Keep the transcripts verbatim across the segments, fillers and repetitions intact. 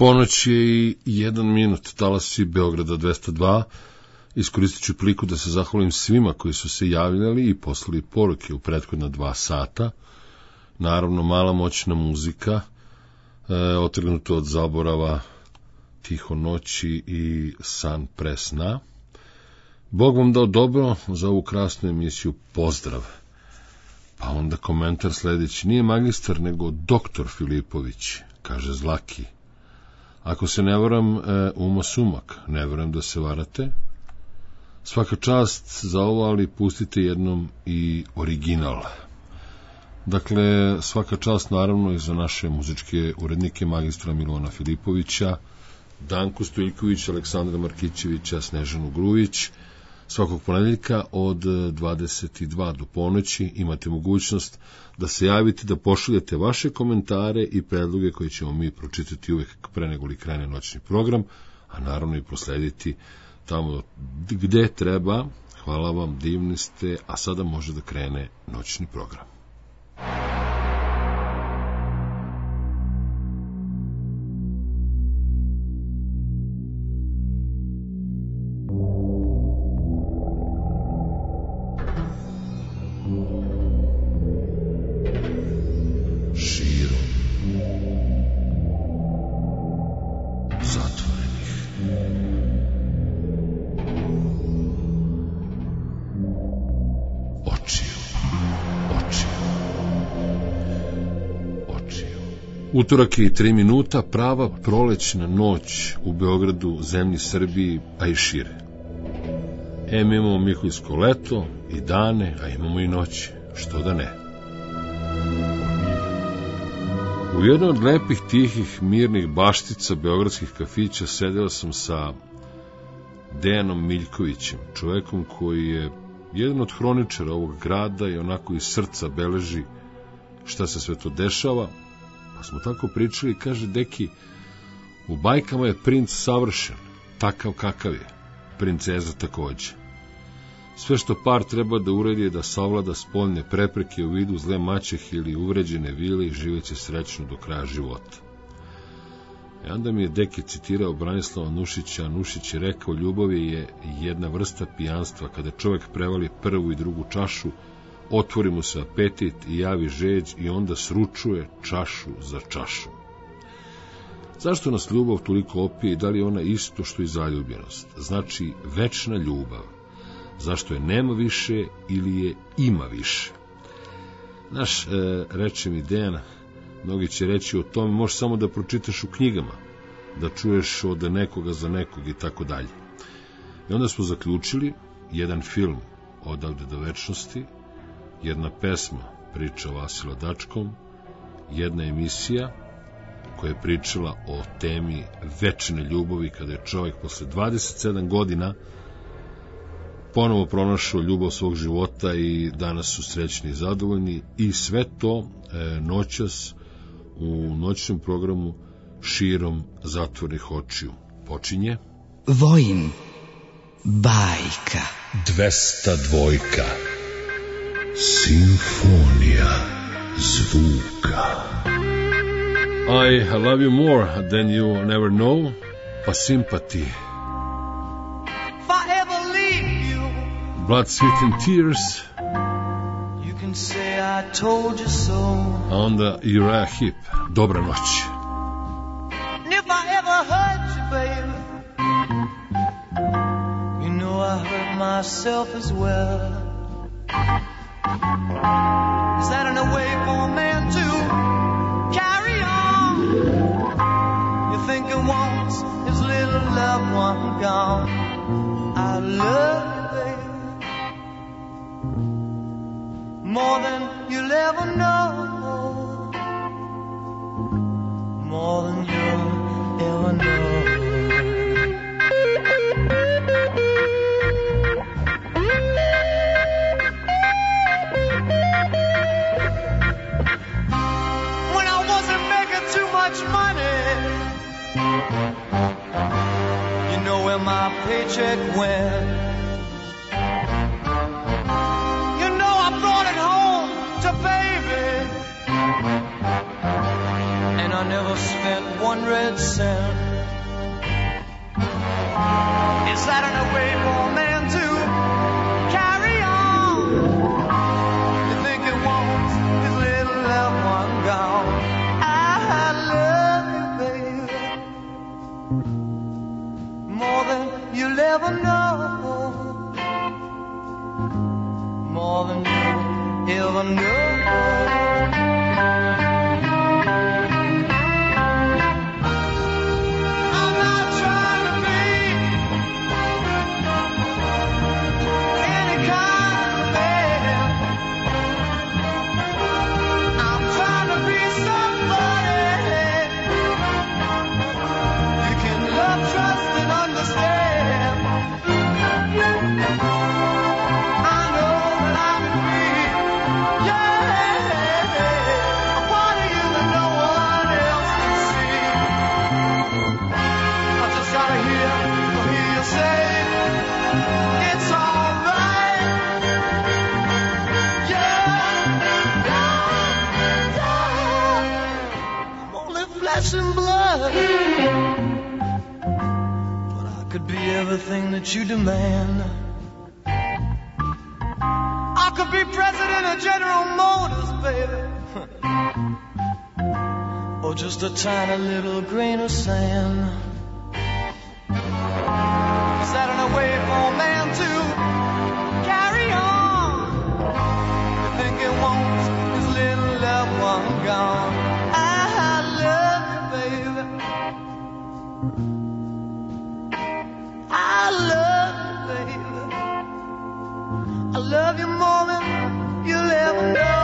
Ponoć je i jedan minut, talasi Beograda dvesta dva. Iskoristit ću priliku da se zahvalim svima koji su se javljali i poslali poruke u prethodna dva sata. Naravno, mala moćna muzika, e, otrgnuto od zaborava Tiho noći i San pre sna. Bog vam dao dobro za ovu krasnu emisiju, pozdrav. Pa onda komentar sledeći, nije magistar nego doktor Filipović, kaže Zlaki. Ako se ne varam, e, uma sumak, ne varam da se varate. Svaka čast za ovo, ali pustite jednom i original. Dakle, svaka čast naravno i za naše muzičke urednike, magistra Milona Filipovića, Danku Stojiljković, Aleksandra Markićevića, Snežanu Grujić. Svakog ponedeljka od dvadeset dva do ponoći imate mogućnost da se javite, da pošaljete vaše komentare i predloge koje ćemo mi pročitati uvek pre nego li krene noćni program, a naravno i proslediti tamo gde treba. Hvala vam, divni ste, a sada može da krene noćni program. Utorak je i tri minuta, prava prolećna noć u Beogradu, zemlji Srbiji, a i šire. Em imamo Miholjsko leto i dane, a imamo i noći, što da ne. U jednoj od lepih, tihih, mirnih baštica beogradskih kafića sedeo sam sa Dejanom Miljkovićem, čovekom koji je jedan od hroničara ovog grada i onako iz srca beleži šta se sve to dešava. Pa smo tako pričali, kaže Deki, u bajkama je princ savršen, takav kakav je, princeza takođe. Sve što par treba da uredi je da savlada spoljne prepreke u vidu zle maćehe ili uvređene vile i živeće srećno do kraja života. I onda mi je Deki citirao Branislava Nušića, a Nušić je rekao, ljubav je jedna vrsta pijanstva, kada čovek prevali prvu i drugu čašu, otvori mu se apetit i javi žeđ i onda sručuje čašu za čašom. Zašto nas ljubav toliko opije i da li je ona isto što i zaljubljenost? Znači večna ljubav. Zašto je nema više ili je ima više? Naš, e, reče mi Dejan, mnogi će reći o tome, možeš samo da pročitaš u knjigama, da čuješ od nekoga za nekog i tako dalje. I onda smo zaključili jedan film Odavde do večnosti, jedna pesma, priča Vasila Dačkom, jedna emisija koja je pričala o temi večne ljubavi, kada je čovjek posle dvadeset sedam godina ponovo pronašao ljubav svog života i danas su srećni i zadovoljni, i sve to e, noćas u noćnom programu Širom zatvorenih očiju. Počinje Vojin bajka dvesta dvojka. Simfonija zvuka. I love you more than you never know. Pa Sympathy. Forever leave you. Blood, Sweat and Tears. You can say I told you so. A onda Uriah Heep, Dobra noć. And if I ever hurt you, baby, you know I hurt myself as well. Is that in a way for a man to carry on? You're thinking once his little loved one gone. I love you, baby, more than you'll ever know, more than you'll ever know. My paycheck went. You know I brought it home to baby, and I never spent that one red cent. Is that enough way for a man to carry on? You think it wants his little loved one gone? I love you, baby, more than you'll ever know, more than you'll ever know. And blood, but I could be everything that you demand. I could be president of General Motors, baby, or just a tiny little grain of sand. Is that enough way for a man to carry on? You think it wants his little loved one gone? I love you, baby. I love you more than you'll ever know.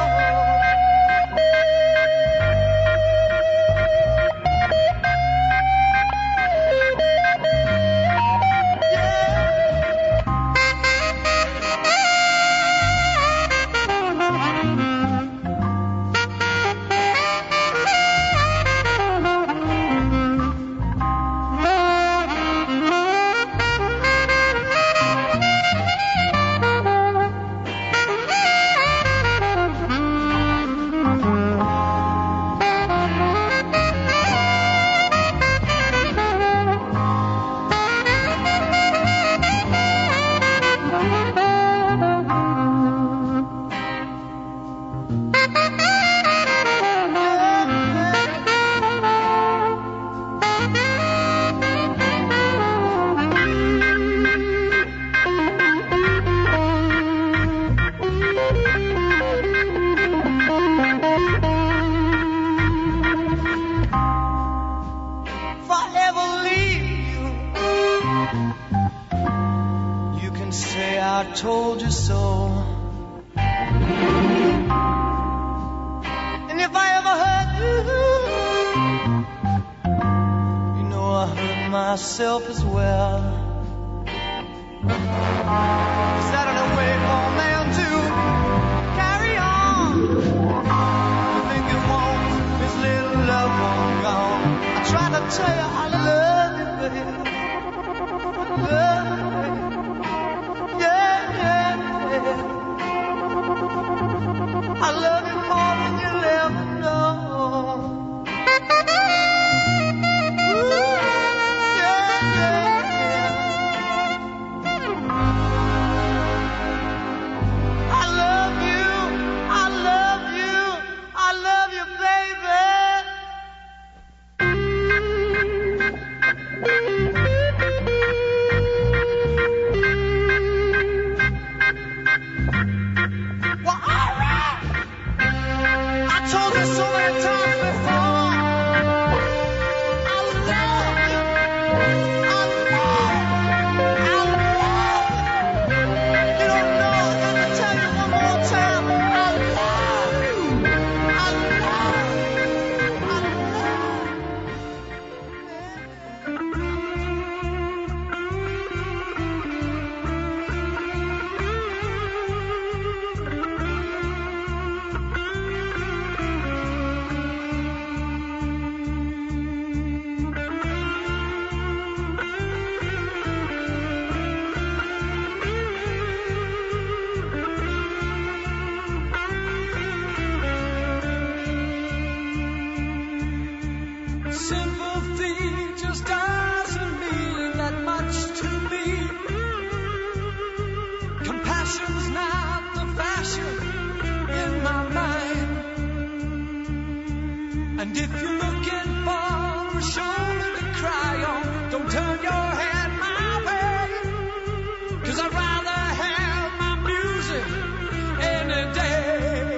Told you so. And if I ever hurt you, you know I hurt myself as well. Is that enough way for a man to carry on? You think it wants his little loved one gone? I try to tell you I love you, baby. I love you. I love you more than you'll ever know. Ooh, yeah, yeah, yeah. I love you, I love you, I love you, baby. And if you're looking for a shoulder to cry on, don't turn your head my way, 'cause I'd rather have my music any day.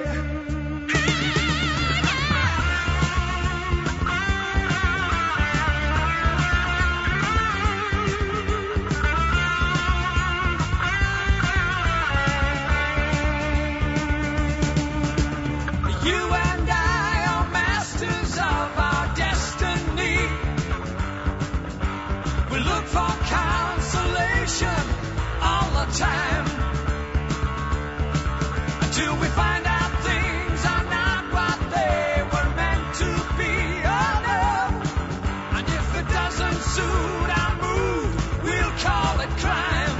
You and I are masters of our destiny. We look for consolation all the time, until we find out things are not what they were meant to be. Oh no. And if it doesn't suit our mood, we'll call it crime.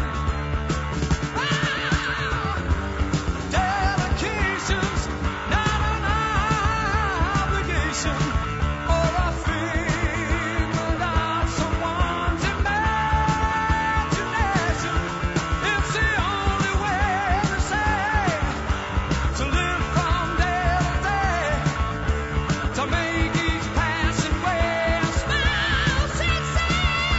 Ah, dedication's not an obligation or a figment of someone's imagination. It's the only way to say, to live from day to day, to make each passing way a small sensation.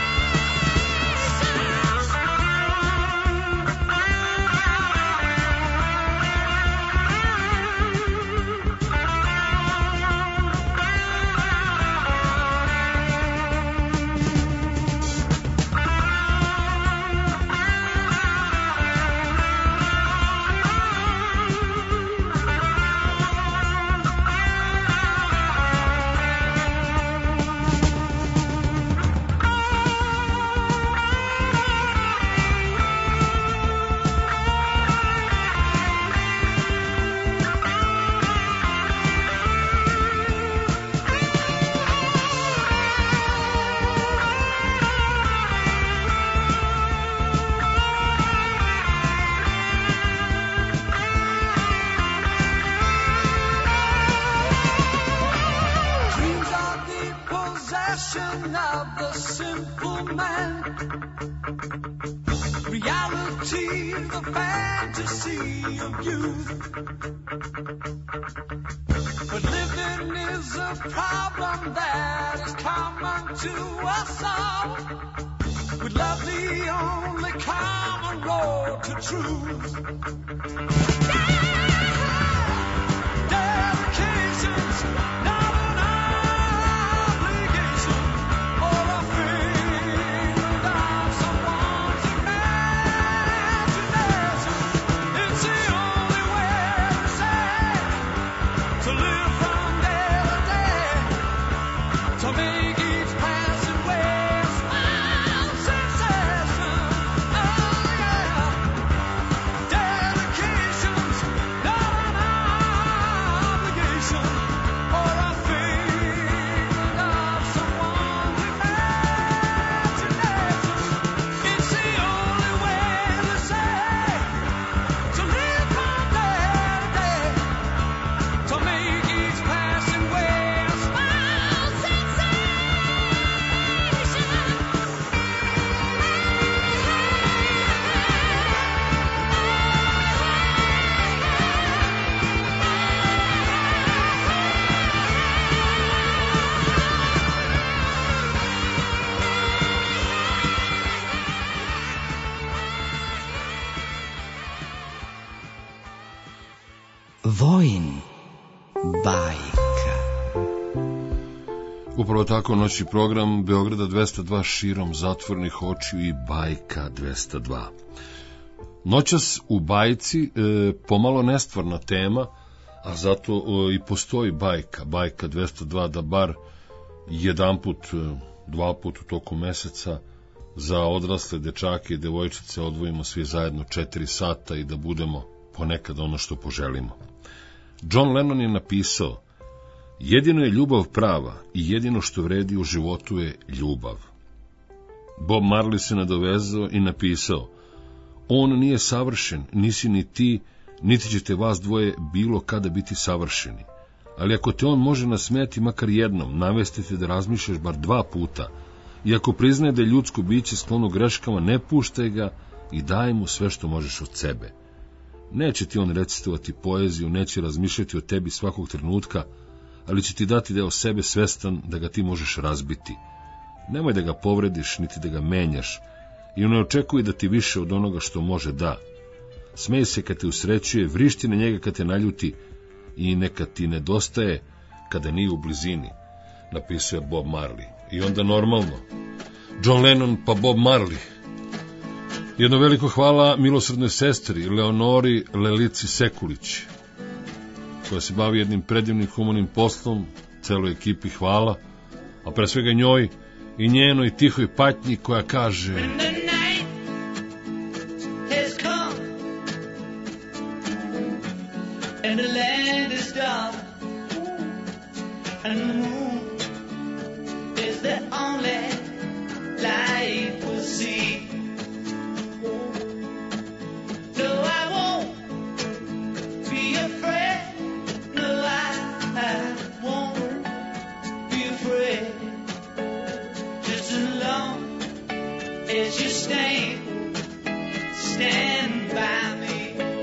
Dreams are the possession of the simple man. Reality, the fantasy of youth. But living is a problem that is common to us all. We love the only common road to truth. Dedication's not an obligation or a figment of someone's imagination. It's the only way to say, to live from day to day, to make each passing way a small sensation. Oh yeah. Dedication's not an obligation or a figment of someone's imagination. It's the only way to say, to live from day to day, to make each passing way a small sensation. Vojin bajka. Upravo tako noći program Beograda dvesta dva širom zatvornih očiju i Bajka dvesta dva. Noćas u bajci e, pomalo nestvarna tema, a zato e, i postoji bajka, Bajka dvesta dva, da bar jedanput, e, dva put u toku meseca za odrasle dečake i devojčice odvojimo svi zajedno četiri sata i da budemo ponekad ono što poželimo. John Lennon je napisao: jedino je ljubav prava i jedino što vredi u životu je ljubav. Bob Marley se nadovezao i napisao: on nije savršen, nisi ni ti, niti ćete vas dvoje bilo kada biti savršeni. Ali ako te on može nasmejati makar jednom, navesti te da razmišljaš bar dva puta, i ako priznaje da je ljudsko biće sklono greškama, ne puštaj ga i daj mu sve što možeš od sebe. Neće ti on recitovati poeziju, neće razmišljati o tebi svakog trenutka, ali će ti dati deo sebe svestan da ga ti možeš razbiti. Nemoj da ga povrediš, niti da ga menjaš, i ne očekuj da ti više od onoga što može da. Smej se kad te usrećuje, vrišti na njega kad te naljuti i neka ti nedostaje kada nije u blizini, napisao je Bob Marley. I onda normalno, John Lennon pa Bob Marley. Jedno veliko hvala milosrdnoj sestri Leonori Lelici Sekulić, koja se bavi jednim predivnim humanim poslom, celoj ekipi hvala, a pre svega njoj i njenoj tihoj patnji koja kaže: And the land is dark, and the moon is the only light we'll see. No, I won't be afraid. No, I, I won't be afraid. Just as long as you stand, stand by me.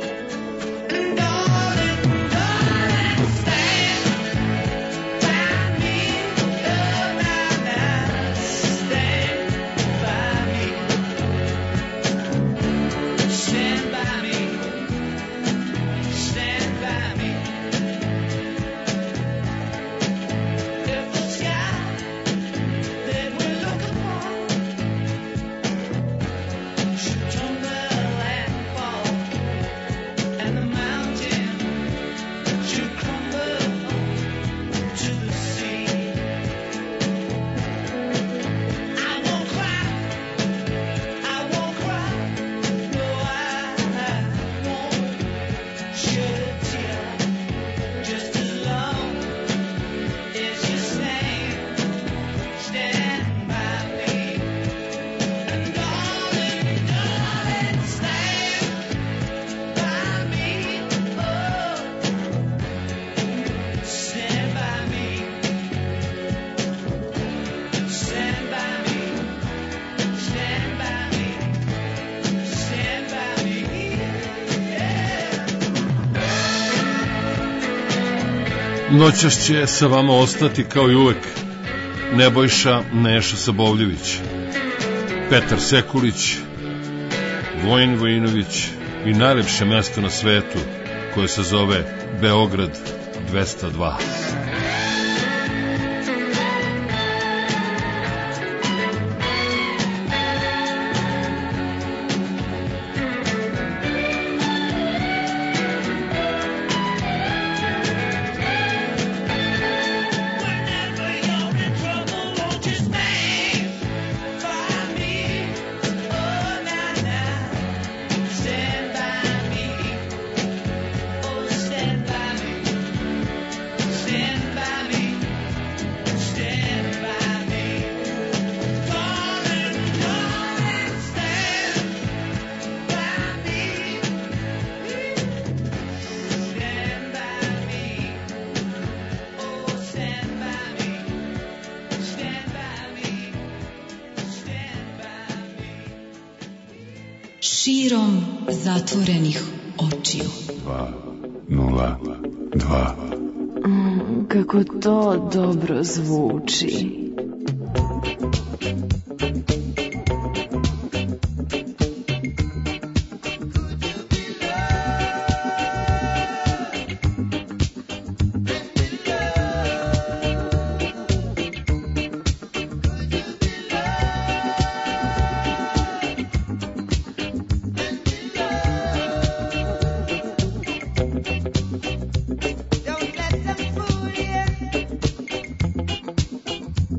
Noćas će sa vama ostati kao i uvek Nebojša Neša Sabovljević, Petar Sekulić, Vojin Vojinović i najlepše mesto na svetu koje se zove Beograd dvesta dva. Širom zatvorenih očiju. Dva, nula, dva. Mm, kako to dobro zvuči. Don't let them fool you.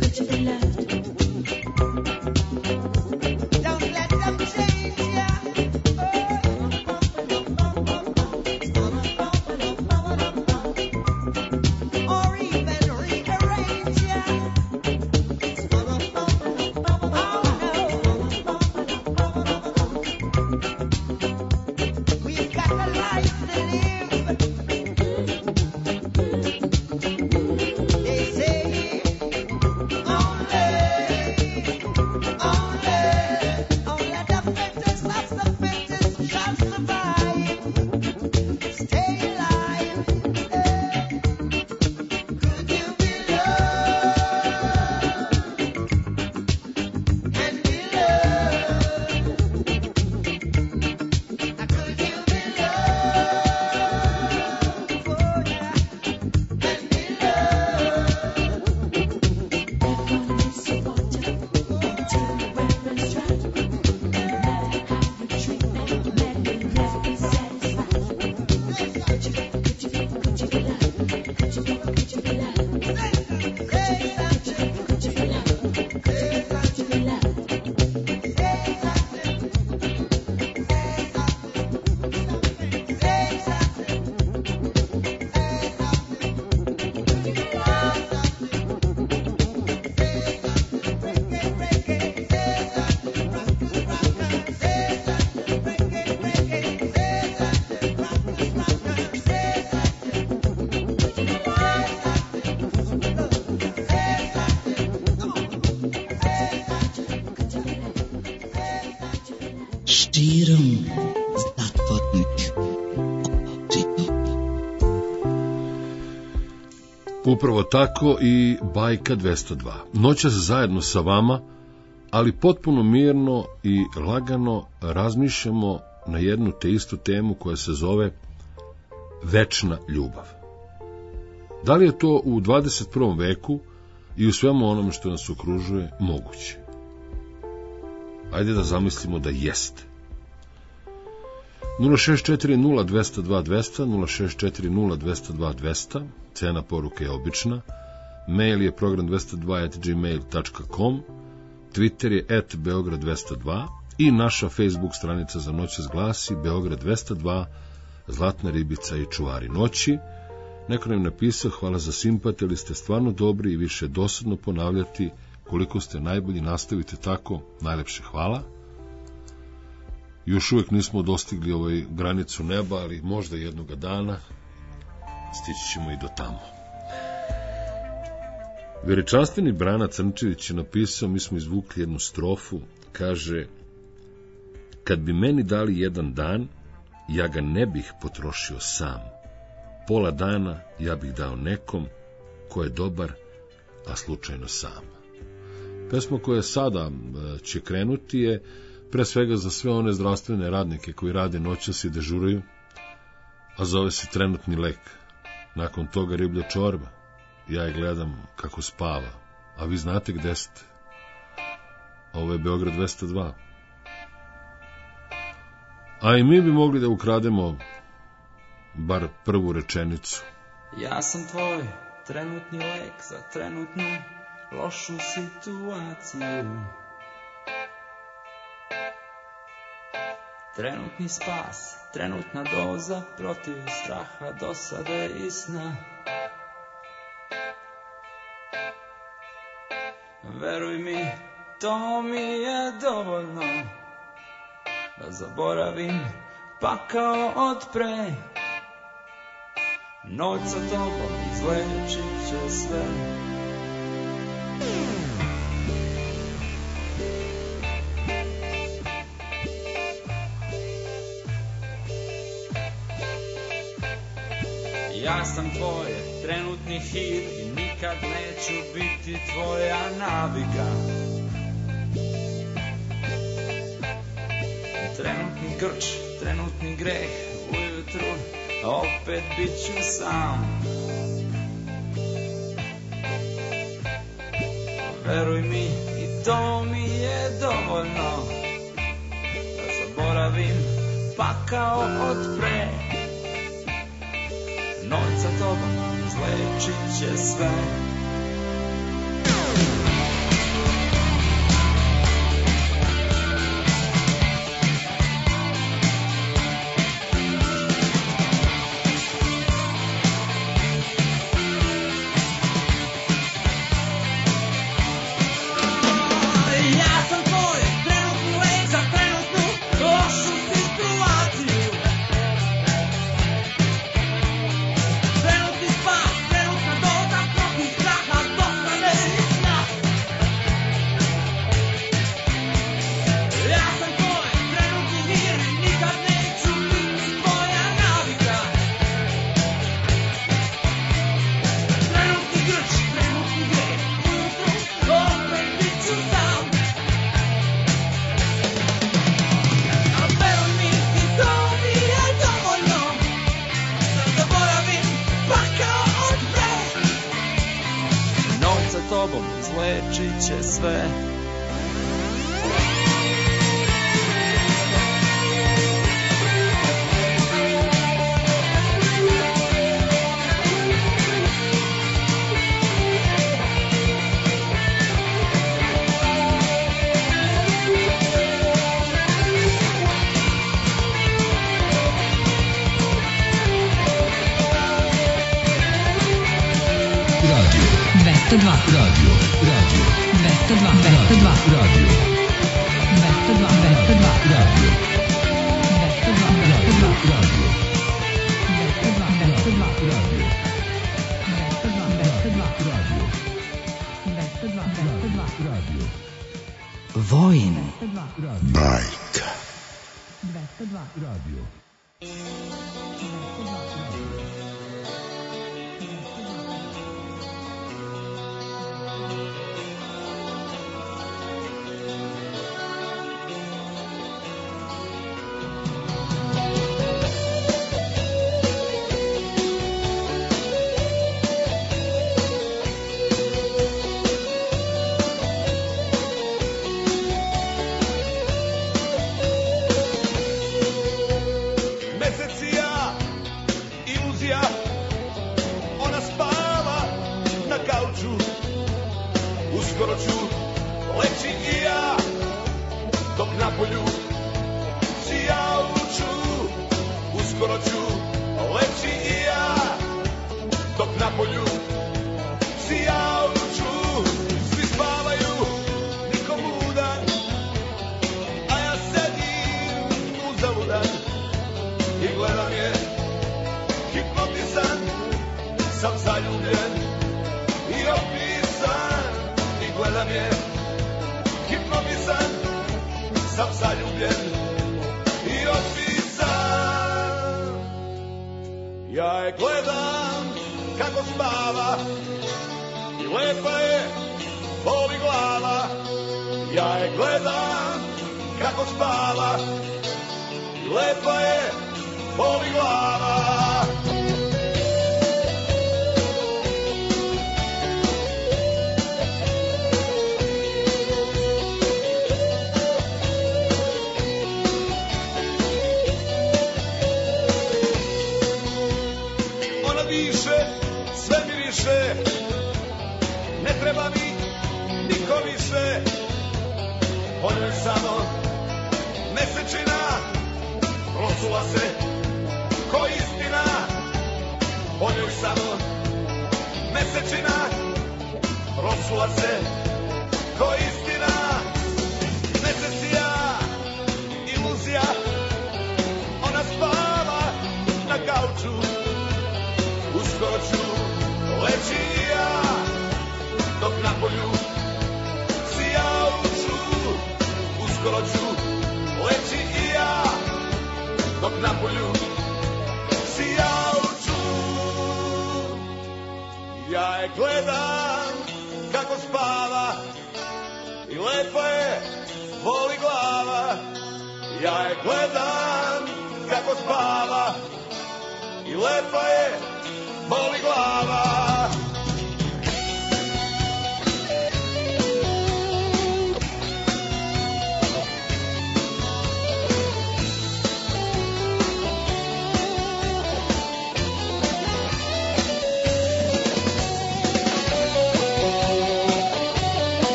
Širom zatvornih očiju. Upravo tako i Bajka dvesta dva. Noćas zajedno sa vama, ali potpuno mirno i lagano razmišljamo na jednu te istu temu koja se zove večna ljubav. Da li je to u dvadeset prvom veku i u svemu onome što nas okružuje moguće? Ajde da zamislimo da jeste. nula šest četiri nula dvesta dva dvesta, nula šest četiri nula dvesta dva dvesta, cena poruke je obična, mail je program dvesta dva at gmail dot com, Twitter je at beograd dvesta dva i naša Facebook stranica za noćas glasi Beograd dvesta dva, Zlatna ribica i čuvari noći. Neko nam napisao, hvala za simpat, ali ste stvarno dobri i više dosadno ponavljati, koliko ste najbolji, nastavite tako, najlepše hvala. Još uvijek nismo dostigli ovaj granicu neba, ali možda jednoga dana stići ćemo i do tamo. Veličanstveni Brana Crnčević je napisao, mi smo izvukli jednu strofu, kaže: kad bi meni dali jedan dan, ja ga ne bih potrošio sam. Pola dana ja bih dao nekom ko je dobar, a slučajno sam. Pesma koja sada će krenuti je pre svega za sve one zdravstvene radnike koji rade noćas i dežuraju, a zove se Trenutni lek. Nakon toga Riblja čorba. Ja je gledam kako spava, a vi znate gde ste. Ovo je Beograd dvesta dva. A i mi bi mogli da ukrademo bar prvu rečenicu. Ja sam tvoj trenutni lek za trenutnu lošu situaciju. Trenutni spas, trenutna doza protiv straha, dosade i sna. Veruj mi, to mi je dovoljno da zaboravim pakao od pre. Noć sa tobom izlečit će sve. Ja sam tvoj trenutni hit i nikad neću biti tvoja navika. Trenutni grč, trenutni greh, ujutru opet bit ću sam. Veruj mi, i to mi je dovoljno da zaboravim pakao od pre. Noć sa tobom izlečit će sve. završit će sve. dvesta dva. Radio. Radio. dvesta dva. dvesta dva. Radio. dvesta dva. dvesta dva. Radio. dvesta dva. dvesta dva. Radio. dvesta dva. dvesta dva. Radio. dvesta dva. dvesta dva. Radio. dvesta dva. dvesta dva. Radio. Vojin. Bajka. dvesta dva. Radio.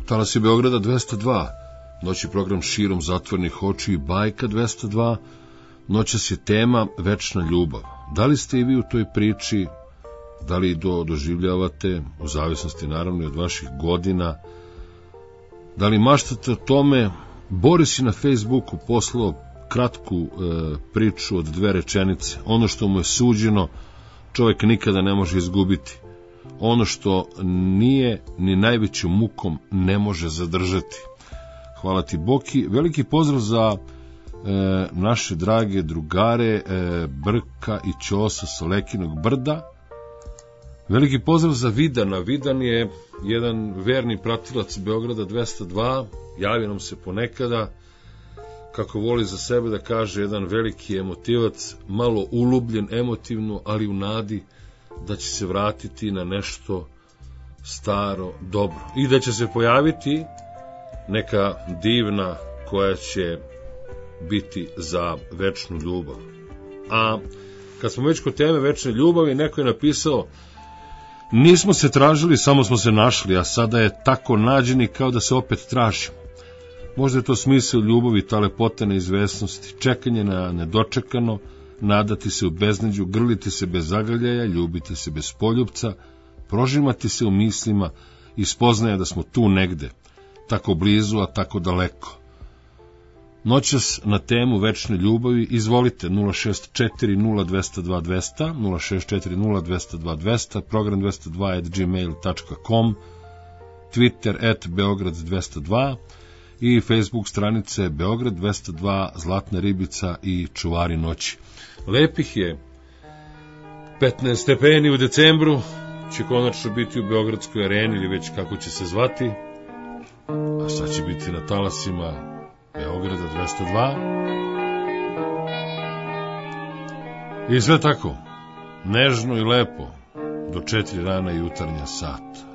Talas je Beograda dvesta dva, noći program Širom zatvornih očiju i Bajka dvesta dva, noćas je tema Večna ljubav. Da li ste i vi u toj priči, da li do doživljavate, u zavisnosti naravno od vaših godina, da li maštate o tome? Boris je na Facebooku poslao kratku e, priču od dve rečenice. Ono što mu je suđeno, čovjek nikada ne može izgubiti. Ono što nije ni najvećom mukom ne može zadržati. Hvala ti, Boki. Veliki pozdrav za e, naše drage drugare e, Brka i Ćosa sa Lekinog brda. Veliki pozdrav za Vidana. Vidan je jedan verni pratilac Beograda dvesta dva. Javi nam se ponekada, kako voli za sebe da kaže, jedan veliki emotivac, malo ulubljen emotivno, ali u nadi da će se vratiti na nešto staro, dobro. I da će se pojaviti neka divna koja će biti za večnu ljubav. A kad smo već kod teme večne ljubavi, neko je napisao: nismo se tražili, samo smo se našli, a sada je tako nađeni kao da se opet tražimo. Možda je to smisao ljubavi, ta lepota neizvesnosti, čekanje na nedočekano, nadati se u beznađu, grliti se bez zagrljaja, ljubiti se bez poljupca, prožimati se u mislima i spoznaja da smo tu negde, tako blizu, a tako daleko. Noćas na temu večne ljubavi, izvolite nula šest četiri nula dva nula dva dva zero zero, nula šest četiri nula dva dva dva zero zero, program dvesta dva at gmail tačka com, Twitter at Beograd dvesta dva i Facebook stranice Beograd dvesta dva, Zlatna ribica i Čuvari noći. Lepih je petnaest stepeni u decembru, će konačno biti u Beogradskoj areni ili već kako će se zvati, a sad će biti na talasima Beograda dvesta dva. I sve tako, nežno i lepo, do četiri rana jutarnja sata.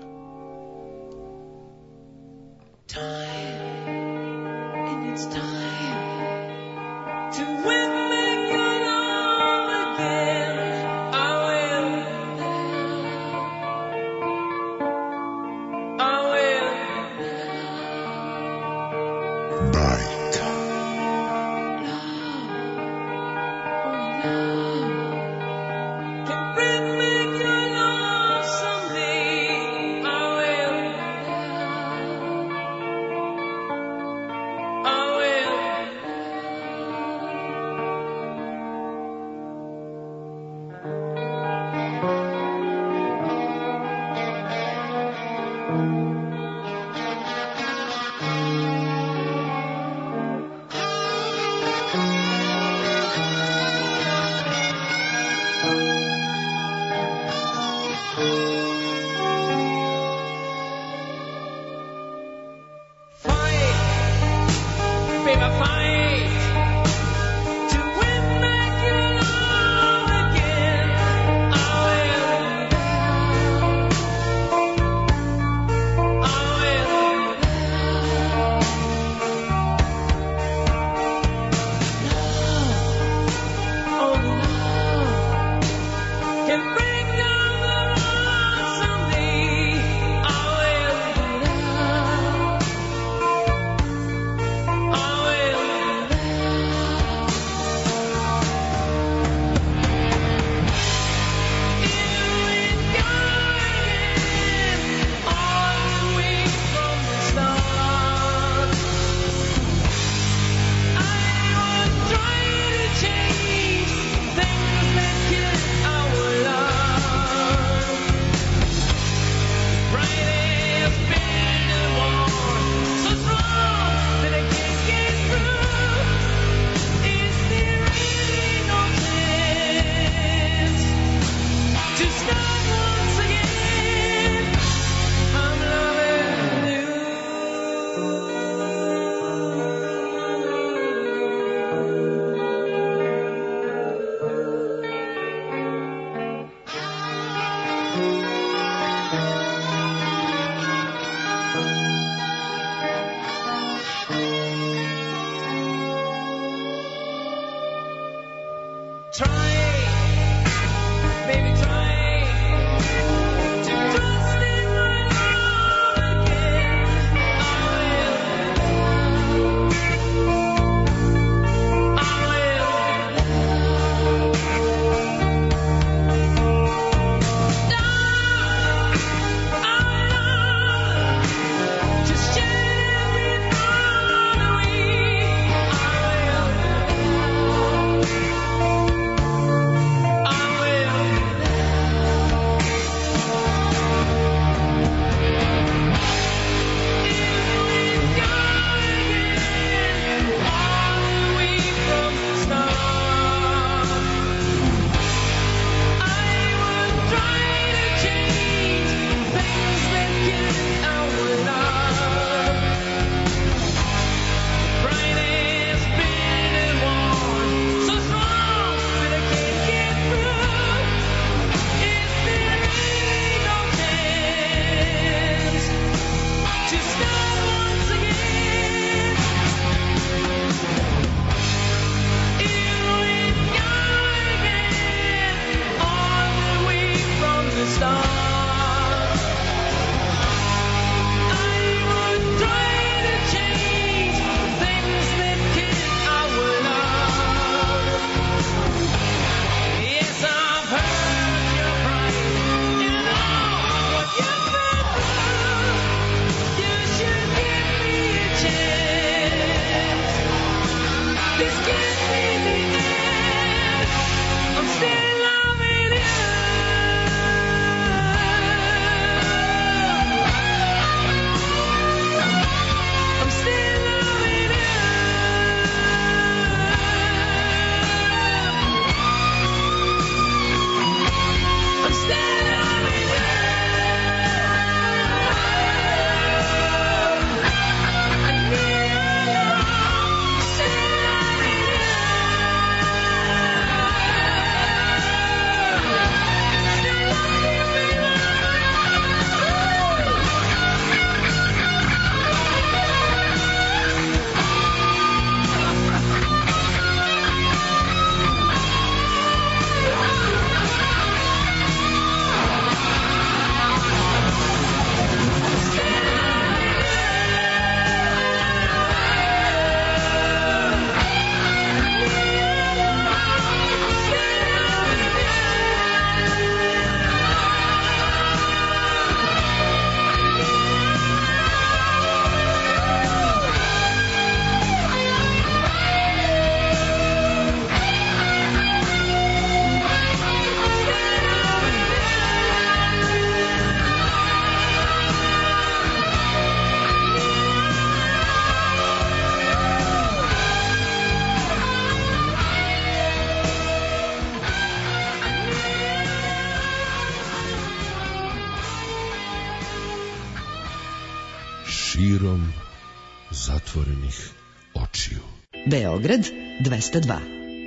širom zatvorenih očiju. Beograd dvesta dva.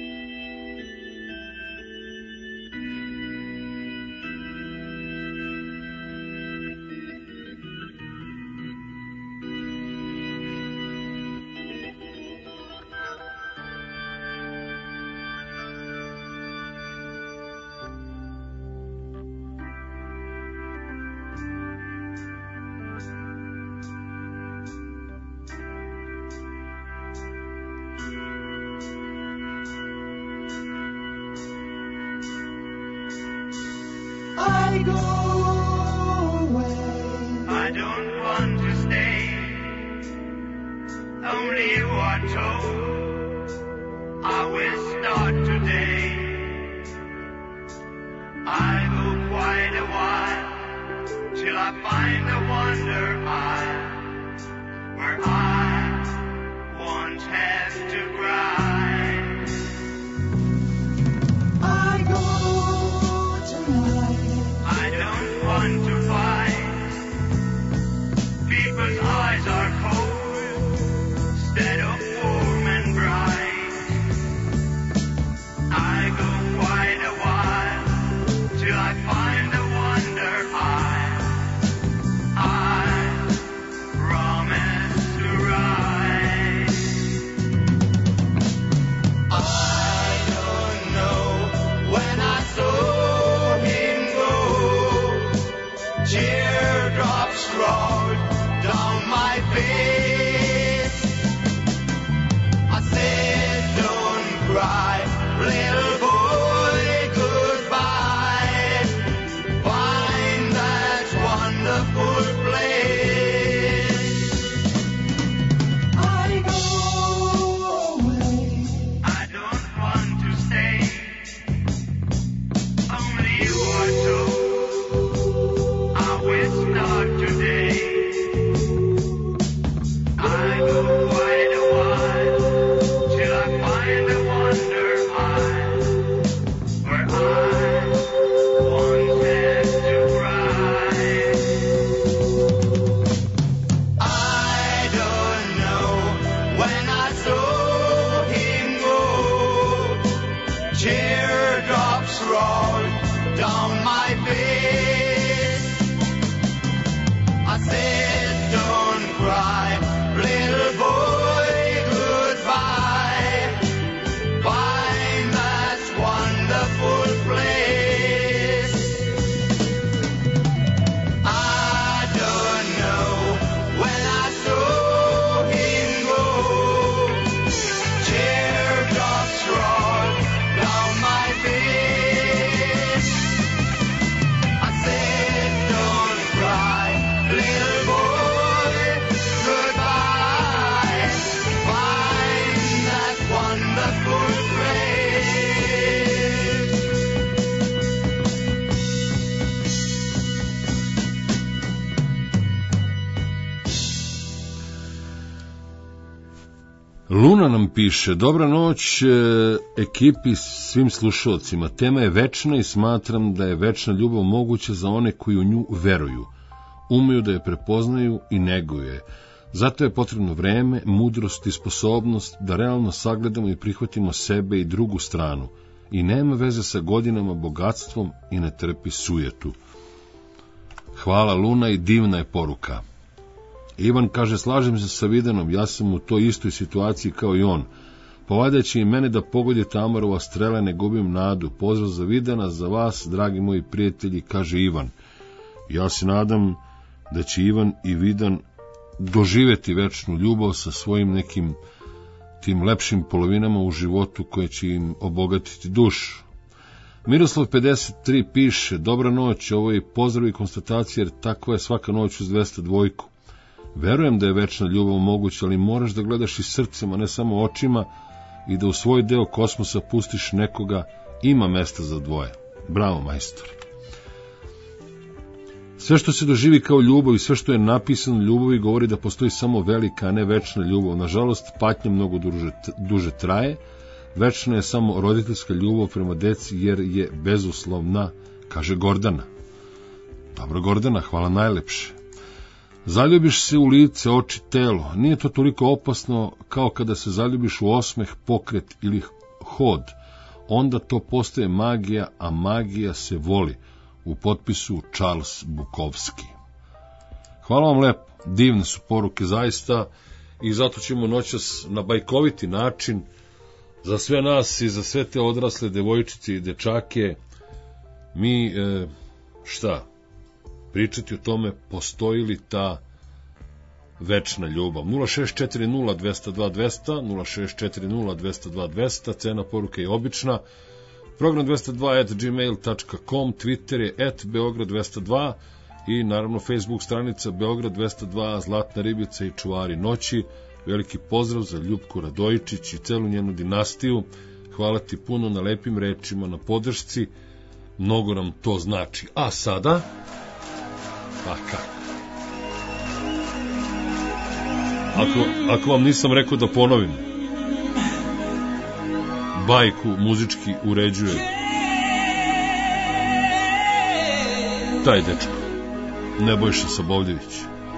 I go away. I don't want to stay. Only you are told. I will start today. I go quite a while till I find the wonder I where I won't have to cry. I go tonight. I don't want to fight. People's eyes are cold instead of warm and bright. I go quite a while till I find the wonder I I promise to rise. I don't know when I saw him go. Teardrops rolled down my face. I said, don't cry, little boy, goodbye. Find that wonderful place. I go away. I don't want to stay. Only you are told. I will start today. I go quite a while till I find the wonder I where I won't have to cry. I don't know when I saw him go. Teardrops rolled down my face. I said, don't cry, little boy, goodbye. Find that wonderful place. I don't know when I saw him go. Teardrops rolled down my face. I said, don't cry, little boy, goodbye. Find that wonderful place. Luna nam piše, dobra noć e, ekipi, svim slušalcima. Tema je večna i smatram da je večna ljubav moguća za one koji u nju veruju. Umeju da je prepoznaju i neguju je. Zato je potrebno vreme, mudrost i sposobnost da realno sagledamo i prihvatimo sebe i drugu stranu. I nema veze sa godinama, bogatstvom i ne trpi sujetu. Hvala Luna i divna je poruka. Ivan kaže, slažem se sa Vidanom, ja sam u toj istoj situaciji kao i on. Pa valjda će i mene da pogodi Tamarova strela, ne gubim nadu. Pozdrav za Vidana, za vas, dragi moji prijatelji, kaže Ivan. Ja se nadam da će Ivan i Vidan doživeti večnu ljubav sa svojim nekim tim lepšim polovinama u životu koje će im obogatiti dušu. Miroslav pedeset tri piše, dobra noć, ovo je pozdrav i konstatacija, jer takva je svaka noć uz dvesta dva. Verujem da je večna ljubav moguća, ali moraš da gledaš i srcem, a ne samo očima, i da u svoj deo kosmosa pustiš nekoga, ima mesta za dvoje. Bravo, majstor. Sve što se doživi kao ljubav i sve što je napisano ljubavi govori da postoji samo velika, a ne večna ljubav. Nažalost, patnja mnogo duže, duže traje. Večna je samo roditeljska ljubav prema deci, jer je bezuslovna, kaže Gordana. Dobro, Gordana, hvala najlepše. Zaljubiš se u lice, oči, telo. Nije to toliko opasno kao kada se zaljubiš u osmeh, pokret ili hod. Onda to postaje magija, a magija se voli. U potpisu Charles Bukowski. Hvala vam lepo, divne su poruke zaista i zato ćemo noćas na bajkoviti način za sve nas i za sve te odrasle devojčice i dečake mi, e, šta, pričati o tome postoji li ta večna ljubav. nula šest četiri nula dve nula dva dve nula nula, nula šest četiri nula dve nula dva dve nula, cena poruke je obična. Program dvesta dva at gmail dot com, Twitter je at beograd dvesta dva i naravno Facebook stranica Beograd dvesta dva, Zlatna ribica i čuvari noći. Veliki pozdrav za Ljupku Radojičić i celu njenu dinastiju. Hvala ti puno na lepim rečima, na podršci. Mnogo nam to znači. A sada... Pa kako? Ako, ako vam nisam rekao da ponovim, bajku muzički uređuje taj dečko, Nebojša Sabovljević.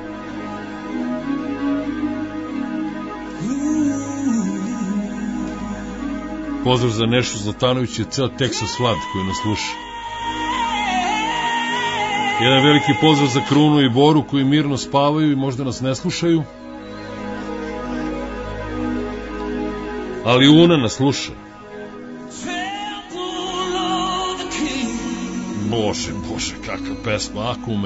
Pozdrav za Nešu Zlatanović i ceo Texas Vlad koji nas sluša. Jedan veliki pozdrav za Krunu i Boru koji mirno spavaju i možda nas ne slušaju. Ali Una nas sluša. Bože, bože, kakva pesma, Akume.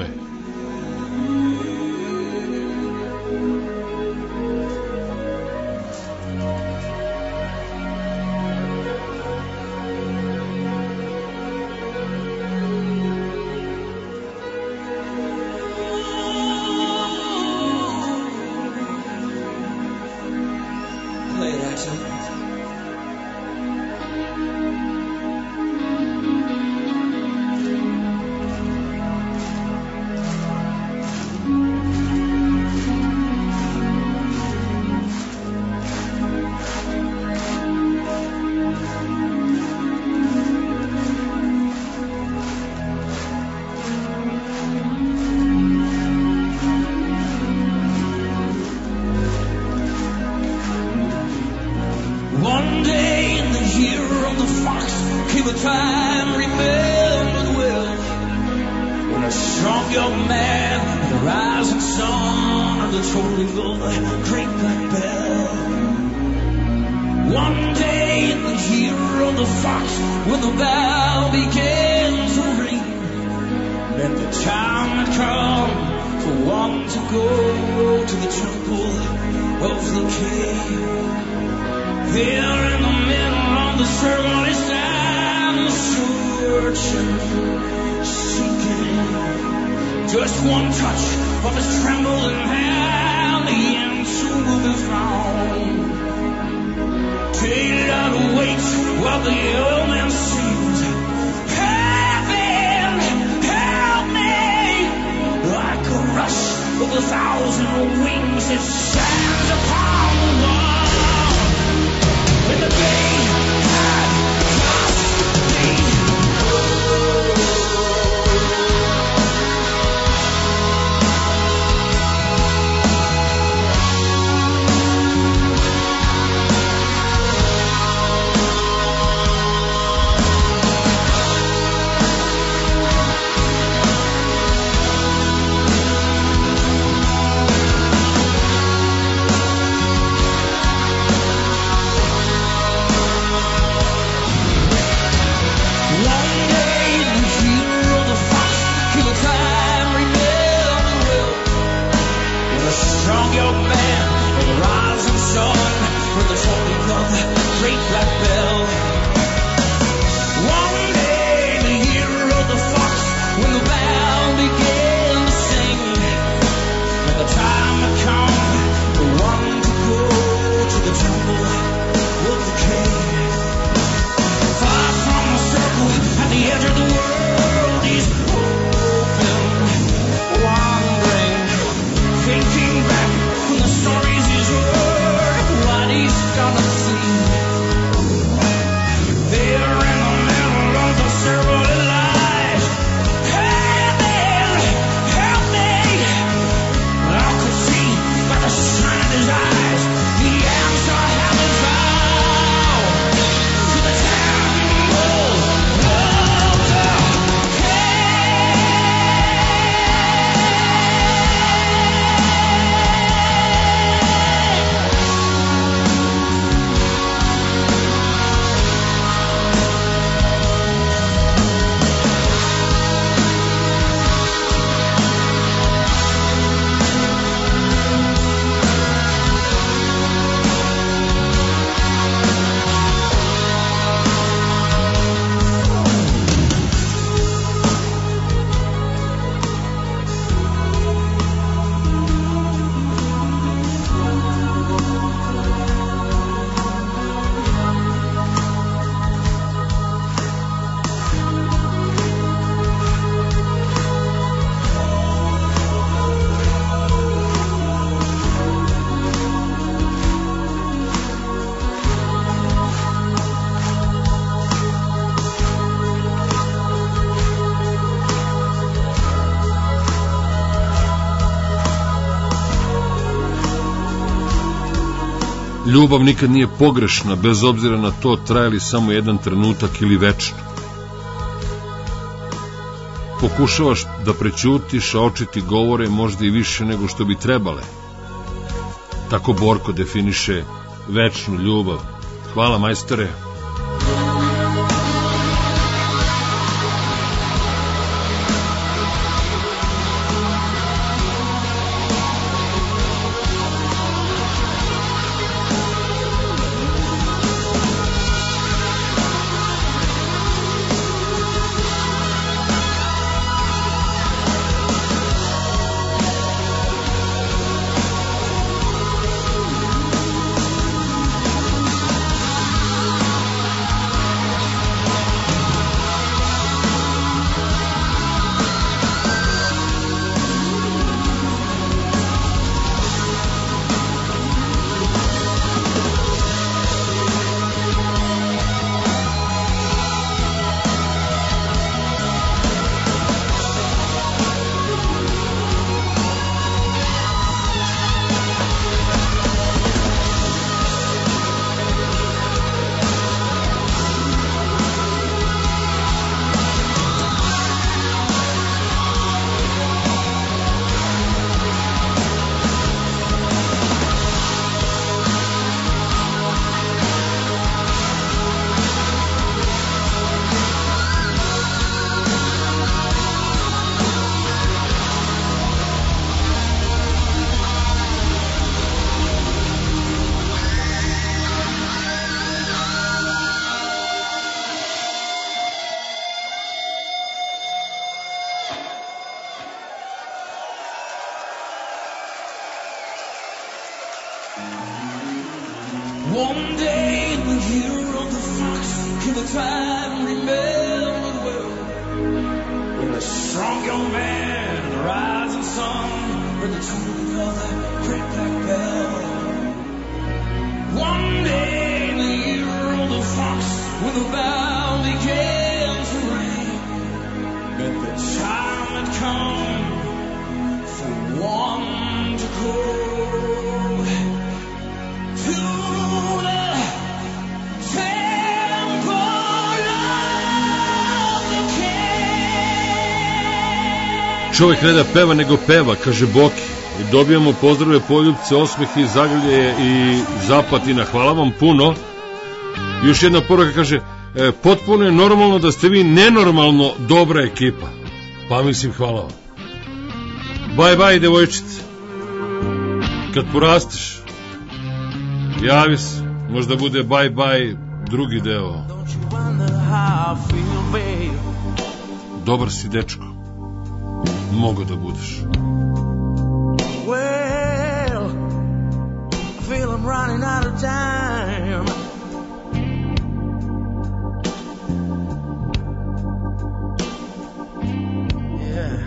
Ljubav nikad nije pogrešna, bez obzira na to trajali samo jedan trenutak ili večno. Pokušavaš da prećutiš, a oči ti govore možda i više nego što bi trebale. Tako Borko definiše večnu ljubav. Hvala, majstore. One day in the year of the fox, in the time remembered well, when the strong young man and the rising sun heard the tune of that great black bell. One day in the year of the fox, when the bell began to ring, meant the time had come for one to go. Čovjek ne da peva nego peva, kaže Boki. I dobijamo pozdrave, poljubce, osmehe, zagrlje i zapatina. Hvala vam puno. Još jedna poruka kaže, e, potpuno je normalno da ste vi nenormalno dobra ekipa. Pa mislim, hvala vam. Bye bye, devojčice. Kad porasteš, javi se. Možda bude bye bye drugi deo. Dobar si, dečko. Mogu da budeš. Well, I feel I'm running out of time. Yeah.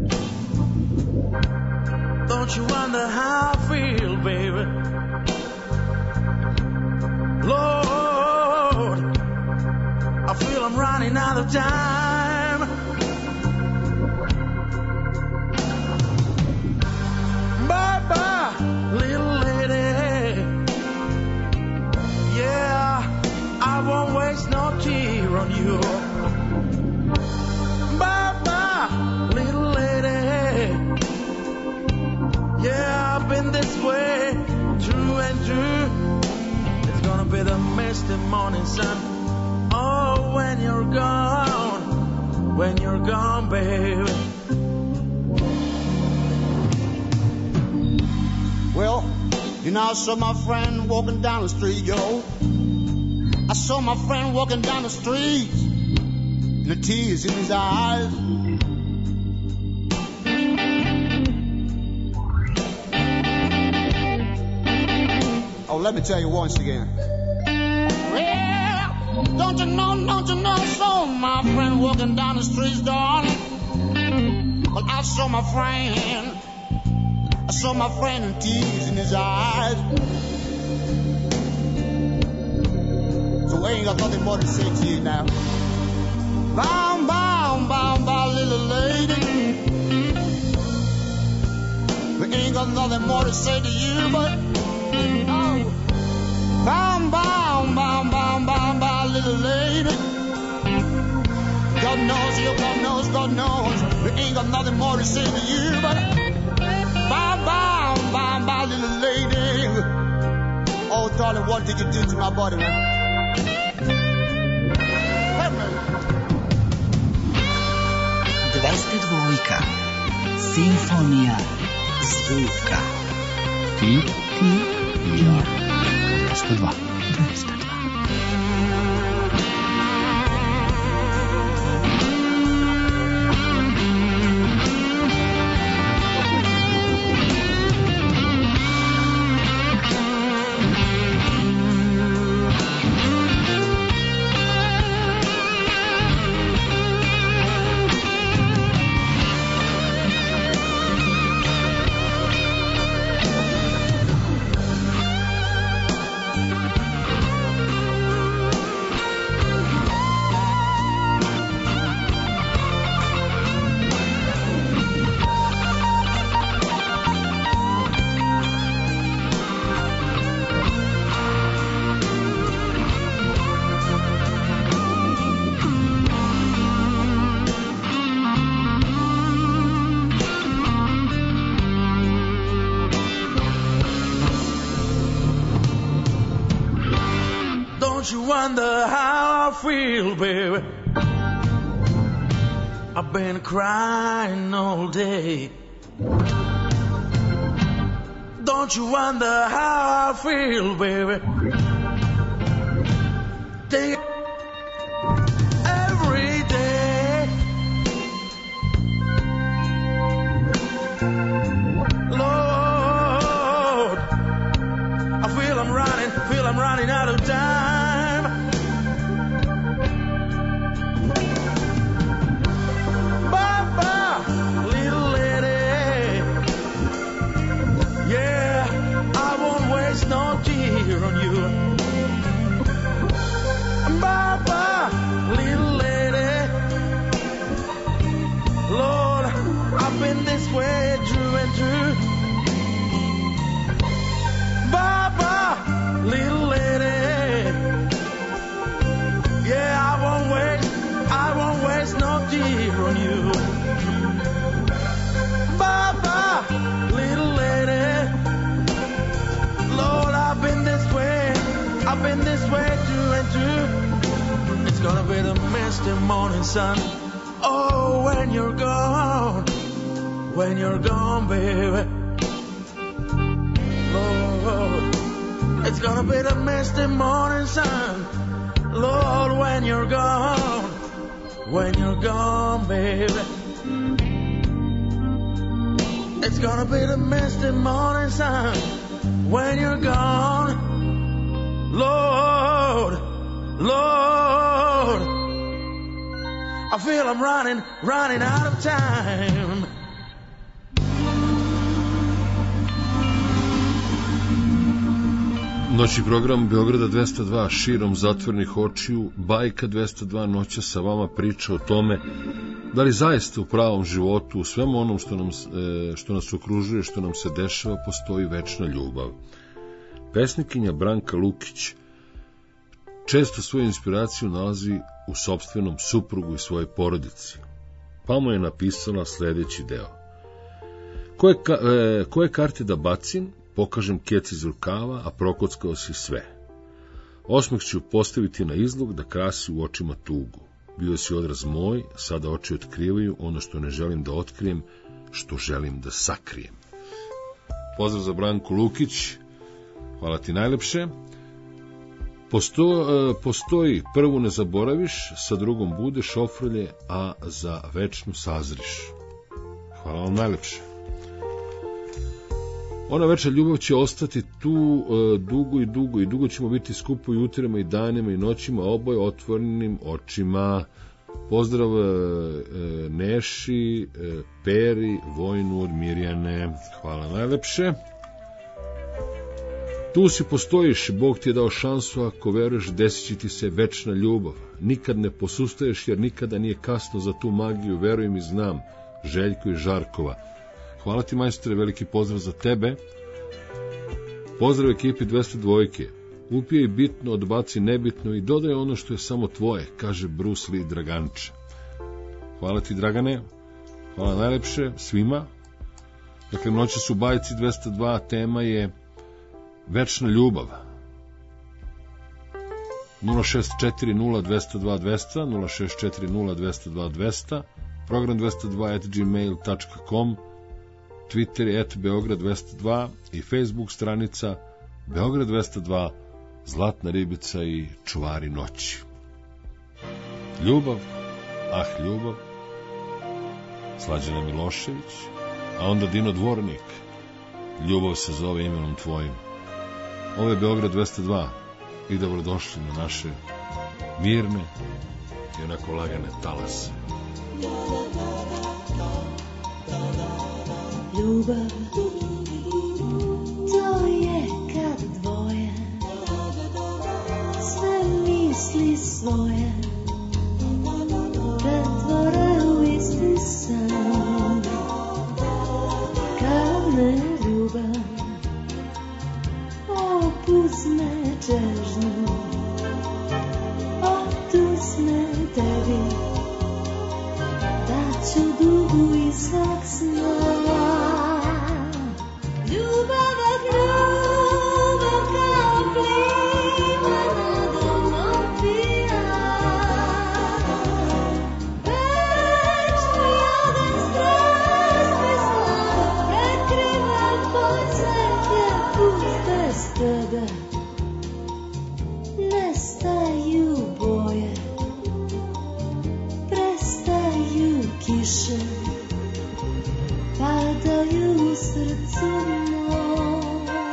Don't you wonder how I feel, baby? Lord, I feel I'm running out of time. Bye-bye, little lady. Yeah, I won't waste no tear on you. Bye-bye, little lady. Yeah, I've been this way, true and true. It's gonna be the misty morning sun. Oh, when you're gone, when you're gone, baby. Well, you know, I saw my friend walking down the street, yo. I saw my friend walking down the street, and the tears in his eyes. Oh, let me tell you once again. Well, don't you know, don't you know, I saw my friend walking down the streets, darling. Well, I saw my friend. I saw my friend and tears in his eyes. So I ain't got nothing more to say to you now. Bound, bound, bound, bound, little lady. We ain't got nothing more to say to you, but oh, Bound, bound, bound, bound, bound, bound, little lady. God knows, you, God knows, God knows. We ain't got nothing more to say to you, but bound, bound, bound, bound, little lady. Oh, darling, what did you do to my body, man? Hey, man. dvesta dva. Simfonija zvuka. Ti Ti i ja. dvesta dva. dvesta dva. Wonder how I feel, baby. I've been crying all day. Don't you wonder how I feel, baby? Day every day. Lord, I feel I'm running, feel I'm running out of time. No tear on you, Baba, little lady. Lord, I've been this way through and through. Baba, little lady. Yeah, I won't waste, I won't waste no tear on you. Baba, little lady. Lord, I've been this way, I've been this way through and through. It's gonna be the misty morning sun. Oh, when you're gone, when you're gone, baby. Lord, it's gonna be the misty morning sun. Lord, when you're gone, when you're gone, baby. It's gonna be the misty morning sun. When you're gone, Lord, Lord, I feel I'm running, running out of time. Noćni program Beograda dvesta dva širom zatvorenih očiju, bajka dvesta dva noća sa vama priča o tome da li zaista u pravom životu, u svemu onom što, nam, što nas okružuje, što nam se dešava, postoji večna ljubav. Pesnikinja Branka Lukić često svoju inspiraciju nalazi u sopstvenom suprugu i svojoj porodici, pa mu je napisala sljedeći deo. Koje, ka, e, koje karte da bacim, pokažem kec iz rukava, a prokockao si sve. Osmeh ću postaviti na izlog da krasi u očima tugu. Bio si odraz moj, sada oči otkrivaju ono što ne želim da otkrijem, što želim da sakrijem. Pozdrav za Branku Lukić, hvala ti najlepše. Posto, postoji prvu ne zaboraviš, sa drugom budeš ofrlje, a za večnu sazriš. Hvala vam najlepše. Ona večna ljubav će ostati tu e, dugo i dugo i dugo ćemo biti skupo jutrima i danima i noćima, oboje otvorenim očima. Pozdrav e, Neši, e, Peri, Vojnu od Mirjane. Hvala najlepše. Tu si postojiš, Bog ti je dao šansu, ako veruješ, desit će ti se večna ljubav. Nikad ne posustaješ, jer nikada nije kasno za tu magiju, verujem i znam. Željko iz Žarkova. Hvala ti, majstore, veliki pozdrav za tebe. Pozdrav ekipi dvesta dva. Upijaj bitno, odbaci nebitno i dodaj ono što je samo tvoje, kaže Bruce Lee Draganče. Hvala ti, Dragane, hvala najlepše svima. Dakle, noći su bajci dvesta dva, tema je večna ljubav. nula šest četiri nula dvesta dva dvesta, nula šest četiri nula dvesta dva dvesta, program dvesta dva at gmail dot com, Twitter at Beograd dvesta dva i Facebook stranica Beograd dvesta dva, Zlatna ribica i čuvari noći. Ljubav, ah ljubav, Slađana Milošević, a onda Dino Dvornik, ljubav se zove imenom tvojim. Ovo je Beograd dvesta dva i dobrodošli na naše mirne i onako lagane talase. Ljubav, to je kad dvoje sve misli svoje pretvore u isti san. Kad me ljubav opuzme čežnju, oduzme tebi, da ću dugu i svak sna. Ljubav, ljubav kao plima nado opija, večni oganj strasti slavo prekriva podsvete, put bez tebe nestaju boje, prestaju kiše, padaju u srcu moj.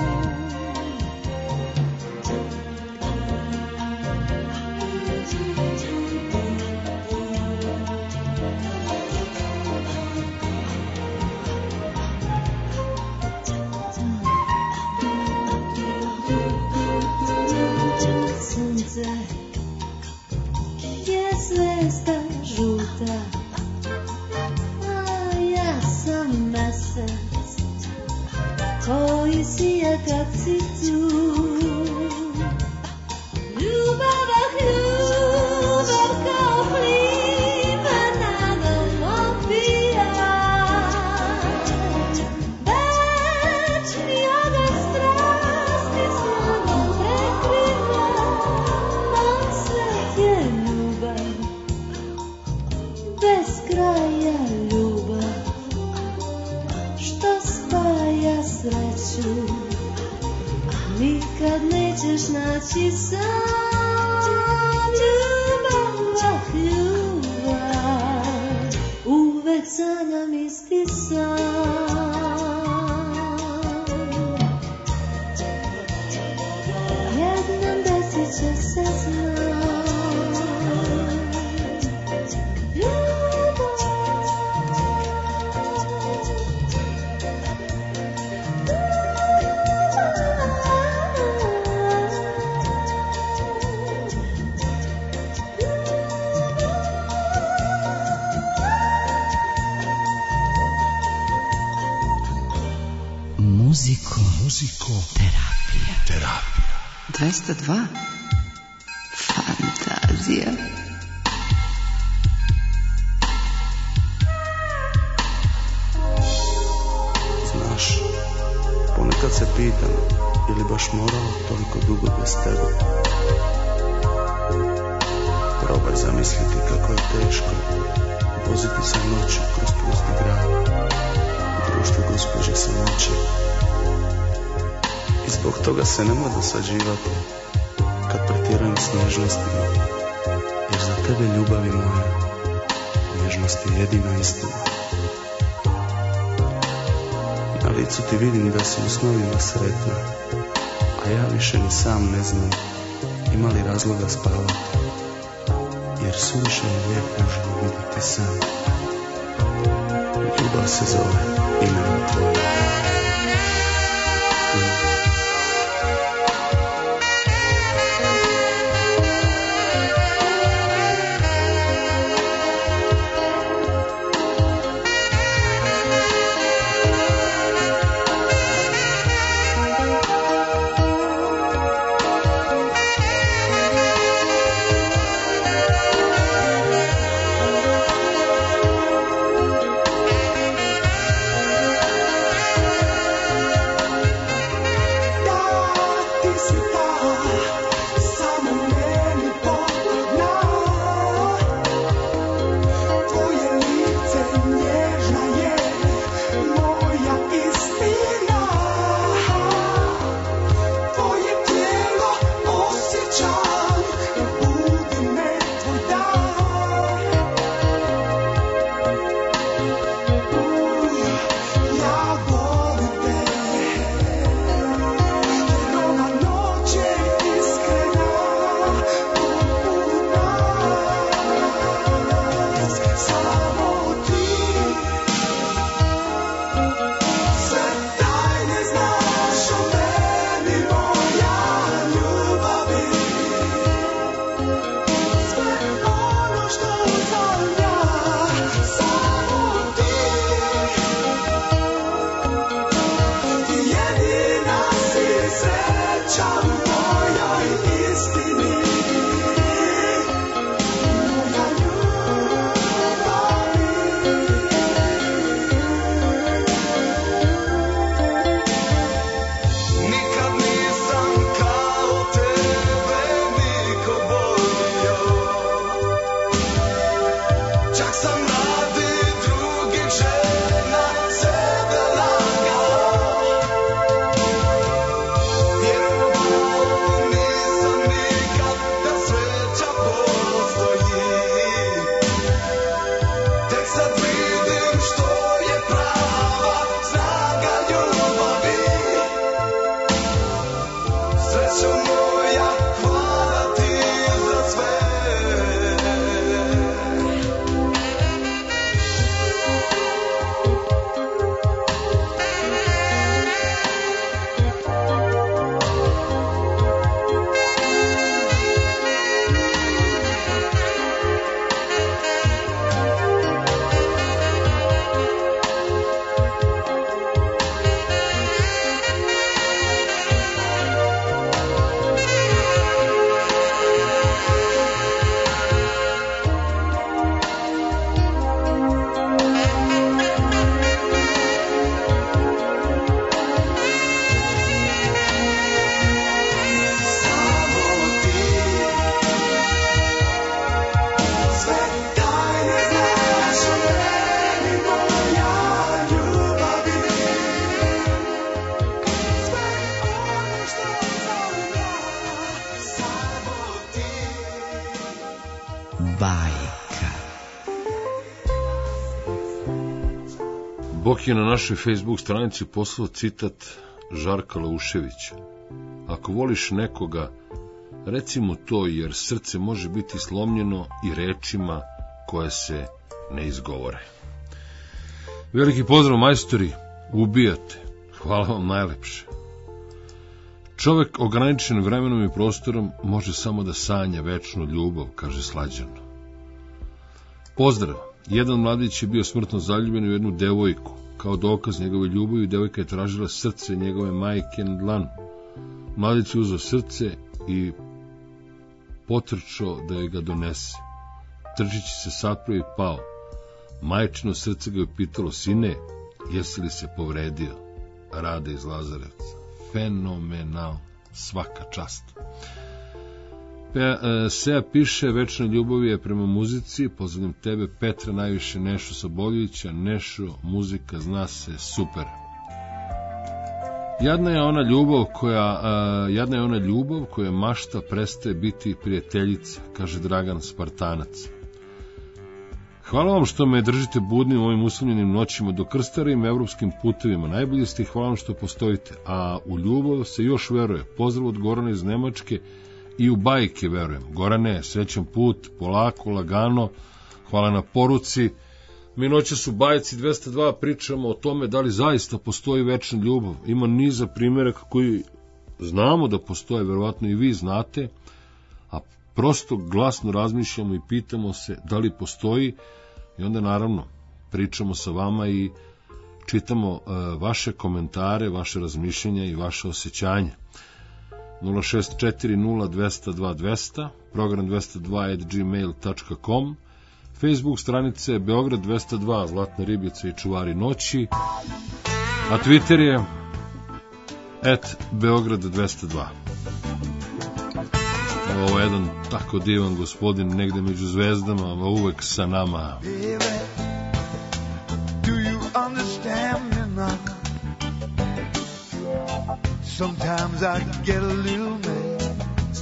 Sunce je zvezda žuta, a ja sam mesec koji sija kad si tu. Ljubav, ljubav kao plima nadom opija, večni oganj strasti slagom prekriva, moj svet je ljubav, bez kraja ljubav, što spaja sreću, nikad nećeš naći sam. Ljubav, ah ljubav, uvek sanjam isti san. Jednom desit će se znam. Muziko. Muziko. Terapija. Terapija. dvesta dva. Fantazija. Znaš, ponekad se pitam, je li baš moralo toliko dugo bez tebe? Probaj zamisliti kako je teško voziti se noću kroz pusti grad u društvu gospođe samoće. I zbog toga se nemoj dosađivati kad pretjerujem s nježnostima, jer za tebe, ljubavi moja, nježnost je jedina istina. Na licu ti vidim da si u snovima sretna, a ja više ni sam ne znam ima li razloga spavati, jer suviše je lijep možemo vidjeti san. Ljubav se zove imenom tvojim. Bok je na našoj Facebook stranici poslao citat Žarka Lauševića. Ako voliš nekoga, reci mu to, jer srce može biti slomljeno i rečima koje se ne izgovore. Veliki pozdrav, majstori, ubijate. Hvala vam najlepše. Čovek ograničen vremenom i prostorom može samo da sanja večnu ljubav, kaže Slađan. Pozdrav. Jedan mladić je bio smrtno zaljubljen u jednu devojku. Kao dokaz njegove ljubavi, devojka je tražila srce njegove majke na dlanu. Mladić je uzeo srce i potrčao da je ga donese. Trčići se sapro i pao. Majčino srce ga je pitalo: sine, jesi li se povredio? Rade iz Lazarevca. Fenomenal, svaka čast. Seja piše: večna ljubav je prema muzici. Pozdravljam tebe, Petra, najviše Nešo Soboljevića. Nešo, muzika zna se super. Jadna je ona ljubav koja uh, jadna je ona ljubav koja mašta prestaje biti prijateljica, kaže Dragan Spartanac. Hvala vam što me držite budnim ovim uslovljenim noćima do krstarim evropskim putevima. Najbolji ste i hvala vam što postojite. A u ljubav se još veruje. Pozdrav od Gorana iz Nemačke. I u bajke verujem. Gorane, srećan put, polako, lagano. Hvala na poruci. Mi noćas u bajci dvesta dva pričamo o tome da li zaista postoji večna ljubav. Ima niza primjeraka koji znamo da postoje, verovatno i vi znate, a prosto glasno razmišljamo i pitamo se da li postoji, i onda naravno pričamo sa vama i čitamo uh, vaše komentare, vaše razmišljenja i vaše osjećanja. nula šest četiri nula dvesta dva dvesta, program dvesta dva at gmail dot com, Facebook stranice Beograd dvesta dva, Zlatna ribica i čuvari noći, a Twitter je at Beograd dvesta dva. Ovo je jedan tako divan gospodin negde među zvezdama, a uvek sa nama. Baby, do you understand me now? Sometimes I get a little mad.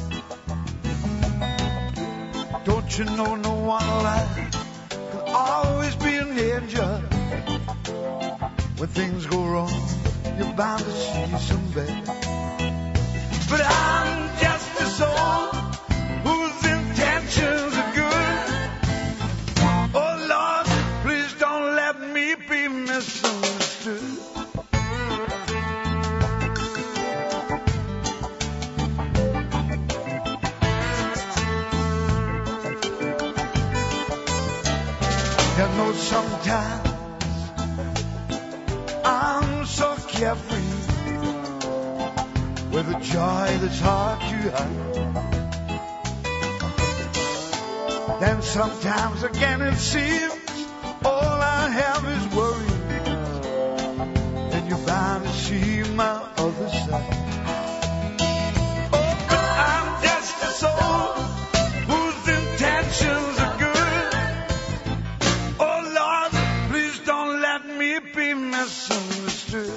Don't you know no one alive can always be an angel? When things go wrong, you're bound to see some bad. But I'm just a soul whose intentions are good. Oh Lord, please don't let me be misunderstood. You know sometimes I'm so carefree with a joy that's hard to hide. Then sometimes again it seems all I have is worry. Then you're bound to see my other side. Oh, but I'm just a soul whose intentions are good. Oh Lord, please don't let me be misunderstood.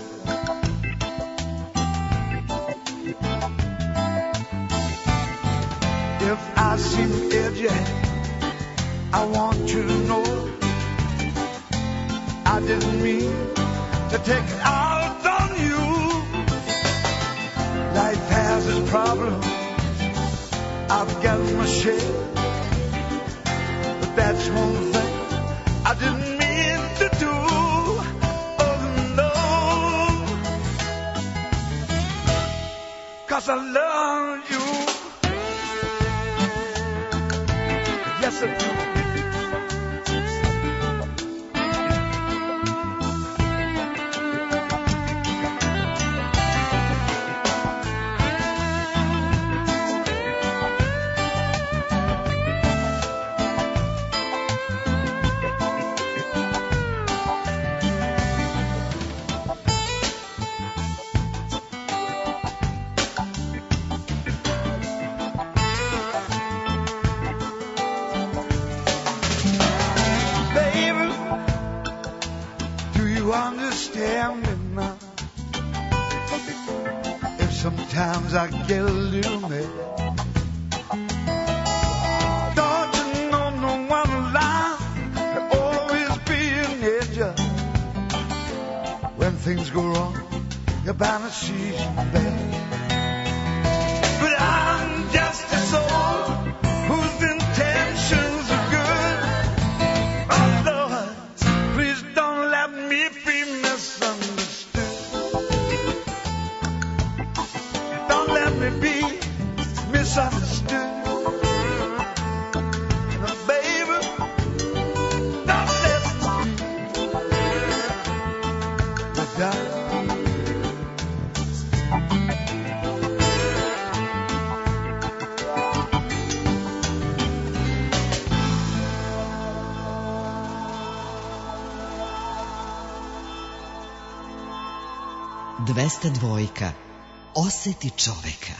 If I seem edgy, I want you to know I didn't mean to take it out on you. Life has its problems, I've got my share, but that's one thing I didn't mean to do. Oh no, 'cause I love you. Yes, I do. Understand me now. If sometimes I get a little mad, don't you know no one alive can always be an angel. things go wrong, you're bound to see bad. But I'm just a soul whose intentions are good. Oh Lord, please don't let me be misunderstood. Don't let me be misunderstood. dvesta dva. Oseti čoveka.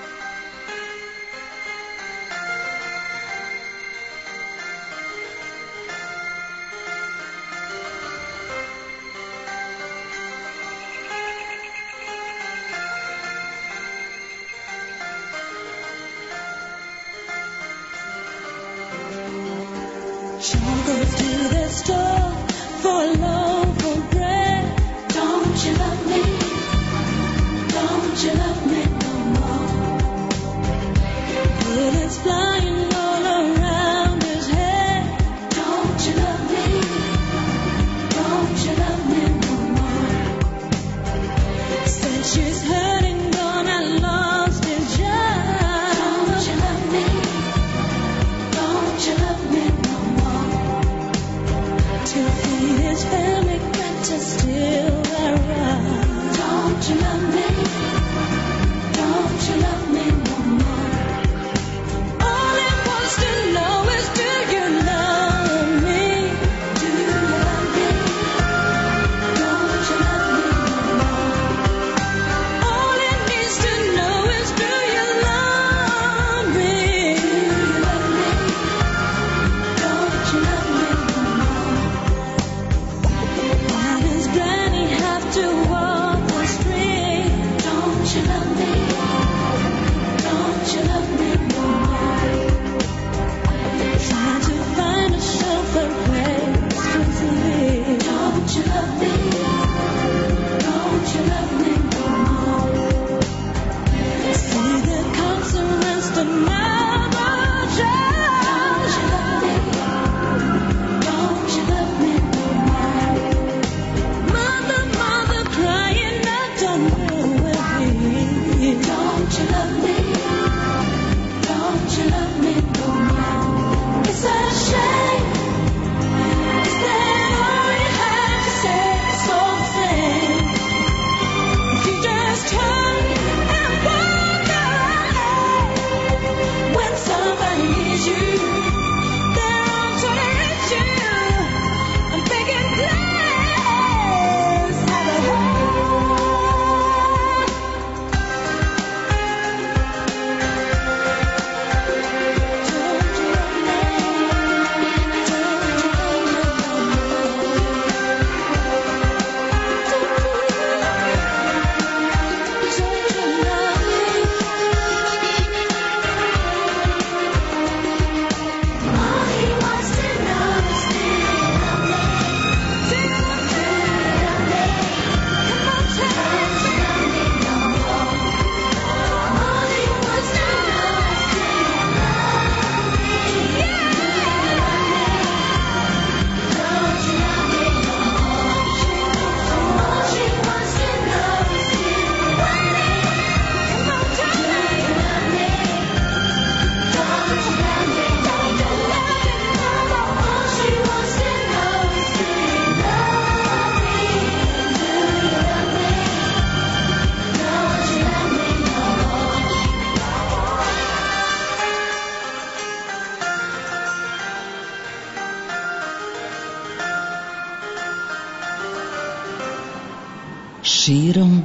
Širom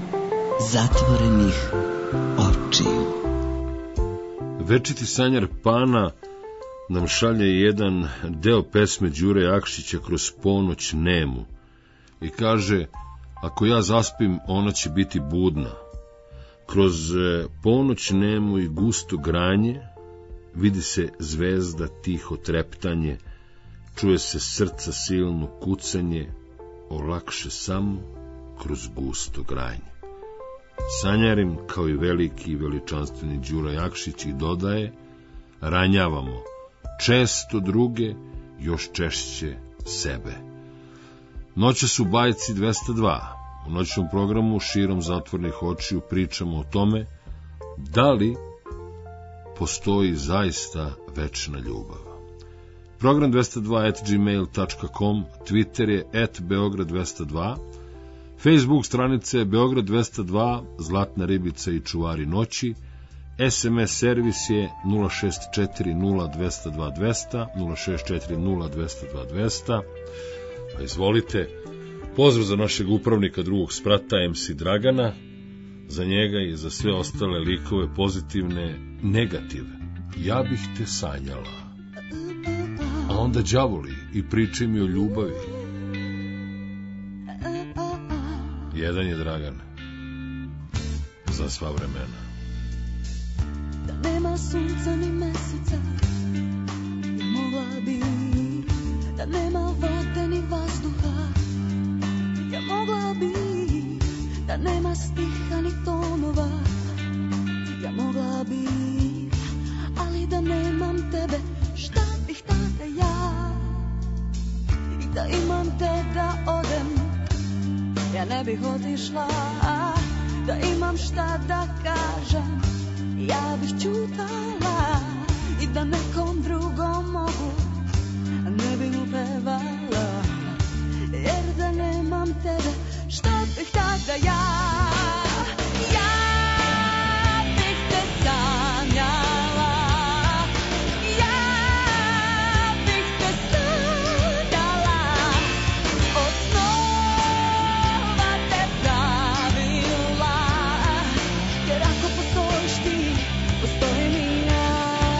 zatvorenih očiju. Večiti sanjar Pana nam šalje jedan deo pesme Đure Jakšića Kroz ponoć nemu i kaže: ako ja zaspim, ona će biti budna. Kroz ponoć nemu i gusto granje vidi se zvezda tiho treptanje, čuje se srca silno kucanje, olakše samo kroz gusto granje. Sanjarim kao i veliki i veličanstveni Đura Jakšić i dodaje, ranjavamo često druge, još češće sebe. Noćas u bajci dvesta dva. U noćnom programu Širom zatvornih očiju pričamo o tome da li postoji zaista večna ljubav. Program dvesta dva at gmail dot com, Twitter je at beograd dvesta dva, Facebook stranice Beograd dvesta dva, Zlatna ribica i čuvari noći, S M S servis je nula šest četiri nula dvesta dva dvesta, nula šest četiri nula dvesta dva dvesta. Pa izvolite, pozdrav za našeg upravnika drugog sprata M C Dragana, za njega i za sve ostale likove pozitivne, negative. Ja bih te sanjala. A onda đavoli i pričaj mi o ljubavi. Jedan je Dragan za sva vremena. Da nema sunca ni meseca, ja mogla bi. Da nema vode ni vazduha, ja mogla bi. Da nema stiha ni tonova, ja mogla bi. Ali da nemam tebe, šta bih tada ja? I da imam te da odem, ja ne bih otišla. Da imam šta da kažem, ja bih ćutala. I da nekom drugom mogu, ne bih mu pevala. Jer da nemam tebe, šta bih tada ja? Ja bih te sanjala, ja bih te sanjala, od snova te pravila. Jer ako postojiš ti, postojim i ja.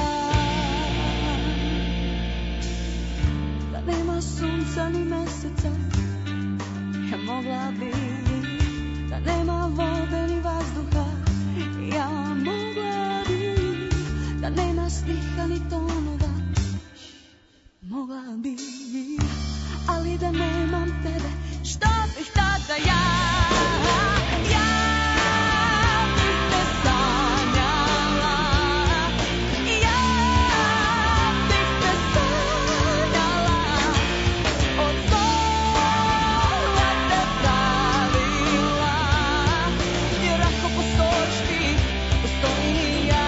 Da nema sunca ni meseca, ja mogla bi. Da nema vode ni vazduha, ja mogla bi. Da nema stiha ni tonova, mogla bi. Ali da nemam tebe, šta bih tada ja? Ja bih te sanjala, ja bih te sanjala, od snova te pravila. Jer ako postojiš ti, postojim i ja.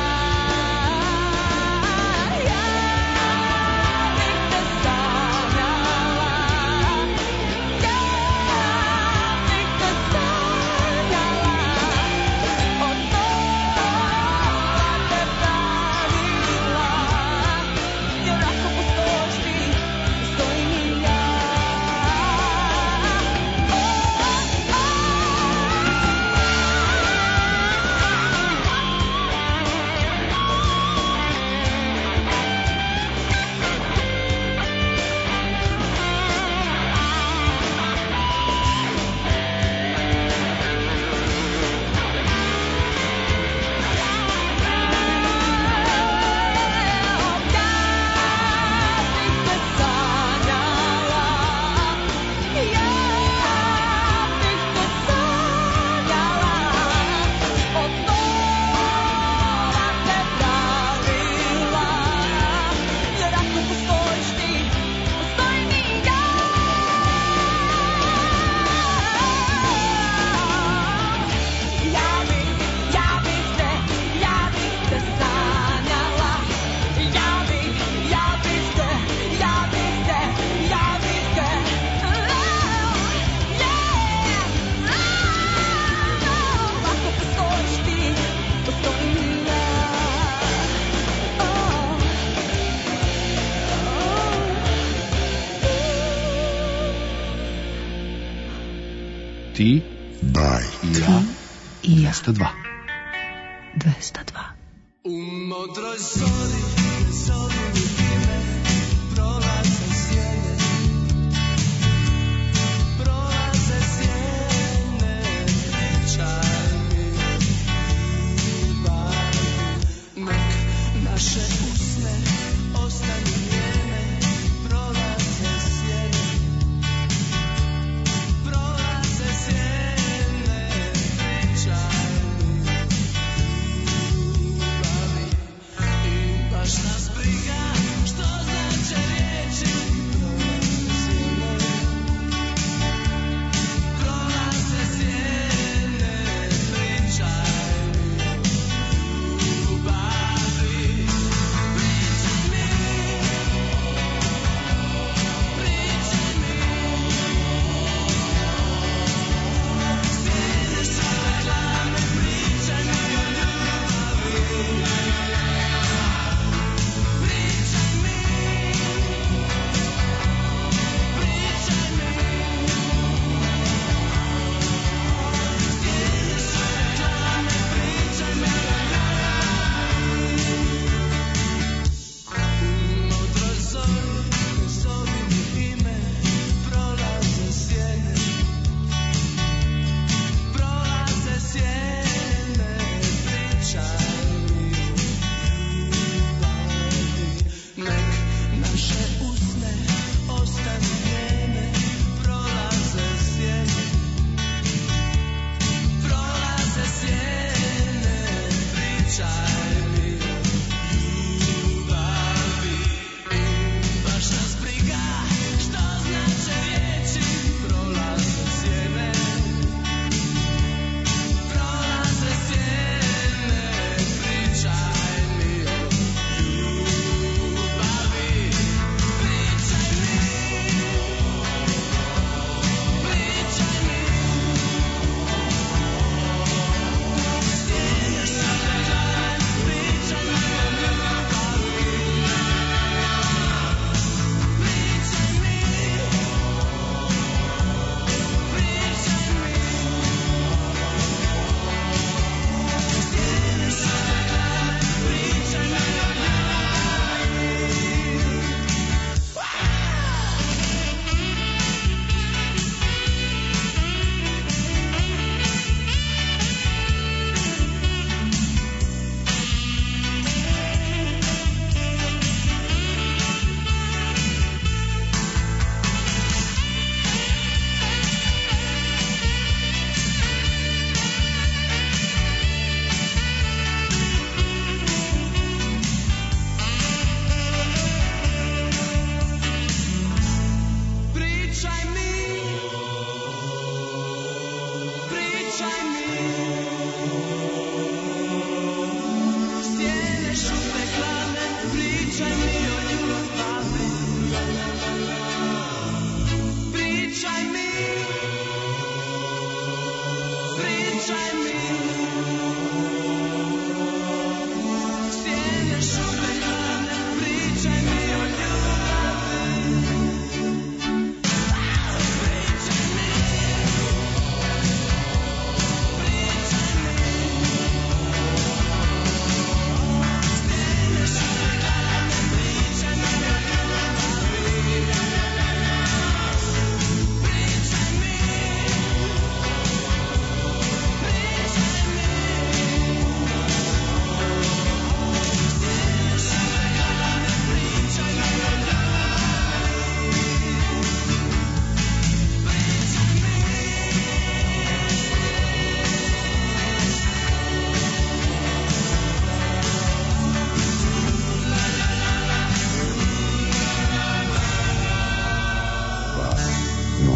Ja bih te sanjala, ja bih te sanjala, od snova te pravila. Jer ako postojiš ti, postojim i ja. Ti Baj. i ja I ja. dvesta dva. dvesta dva. U modroj zori, zori time, prolaze sjene, prolaze sjene, čaj mi, baj, nek naše usne ostanu njene, prolaze sjene, prolaze sjene.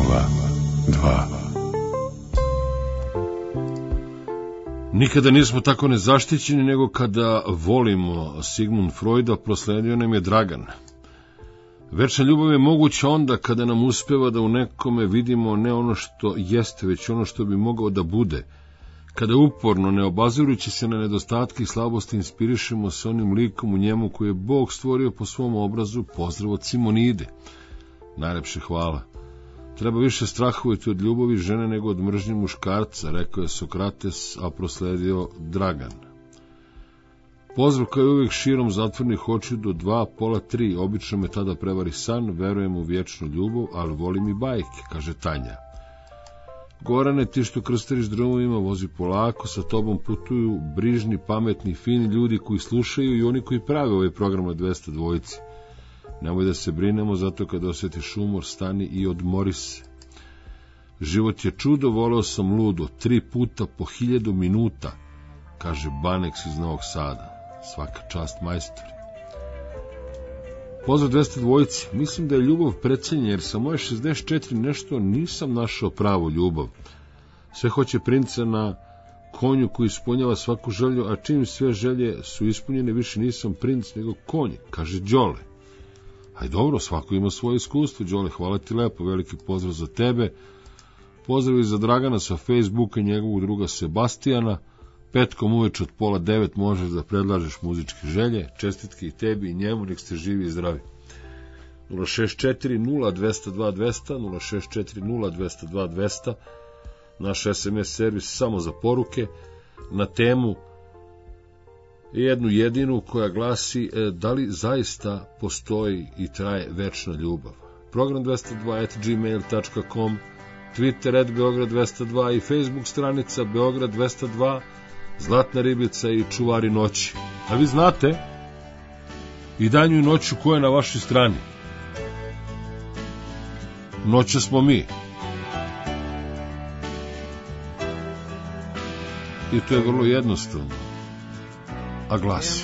nula dva. Nikada nismo tako nezaštićeni nego kada volimo. Sigmund Freuda prosledio nam je Dragan. Večna ljubav je moguća onda kada nam uspeva da u nekome vidimo ne ono što jeste, već ono što bi mogao da bude. Kada uporno, ne obazirujući se na nedostatke i slabosti, inspirišemo se onim likom u njemu koji je Bog stvorio po svom obrazu. Pozdrav od Simonide. Najlepše hvala. Treba više strahovati od ljubavi žene nego od mržnje muškarca, rekao je Sokrates, a prosledio Dragan. Pozdrav kao i uvijek širom zatvornih očiju do dva, pola tri, obično me tada prevari san, verujem u vječnu ljubav, ali volim i bajke, kaže Tanja. Gorane, ti što krstariš drumovima, vozi polako, sa tobom putuju brižni, pametni, fini ljudi koji slušaju i oni koji prave ovaj program na dvesta dvojici. Nemoj da se brinemo, zato kad osjetiš umor, stani i odmori se. Život je čudo, voleo sam ludo, tri puta po hiljadu minuta, kaže Baneks iz Novog Sada. Svaka čast, majstori. Pozdrav dvesta dvojici. Mislim da je ljubav precenjena, jer sa moje šezdeset četiri nešto nisam našao pravu ljubav. Sve hoće princa na konju koji ispunjava svaku želju, a čim sve želje su ispunjene, više nisam princ nego konj, kaže Đole. Aj dobro, svako ima svoje iskustvo. Đole, hvala ti lepo, veliki pozdrav za tebe. Pozdrav i za Dragana sa Facebooka i njegovog druga Sebastijana. Petkom uveč od pola devet možeš da predlažeš muzičke želje. Čestitke i tebi i njemu, nek ste živi i zdravi. nula šest četiri nula dva nula dva dva nula nula nula šest četiri nula dva nula dva dva nula. Naš es em es servis samo za poruke na temu jednu jedinu koja glasi da li zaista postoji i traje večna ljubav. Program dvesta dva at gmail dot com, Twitter at Beograd dvesta dva i Facebook stranica Beograd dvesta dva, Zlatna ribica i Čuvari noći. A vi znate i danju i noću ko je na vašoj strani. Noća smo mi. I to je vrlo jednostavno. A glasi: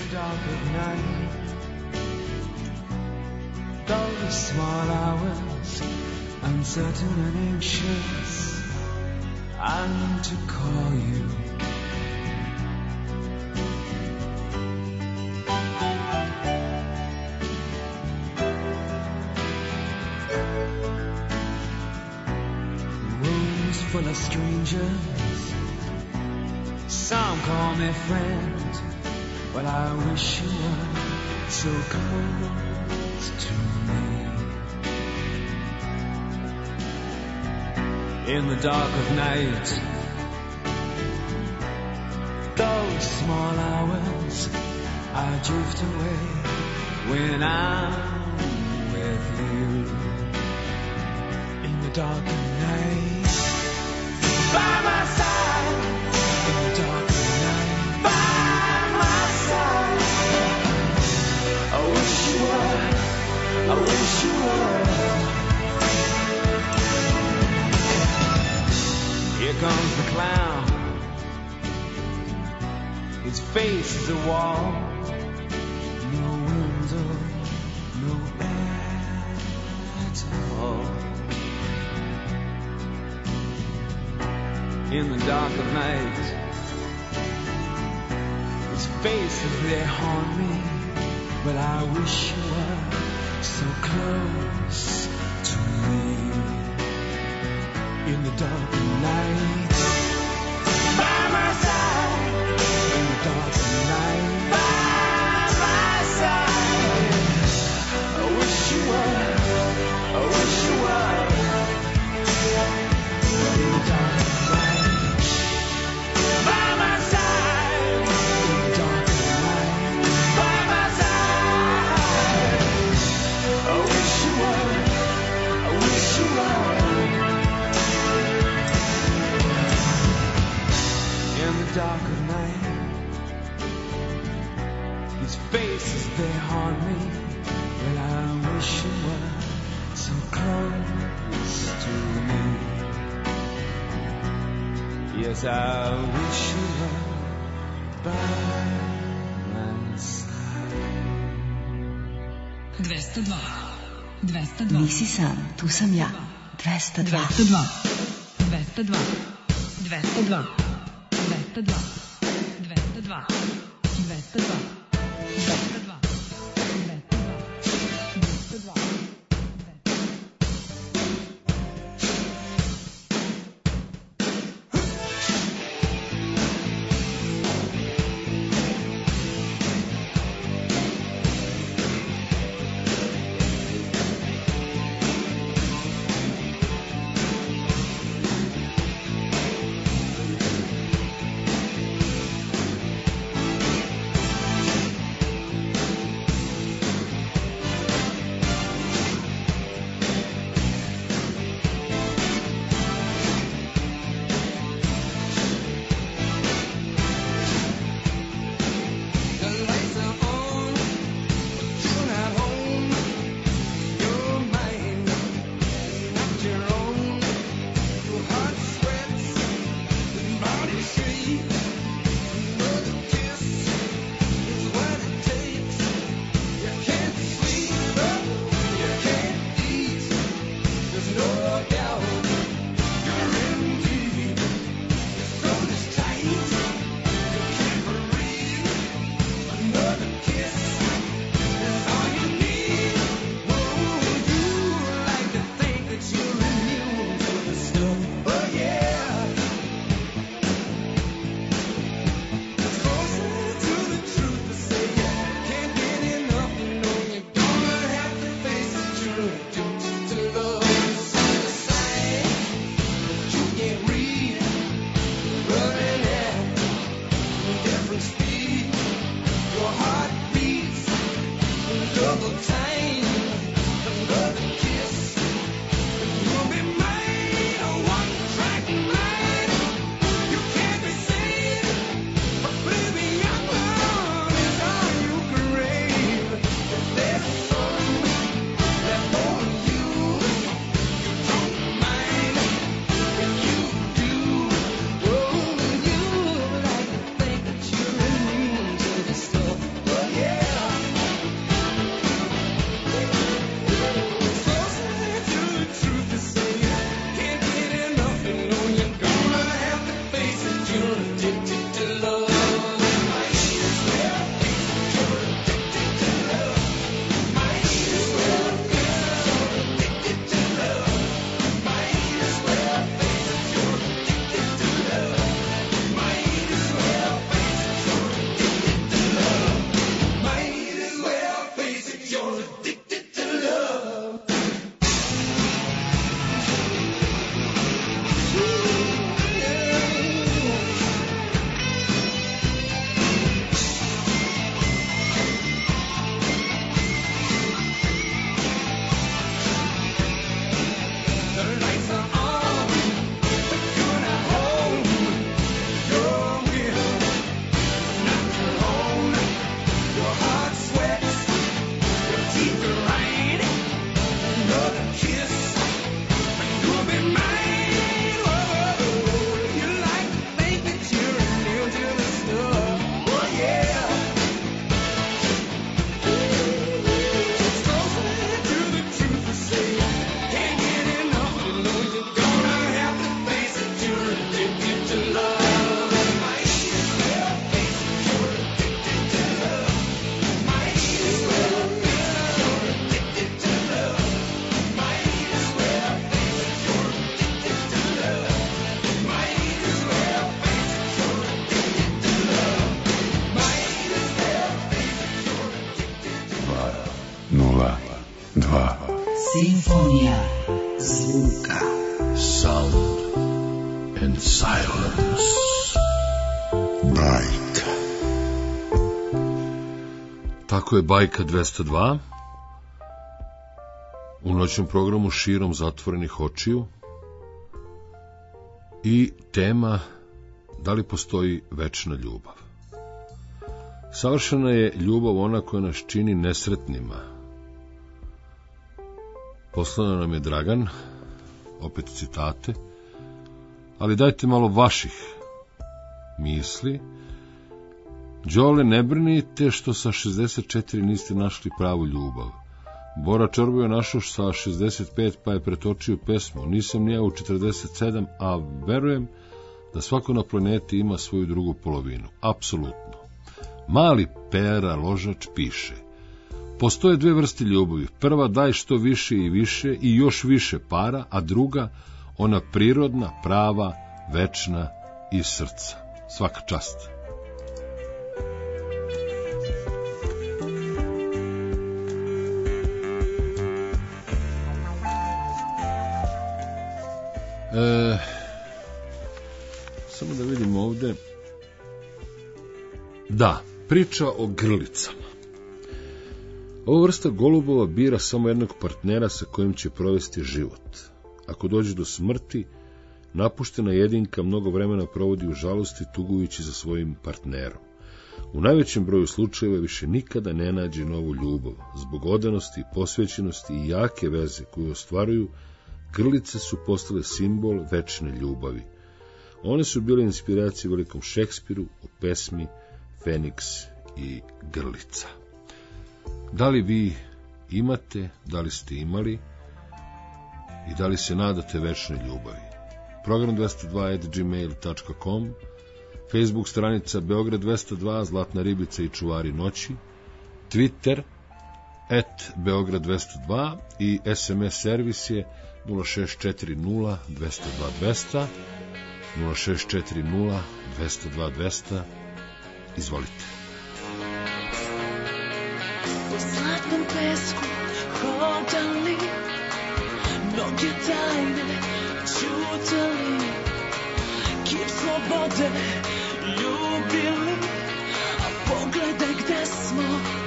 small hours, uncertain and anxious, I need to call you. Rooms full of strangers, some call me friend, but I wish you were so close to me. In the dark of night, those small hours, I drift away when I'm with you. In the dark of night, by my side. In the dark of night, by my side. I wish you were, I wish you were. Here comes the clown, his face is a wall, no window, no air at all. In the dark of night, his faces they haunt me, but I wish you were so close to me. In the dark of night, by my side. In the dark of night, by my side. I wish you were, I wish you were. In the dark of night, by my side. In the dark of night, by my side. I wish you were, I wish you were. In the dark of night, his faces they haunt me, but I wish you were so close to me. Yes, I wish you were by my side. dvesta dva. dvesta dva. Nisi sam, tu sam ja. dvesta dva. dvesta dva. dvesta dva. dvesta dva. dvesta dva. dvesta dva. dvesta dva. dvesta dva. Simfonija zvuka. Sound and silence. Bajka. Tako je Bajka dvesta dva. U noćnom programu Širom zatvorenih očiju. I tema da li postoji večna ljubav. Savršena je ljubav ona koja nas čini nesretnima. Poslao nam je Dragan, opet citate, ali dajte malo vaših misli. Đole, ne brinite što sa šezdeset četiri niste našli pravu ljubav. Bora Čorbo je našao sa šezdeset pet pa je pretočio pesmu Nisam ni ja u četrdeset sedam, a verujem da svako na planeti ima svoju drugu polovinu. Apsolutno. Mali Pera Ložač piše: postoje dve vrste ljubavi. Prva, daj što više i više i još više para, a druga, ona prirodna, prava, večna iz srca. Svaka čast. E, samo da vidimo ovde. Da, priča o grlicama. Ova vrsta golubova bira samo jednog partnera sa kojim će provesti život. Ako dođe do smrti, napuštena jedinka mnogo vremena provodi u žalosti tugujući za svojim partnerom. U najvećem broju slučajeva više nikada ne nađe novu ljubav. Zbog odanosti, posvećenosti i jake veze koju ostvaruju, grlice su postale simbol večne ljubavi. One su bile inspiracije velikom Šekspiru u pesmi Feniks i grlica. Da li vi imate, da li ste imali i da li se nadate večnoj ljubavi? Program dvesta dva at gmail dot com, Facebook stranica Beograd dvesta dva, Zlatna ribica i čuvari noći, Twitter at Beograd dvesta dva i es em es servis je nula šest četiri nula dva nula dva dva nula nula nula šest četiri nula dva nula dva dva. Izvolite. U zlatnom pesku hodali, mnoge tajne čutali, kip slobode ljubili, a pogledaj gde smo.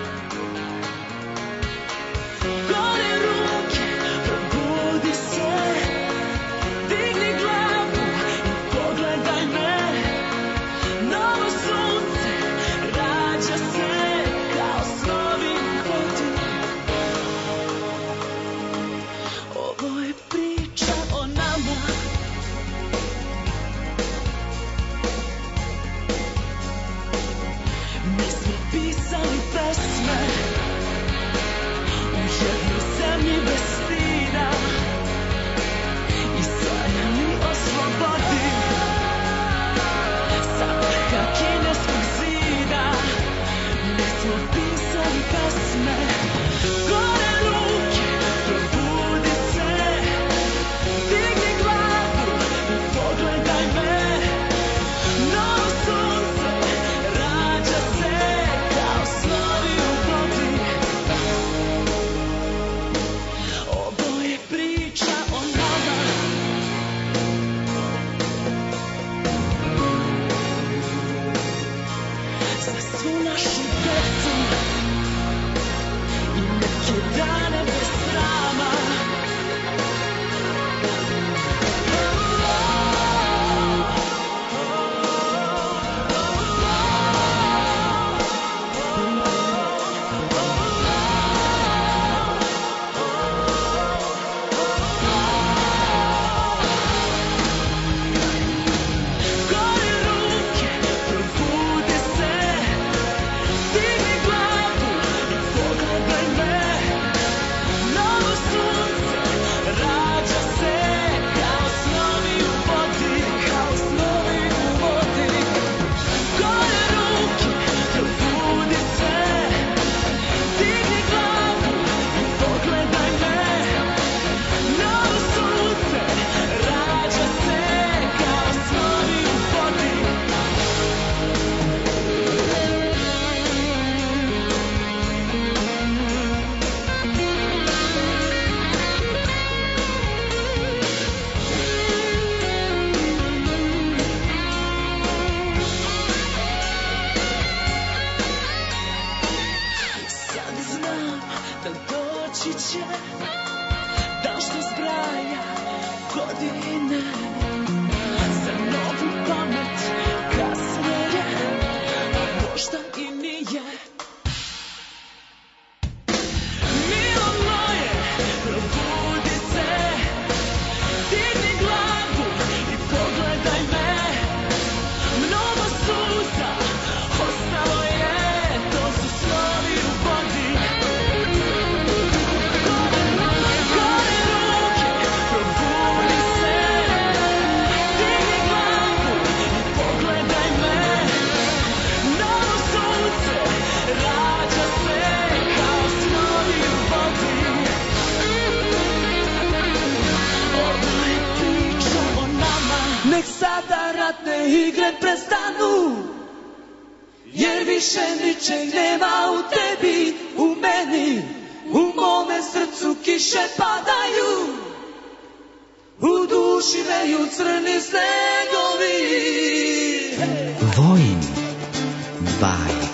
Gore ruke, probudi se, digni glavu i pogledaj me. Novo sunce rađa se kao snovi u vodi. Ovo je priča o nama. Mi smo pisali pesme u jednoj zemlji bez stida i sanjali o slobodi sa vrha kineskog zida. Mi smo pisali pesme. Gore ruke, probudi se, digni glavu i pogledaj me. Novo sunce rađa se kao snovi u vodi. Ovo je priča o nama. Za svu našu decu i neke dane bez srama. Gore ruke, probudi se, digni glavu i pogledaj me. Novo sunce rađa se kao snovi u vodi, kao snovi u vodi. Gore ruke, probudi se, digni glavu i pogledaj me. Novo sunce rađa se kao snovi u vodi. Sad znam da doći će dan što zbraja godine. Za novu pamet kasno je, a možda i nije. Milo moje, probudi se, digni glavu i pogledaj me. Mnogo suza ostalo je, to su snovi u vodi. Nek sada ratne igre prestanu, jer više ničeg nema u tebi, u meni, u mome srcu kiše padaju, u duši veju crni snegovi. Vojin bajka.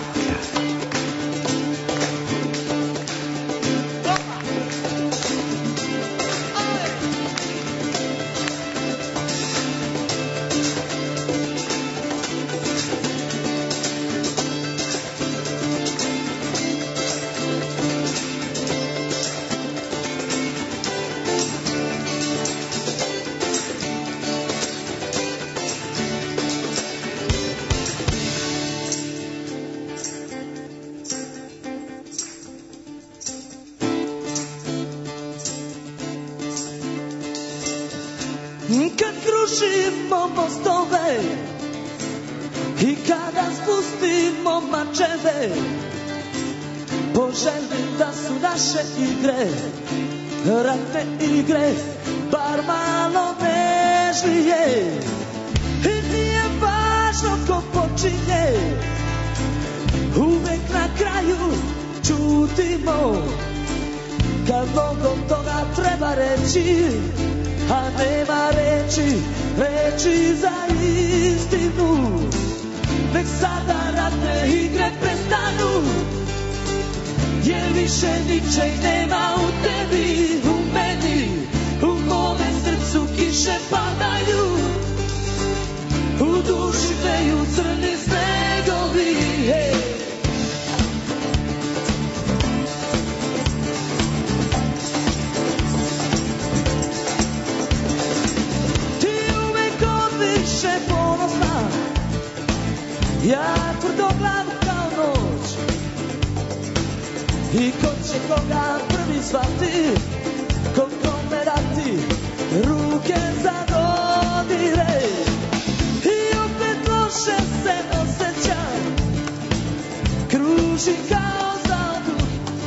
Kad krušimo mostove i kada spustimo mačeve, poželim da su naše igre, ratne igre, bar malo nežnije. I nije važno ko počinje, uvek na kraju čutimo, kad mnogo toga treba reći, a nema reči, reči za istinu. Nek sada ratne igre prestanu, jer više ničeg nema u tebi, u meni, u mome srcu kiše padaju, u duši veju crni snegovi. Hey. Ponosna, ja tvrdoglav kao noć, i ko će koga prvi shvati, ko kome dati ruke za dodire. I opet loše se osjećam, kruži kao zaduh,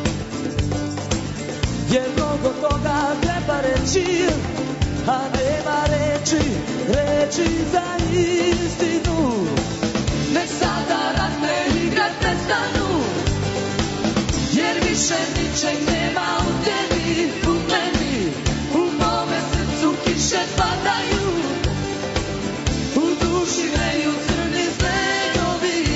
jer mnogo toga treba reći, a nema reči, reči za istinu. Nek sada ratne igre prestanu, jer više ničeg nema u tebi, u meni, u mome srcu kiše padaju, u duši greju crni snegovi.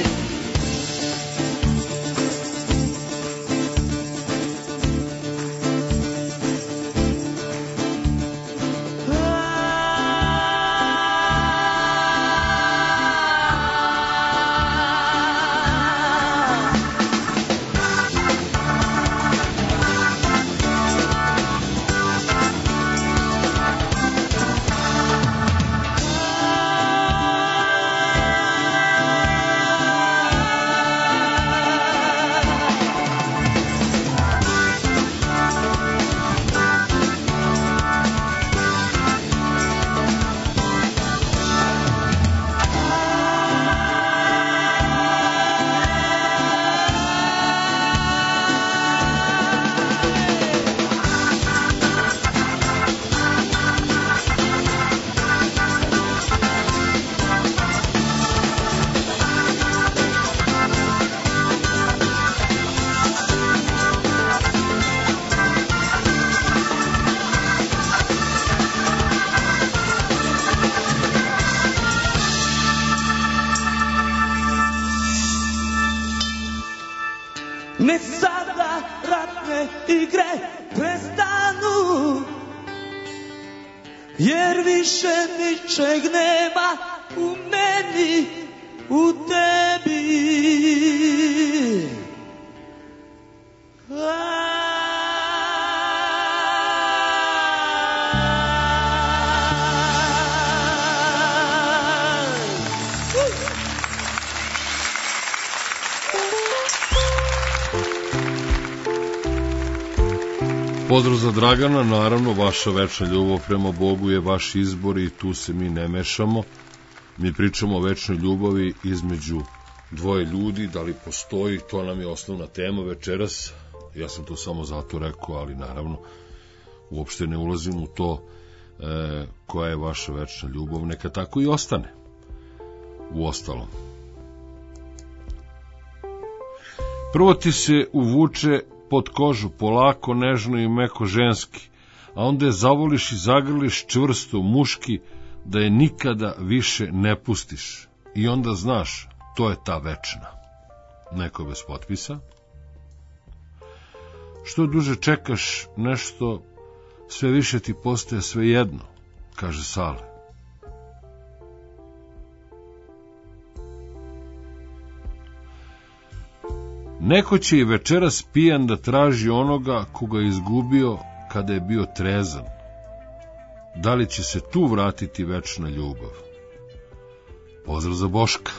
Nek sada ratne igre prestanu, jer više ničeg nema u meni, u tebi. Pozdrav za Dragana, naravno, vaša večna ljubav prema Bogu je vaš izbor i tu se mi ne mešamo. Mi pričamo o večnoj ljubavi između dvoje ljudi, da li postoji, to nam je osnovna tema večeras. Ja sam to samo zato rekao, ali naravno, uopšte ne ulazim u to e, koja je vaša večna ljubav, neka tako i ostane. U ostalom. Prvo ti se uvuče pod kožu, polako, nežno i meko ženski, a onda je zavoliš i zagrliš čvrsto muški, da je nikada više ne pustiš. I onda znaš, to je ta večna. Neko bez potpisa. Što duže čekaš nešto, sve više ti postaje svejedno, kaže Sale. Neko će i večeras pijan da traži onoga koga je izgubio kada je bio trezan. Da li će se tu vratiti večna ljubav? Pozdrav za Boška.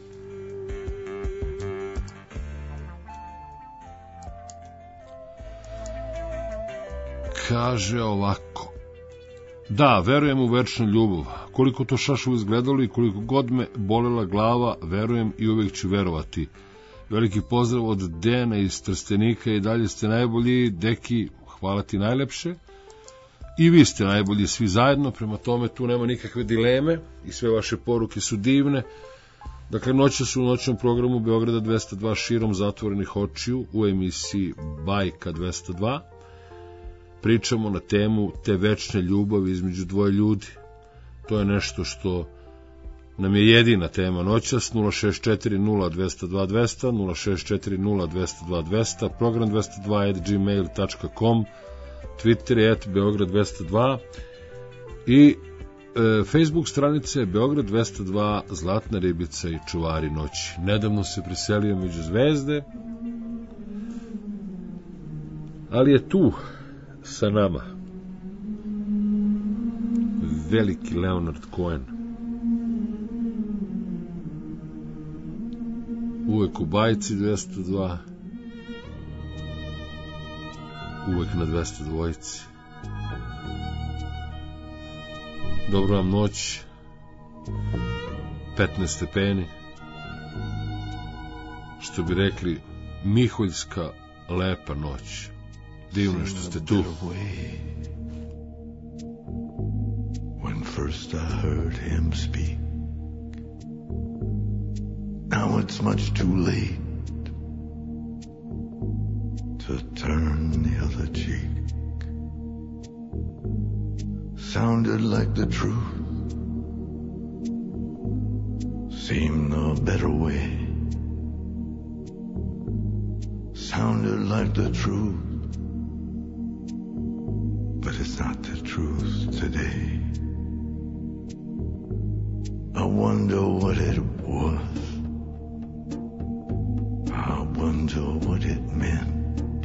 Kaže ovako. Da, verujem u večnu ljubav. Koliko to šašovo izgledalo i koliko god me bolela glava, verujem i uvijek ću verovati. Veliki pozdrav od Dejana iz Trstenika i dalje ste najbolji. Deki, hvala ti najlepše. I vi ste najbolji svi zajedno, prema tome tu nema nikakve dileme i sve vaše poruke su divne. Dakle, noće su u noćnom programu Beograda dvesta dva širom zatvorenih očiju u emisiji Bajka dvesta dva. Pričamo na temu te večne ljubavi između dvoje ljudi. To je nešto što nam je jedina tema noćas. Nula šest četiri nula dvesta dva dvesta, nula šest četiri nula dvesta dva dvesta, program dvesta dva at gmail dot com, Twitter je at Beograd dvesta dva i e, Facebook stranice Beograd dvesta dva, Zlatna ribica i čuvari noći. Nedavno se preselio među zvezde, ali je tu sa nama veliki Leonard Cohen. Uvek u bajci dvesta dva, uvek na dvesta dvojici. Dobro vam noć, petnaest stepeni, što bi rekli Miholjska lepa noć. Divno što ste tu. When first I heard him speak, now it's much too late to turn the other cheek. Sounded like the truth, seemed the better way. Sounded like the truth, but it's not the truth today. I wonder what it was. I wonder what it meant.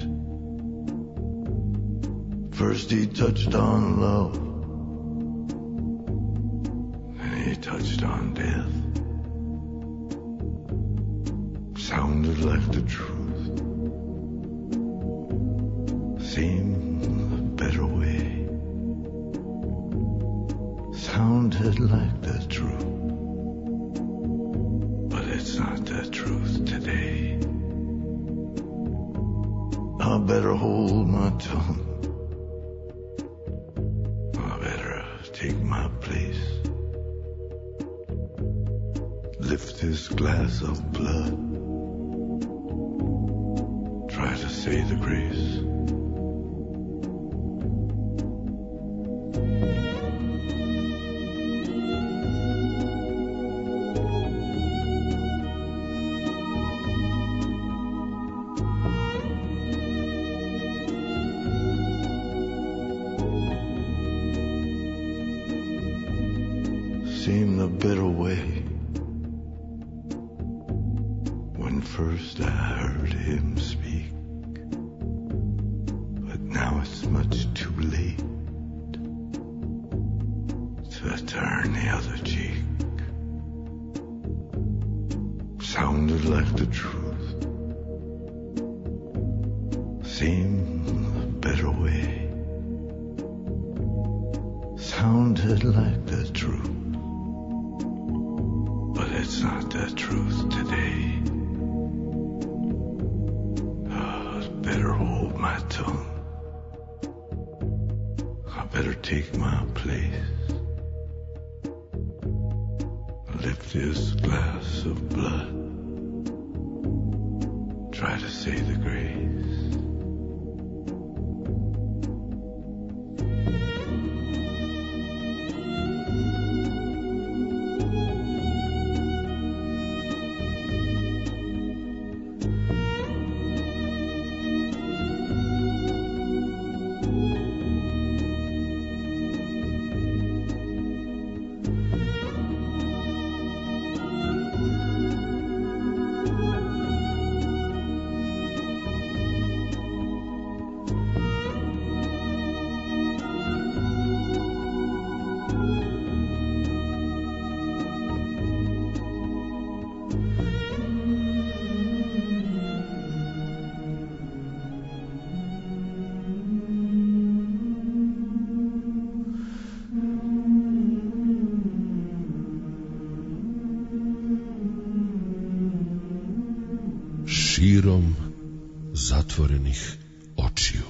First he touched on love, then he touched on death. Sounded like the truth, seemed the better way. Sounded like the truth, but it's not the truth today. I better hold my tongue. I better take my place. Lift this glass of blood. Try to say the grace. Seemed the better way when first I heard him speak, but now it's much too late to turn the other cheek. Sounded like the truth, seemed the better way. Sounded like the truth, but it's not the truth today. I better hold my tongue. I better take my place. Lift this glass of blood. Try to say the grace. Širom zatvorenih očiju.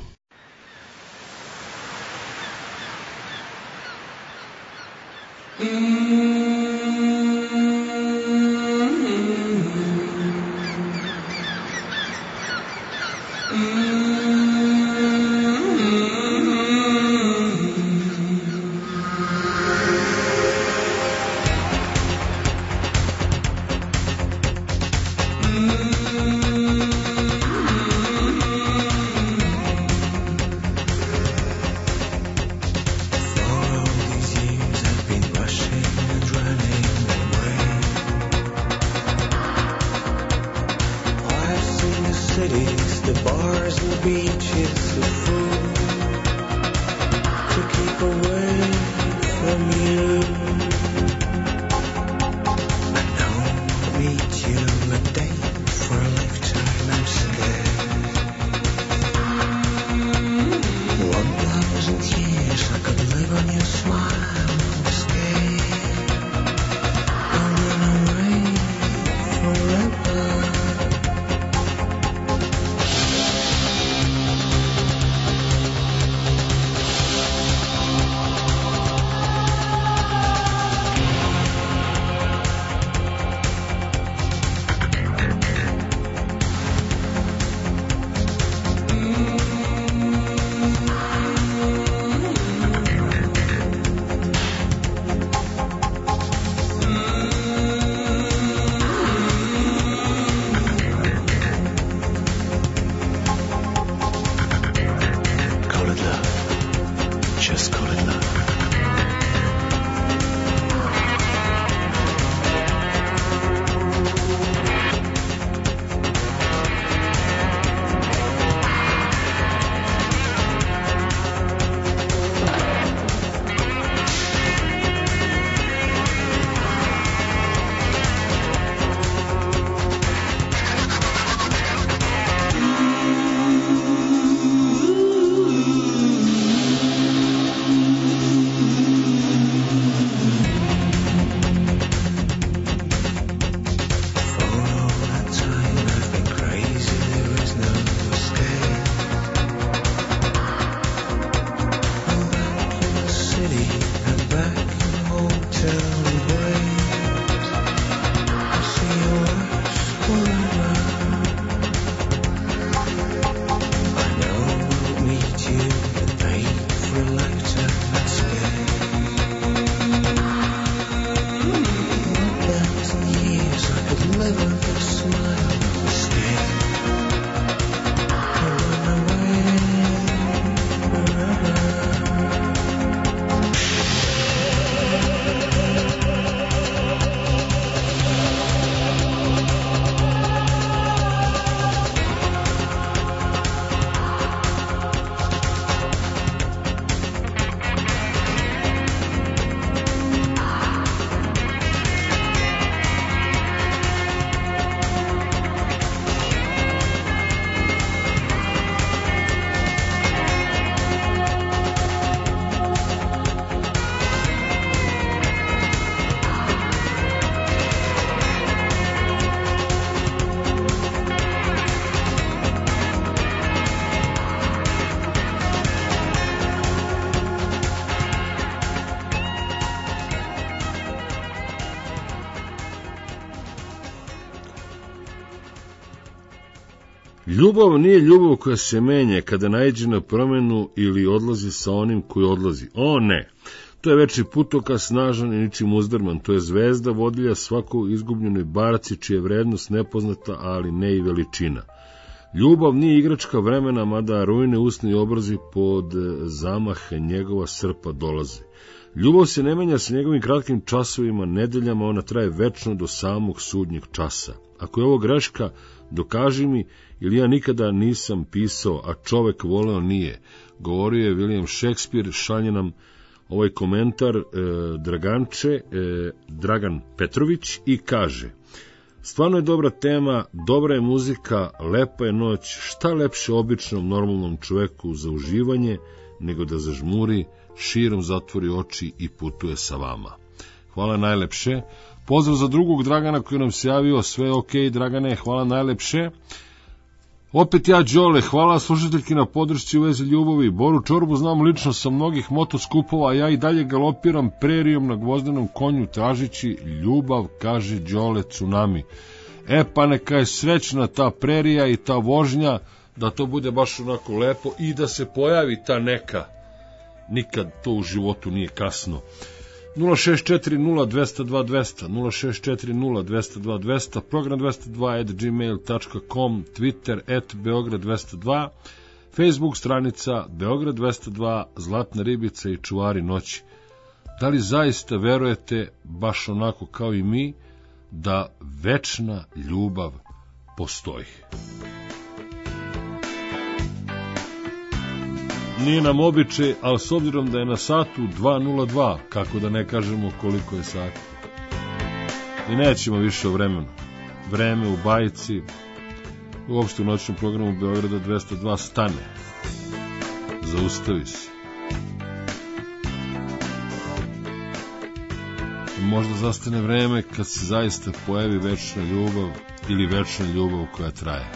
Ljubav nije ljubav koja se menja kada naiđe na promenu ili odlazi sa onim koji odlazi. O ne, to je večni putokaz, snažan i ničim uzdrman. To je zvezda vodilja svakog izgubljenoj barci čija je vrednost nepoznata, ali ne i veličina. Ljubav nije igračka vremena, mada rujne usni obrazi pod zamah njegova srpa dolaze. Ljubav se ne menja sa njegovim kratkim časovima, nedeljama, ona traje večno do samog sudnjeg časa. Ako je ovo greška, dokaži mi, ili ja nikada nisam pisao, a čovek voleo nije. Govorio je William Shakespeare, šalje nam ovaj komentar e, Draganče, e, Dragan Petrović, i kaže: stvarno je dobra tema, dobra je muzika, lepa je noć, šta lepše običnom normalnom čoveku za uživanje nego da zažmuri, širom zatvori oči i putuje sa vama. Hvala najlepše. Pozdrav za drugog Dragana koji nam se javio, sve ok, Dragane, hvala najlepše. Opet ja, Đole, hvala slušateljki na podršci u vezi ljubavi. Boru Čorbu znam lično sa mnogih motoskupova, a ja i dalje galopiram prerijom na gvozdenom konju tražići ljubav, kaže Đole Tsunami. E pa neka je srećna ta prerija i ta vožnja, da to bude baš onako lepo i da se pojavi ta neka. Nikad to u životu nije kasno. nula šest četiri nula dva nula dva dva nula nula šest četiri nula dva nula dva dva nula, program dvesta dva at gmail dot com, Twitter at Beograd dvesta dva, Facebook stranica Beograd dvesta dva, Zlatna ribica i Čuvari noći. Da li zaista verujete, baš onako kao i mi, da večna ljubav postoji? Nije nam običaj, ali s obzirom da je na satu dva nula dva, kako da ne kažemo koliko je sati. I nećemo više o vremenu. Vreme u bajici, uopšte u noćnom programu Beograda dvesta dva stane. Zaustavi se. Možda zastane vreme kad se zaista pojavi večna ljubav ili večna ljubav koja traje.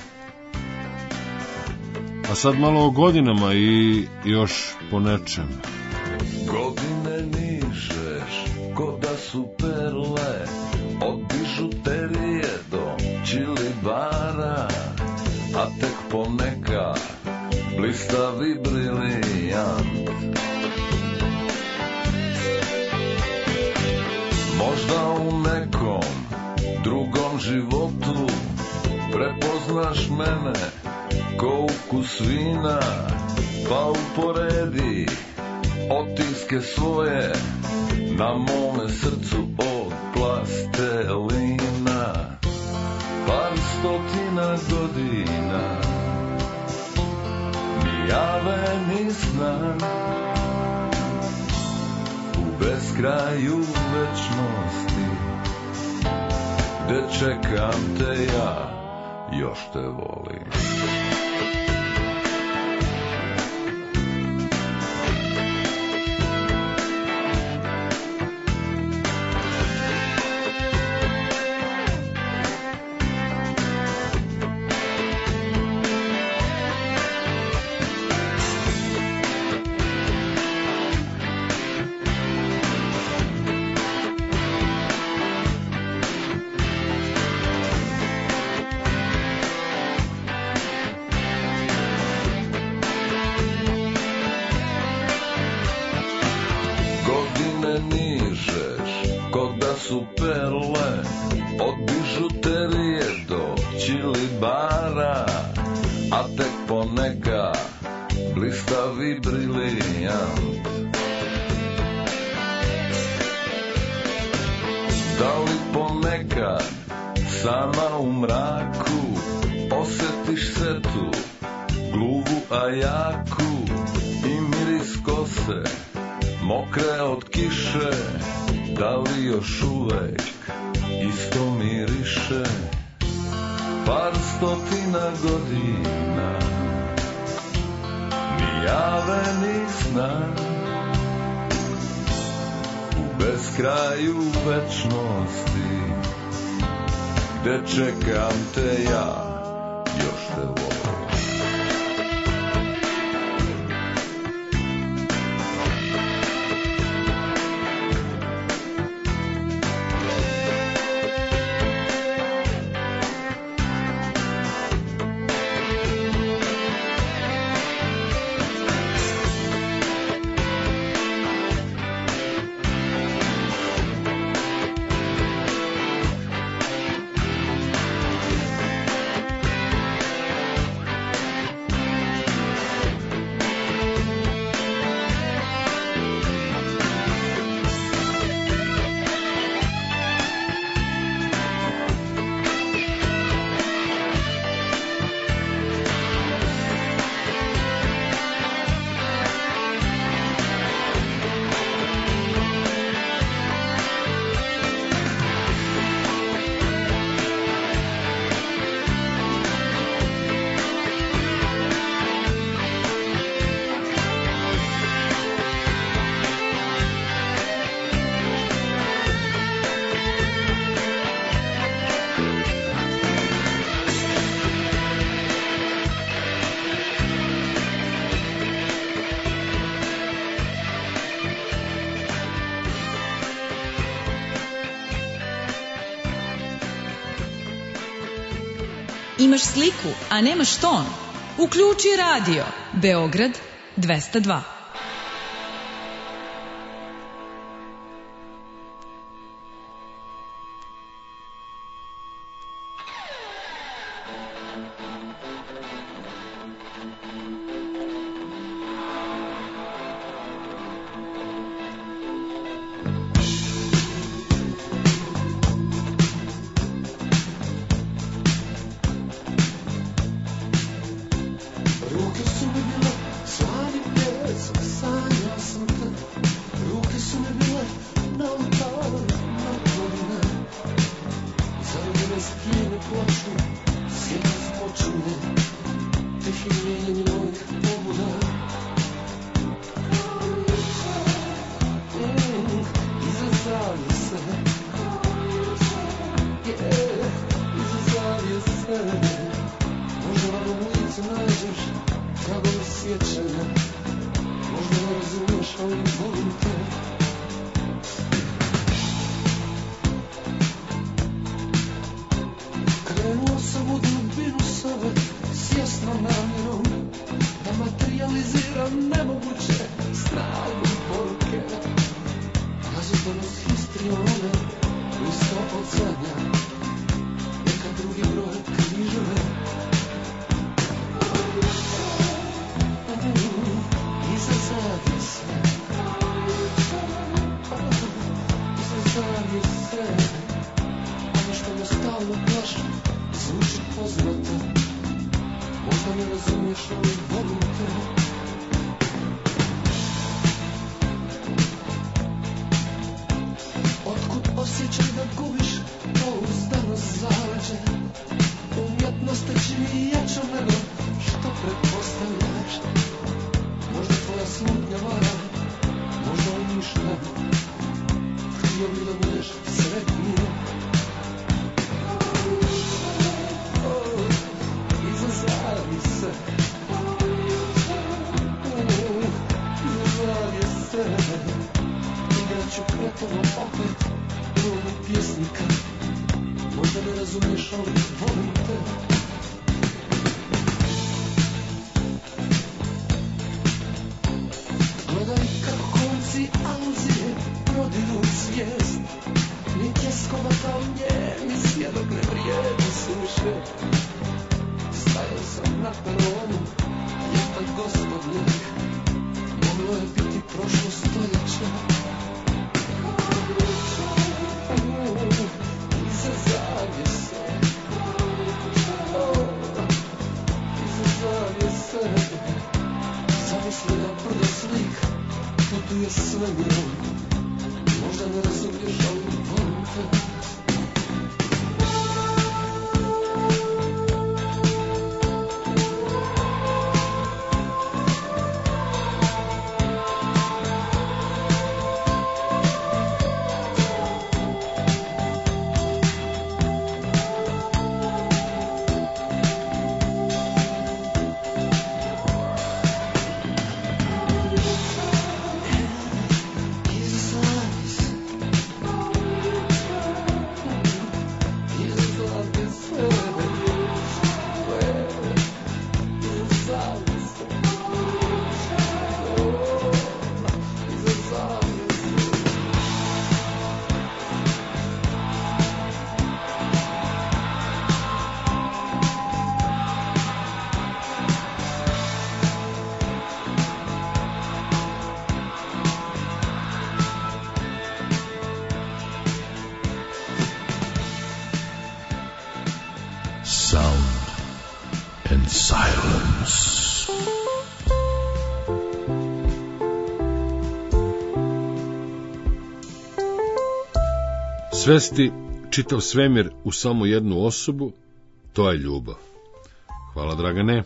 A sad malo o godinama i još po nečem. Godine nižeš, ko da su perle, od bižuterije do čilibara, a tek poneka blistavi brilijant. Možda u nekom drugom životu prepoznaš mene ko ukus vina, pa uporedi otiske svoje na mome srcu od plastelina. Par stotina godina, ni jave ni sna, u beskraju večnosti, gde čekam te ja, još te volim. Čekam te ja, još te volim. Imaš sliku, a nemaš ton? Uključi radio. Beograd dvesta dva. Svesti čitav svemir u samo jednu osobu, to je ljubav. Hvala, Dragane.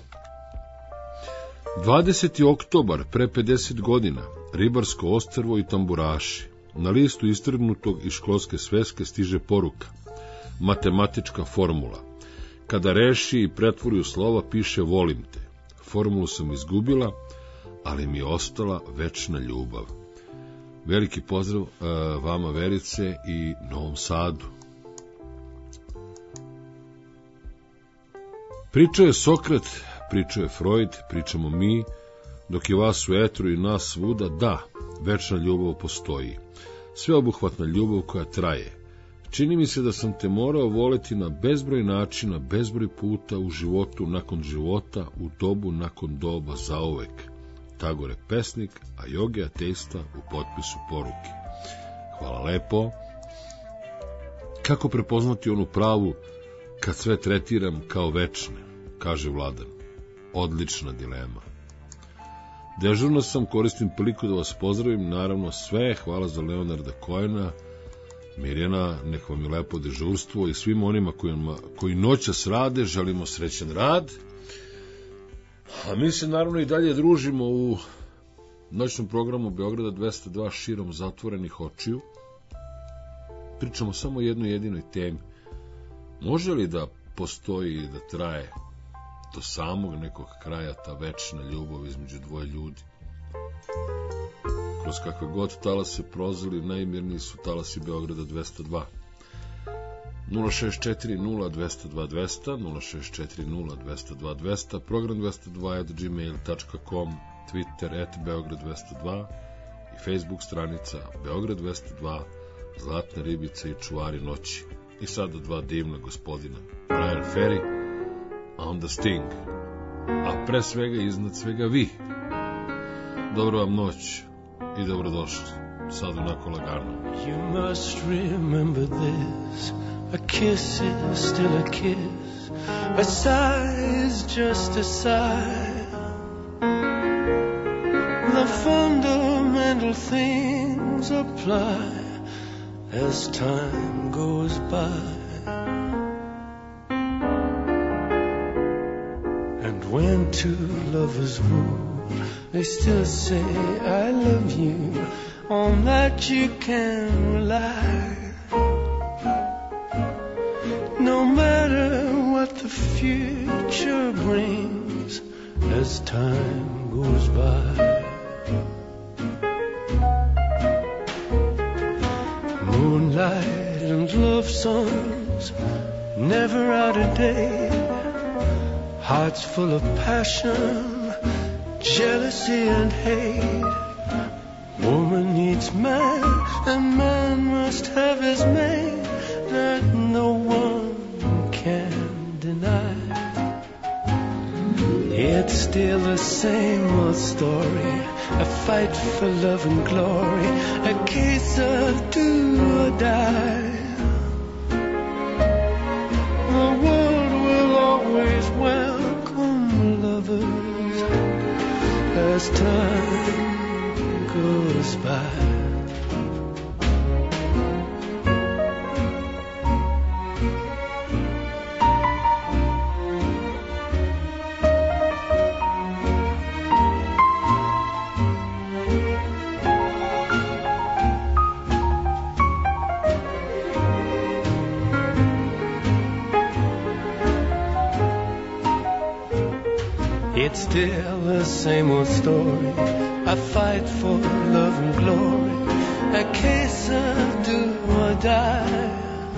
dvadeseti oktobar, pre pedeset godina, Ribarsko ostrvo i tamburaši. Na listu istrgnutog iz školske sveske stiže poruka, matematička formula. Kada reši i pretvori u slova, piše volim te. Formulu sam izgubila, ali mi je ostala večna ljubav. Veliki pozdrav uh, vama, Verice, i Novom Sadu. Pričao je Sokrat, pričao je Freud, pričamo mi, dok je vas u etru i nas svuda, da, večna ljubav postoji. Sveobuhvatna ljubav koja traje. Čini mi se da sam te morao voleti na bezbroj načina, bezbroj puta u životu nakon života, u dobu nakon doba zauvek. Tagore pesnik, a Joge ateista u potpisu poruke. Hvala lepo. Kako prepoznati onu pravu kad sve tretiram kao večne, kaže Vladan. Odlična dilema. Dežurno sam, koristim priliku da vas pozdravim, naravno sve, hvala za Leonarda Kojena, Mirjana, nek vam je lepo dežurstvo i svim onima kojima, koji noćas rade, želimo srećan rad. A mi se naravno i dalje družimo u noćnom programu Beograda dvesta dva širom zatvorenih očiju. Pričamo samo o jednoj jedinoj temi. Može li da postoji i da traje do samog nekog kraja ta večna ljubav između dvoje ljudi? Kroz kakve god talase prozeli, najmirniji su talasi Beograda dvesta dva. nula šest četiri nula dvesta dva dvesta, nula šest četiri nula dvesta dva dvesta, program dvesta dva at gmail dot com, Twitter at Beograd dvesta dva i Facebook stranica Beograd dvesta dva, Zlatne ribice i čuvari noći. I sada dva divna gospodina, Brian Ferry, a onda Sting, a pre svega iznad svega vi. Dobro vam noć i dobrodošli, sad onako lagano. You must remember this, a kiss is still a kiss, a sigh is just a sigh. The fundamental things apply as time goes by. And when two lovers woo, they still say I love you, on that you can rely. No matter what the future brings as time goes by. Moonlight and love songs, never out of date. Hearts full of passion, jealousy and hate. Woman needs man, and man must have his mate, that no one can deny. It's still the same old story, a fight for love and glory, a case of do or die. The world will always welcome lovers as time goes by. It's still the same old story, a fight for love and glory, a case of do or die.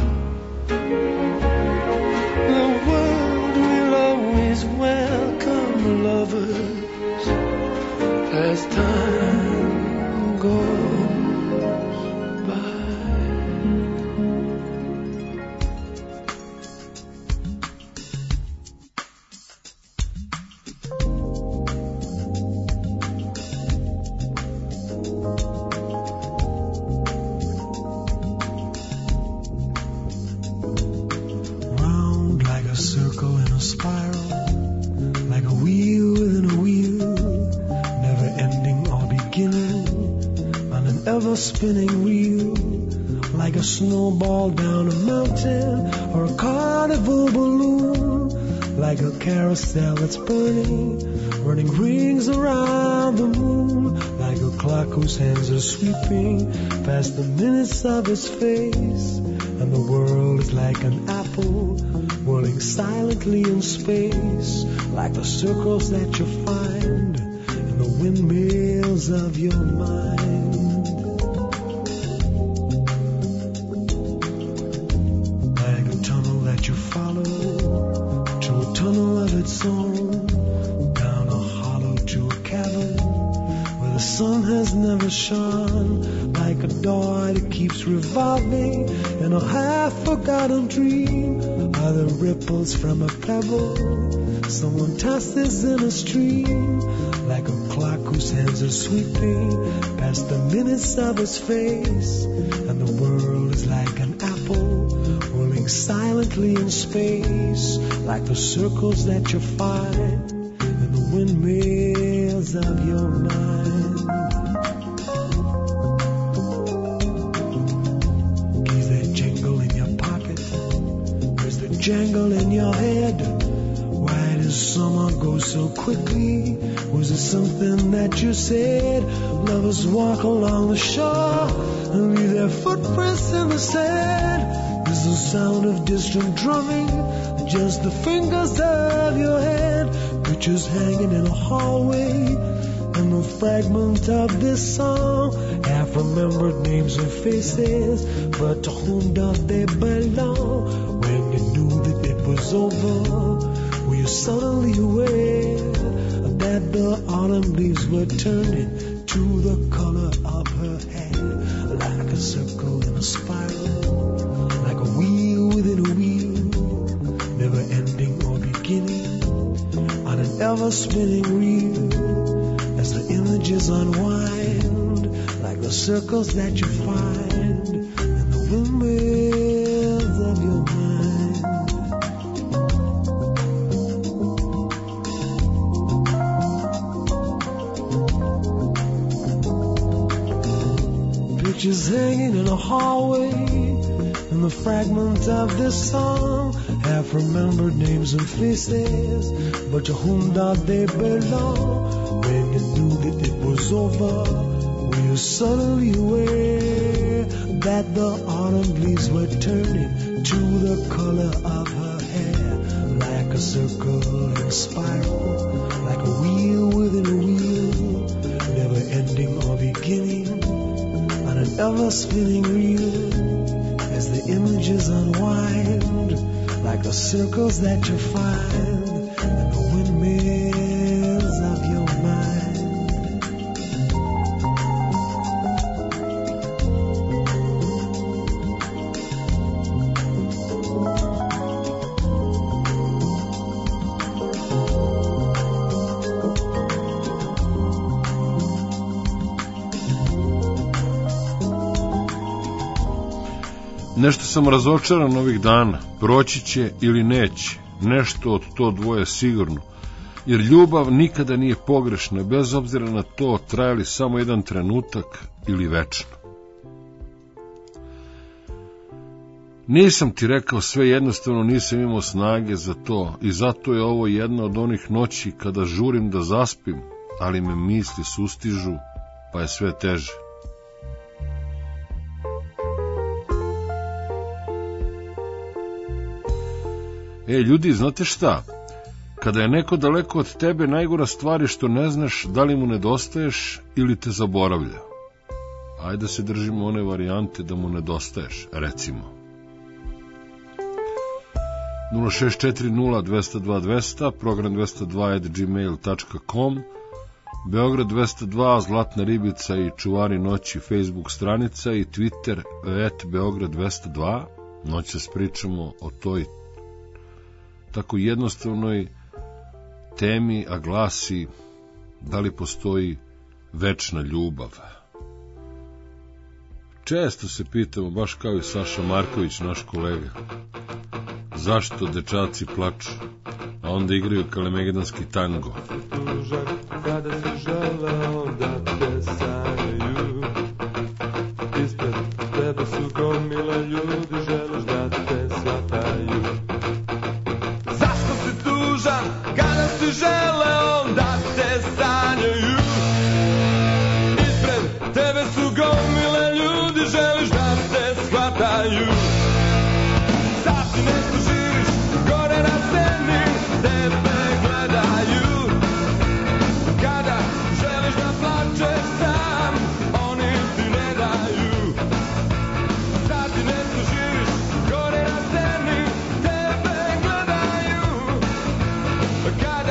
The world will always welcome lovers as time goes by. Spinning wheel, like a snowball down a mountain or a carnival balloon, like a carousel that's burning, running rings around the moon, like a clock whose hands are sweeping past the minutes of his face, and the world is like an apple whirling silently in space, like the circles that you find in the windmills of your mind. Tunnel stone, down a hollow to a cavern where the sun has never shone, like a door that keeps revolving in a half-forgotten dream. Are the ripples from a pebble someone tosses in a stream, like a clock whose hands are sweeping past the minutes of his face, and the world is like an apple rolling silently in space, like the circles that you find in the windmills of your mind. Keys that jingle in your pocket, where's the jangle in your head? Why does summer go so quickly? Was it something that you said? Lovers walk along the shore and leave their footprints in the sand. Is the sound of distant drumming just the fingers of your hand? Pictures hanging in a hallway, and the fragment of this song, half-remembered names and faces, but to whom doth they belong? When you knew that it was over, were you suddenly aware that the autumn leaves were turning to the color of her hair, like a circle in a spiral, like a wheel within a wheel, never ending or beginning, on an ever-spinning reel, as the images unwind, like the circles that you find in the windmills of your mind. Pictures hanging in a hallway, and the fragment of this song, half-remembered names and faces, but to whom doth they belong? When you knew that it was over, were you suddenly aware that the autumn leaves were turning to the color of her hair, like a circle and a spiral, like a wheel within a wheel, never ending or beginning, on an ever-spinning reel, as the images unwind, like the circles that you find in the windmills of your mind. Nešto sam razočaran ovih dana, proći će ili neće, nešto od to dvoje sigurno, jer ljubav nikada nije pogrešna, bez obzira na to trajali samo jedan trenutak ili večno. Nisam ti rekao sve, jednostavno nisam imao snage za to i zato je ovo jedna od onih noći kada žurim da zaspim, ali me misli sustižu, pa je sve teže. E, ljudi, znate šta? Kada je neko daleko od tebe, najgora stvar je što ne znaš da li mu nedostaješ ili te zaboravlja. Ajde da se držimo one varijante da mu nedostaješ, recimo. nula šest četiri nula dva nula dva dva nula nula, program dvesta dva at gmail dot com, Beograd dvesta dva, Zlatna ribica i Čuvari noći Facebook stranica i Twitter at Beograd dvesta dva. Noćas pričamo o toj tako jednostavnoj temi, a glasi: da li postoji večna ljubav? Često se pitamo, baš kao i Saša Marković, naš kolega, zašto dečaci plaču, a onda igraju kalemegdanski tango. Kada se žele, onda te sanjaju, ispred tebe su gomile ljudi, želiš da te shvataju. Zašto si tužan, kada si žele, onda te sanjaju, ispred tebe su gomile ljudi, želiš da te shvataju. Sad ti nešto živiš, gore na sceni, tebe gledaju. Kada želiš da plačeš sam, oni ti ne daju. Sad ti nešto živiš, gore na sceni, tebe gledaju. Kada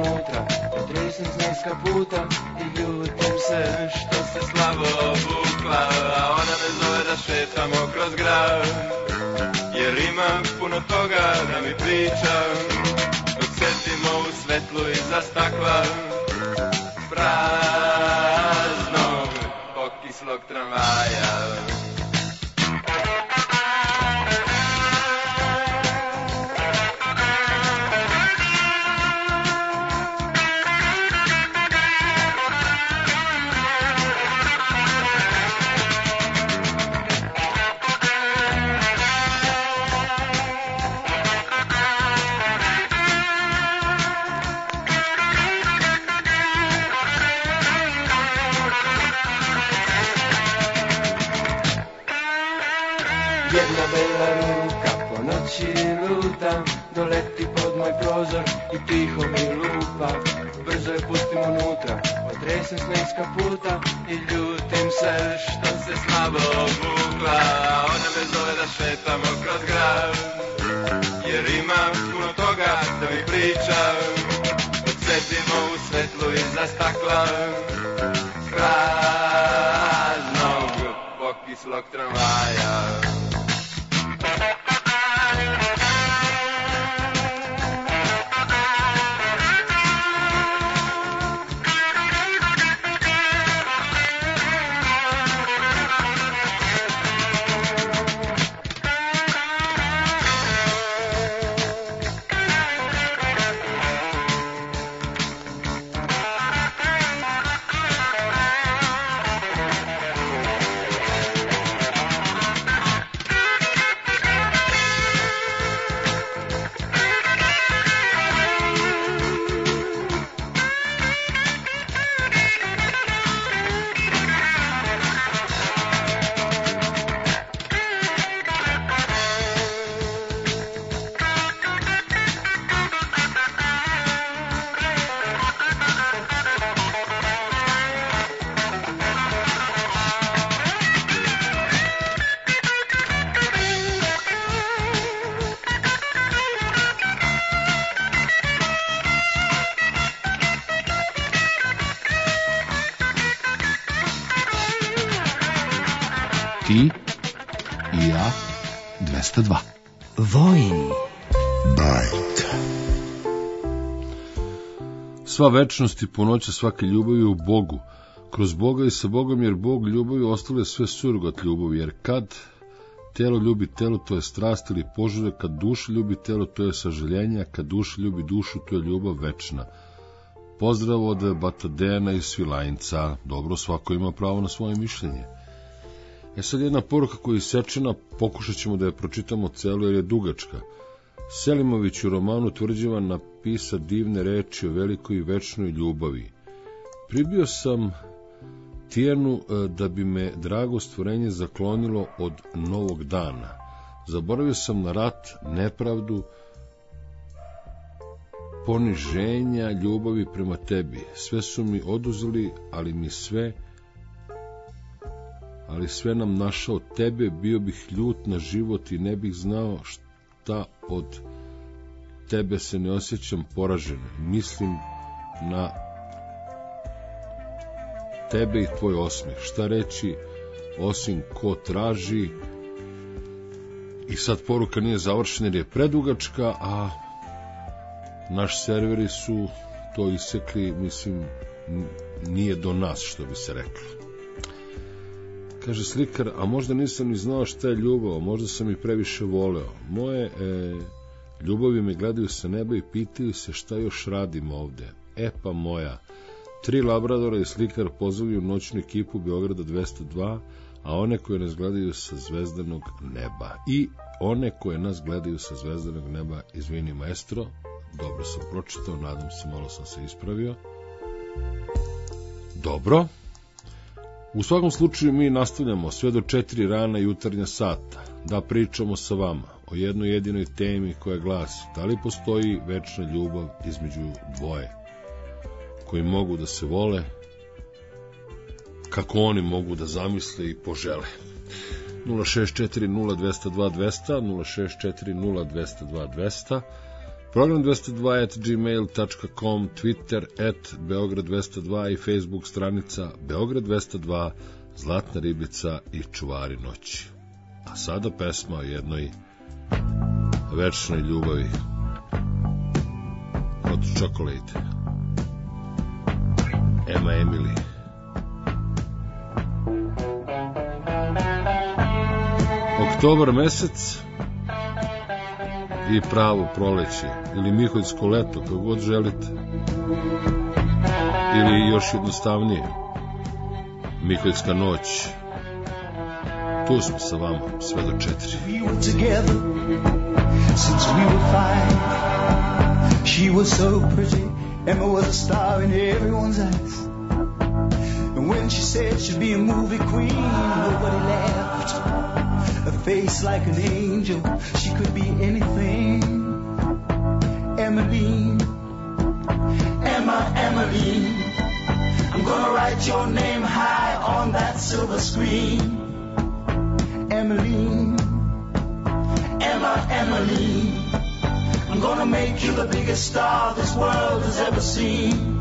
unutra, potresem snijska puta i ljutim se što se slabo obukla, a ona me zove da šetamo kroz grad, jer imam puno toga da mi priča, dok sedimo u svetlu iza stakla, praznog, pokislog tramvaja. Jedna bela ruka po noći luta, doleti pod moj prozor i tiho mi lupa. Brzo je pustim unutra, potresem s niska puta i ljutim se što se slabo obukla. Ona me zove da šetamo kroz grad, jer imam puno toga da mi priča, dok sedimo u svetlu iza stakla praznog, pokislog tramvaja. Ti i ja dvesta dva. Vojin. Bajt. Sva večnost i punoća svake ljubavi u Bogu, kroz Boga i sa Bogom, jer Bog ljubavi ostavlja sve surogat ljubavi, jer kad telo ljubi telo, to je strast ili poželja, kad duša ljubi telo, to je sažaljenje, a kad duša ljubi dušu, to je ljubav večna. Pozdrav od Batadena i Svilajnca. Dobro, svako ima pravo na svoje mišljenje. E sad jedna poruka koja je isečena, pokušat ćemo da je pročitamo celu jer je dugačka. Selimović u romanu Tvrđava napisa divne reči o velikoj i večnoj ljubavi. Pribio sam Tijanu da bi me drago stvorenje zaklonilo od novog dana. Zaboravio sam na rat, nepravdu, poniženja ljubavi prema tebi. Sve su mi oduzeli, ali mi sve ali sve nam našao tebe, bio bih ljut na život i ne bih znao šta od tebe se ne osjećam poražen. Mislim na tebe i tvoj osmeh. Šta reći osim ko traži? I sad poruka nije završena jer je predugačka, a naš serveri su to isekli, mislim, nije do nas, što bi se reklo. Kaže slikar, a možda nisam ni znao šta je ljubav, možda sam i previše voleo. Moje e, ljubavi me gledaju sa neba i pitaju se šta još radim ovde. E pa moja, tri labradora i slikar pozivaju noćnu ekipu Beograda dvesta dva, a one koje nas gledaju sa zvezdanog neba. I one koje nas gledaju sa zvezdanog neba, izvini maestro, dobro sam pročitao, nadam se, malo sam se ispravio. Dobro. U svakom slučaju mi nastavljamo sve do četiri rana jutarnja sata da pričamo sa vama o jednoj jedinoj temi koja glasi: da li postoji večna ljubav između dvoje koji mogu da se vole kako oni mogu da zamisle i požele. Nula šest četiri nula dvesta dva dvesta, nula šest četiri nula dvesta dva dvesta. Program dvesta dva at gmail dot com, Twitter at Beograd dvesta dva i Facebook stranica Beograd dvesta dva, Zlatna ribica i Čuvari noći. A sada pesma o jednoj večnoj ljubavi. Hot Chocolate, Emma Emily. Oktobar mesec i pravo proleće, ili miholjsko leto, kako god želite, ili još jednostavnije, miholjska noć. Tu smo sa vama sve do četiri. We were together since we were five. She was so pretty, Emma was a star in everyone's eyes. And when she said she'd be a movie queen, nobody laughed. A face like an angel, she could be anything. Emmeline, Emma, Emmeline, I'm gonna write your name high on that silver screen. Emmeline, Emma, Emmeline, I'm gonna make you the biggest star this world has ever seen.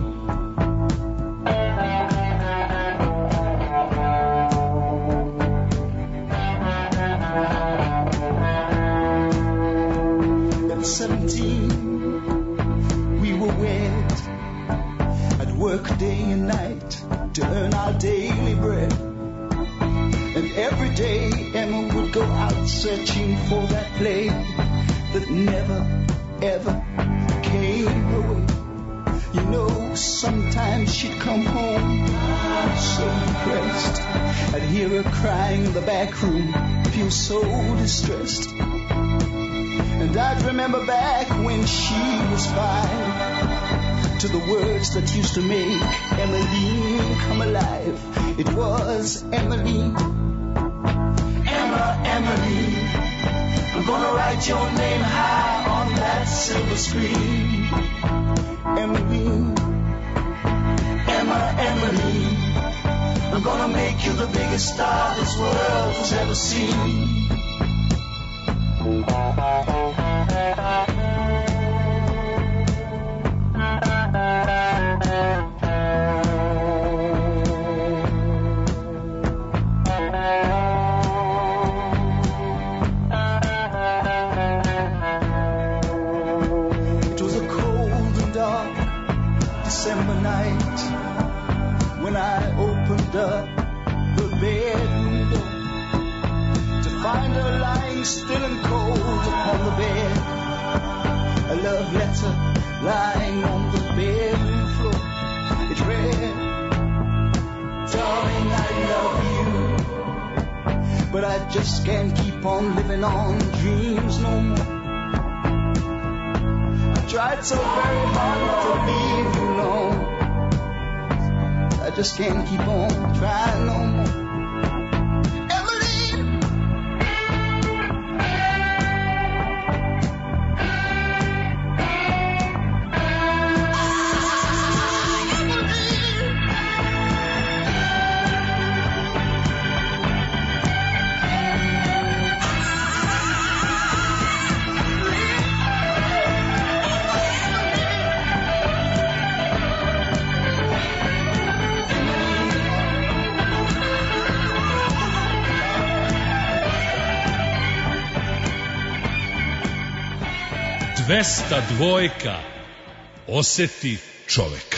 At seventeen, we were wed. I'd work day and night to earn our daily bread. And every day Emma would go out searching for that play that never, ever came her way. You know, sometimes she'd come home so depressed. I'd hear her crying in the back room, feel so distressed. And I'd remember back when she was five, to the words that used to make Emmeline come alive. It was Emmeline, Emma, Emmeline, I'm gonna write your name high on that silver screen. Emmeline, Emma, Emmeline, I'm gonna make you the biggest star this world has ever seen. Up the bedroom door to find her lying still and cold upon the bed. A love letter lying on the bedroom floor. It read, darling, I love you, but I just can't keep on living on dreams no more. I tried so very hard to leave you alone. I just can't keep on trying no more. Emmeline, dvesta dvojka, oseti čoveka.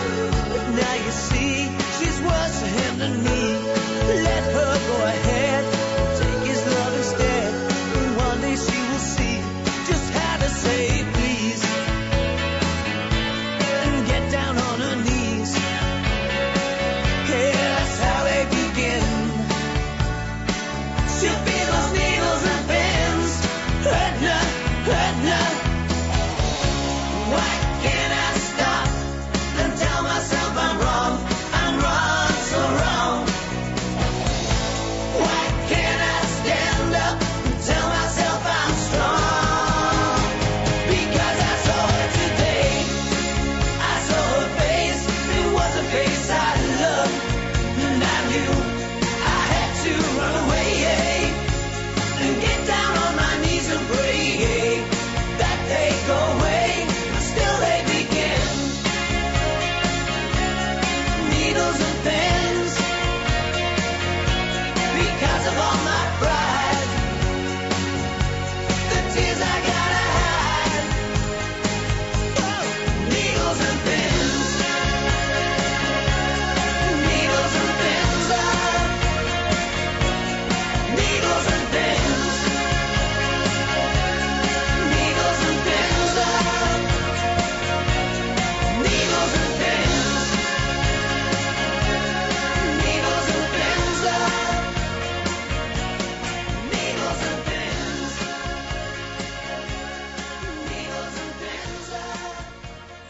Let her go ahead.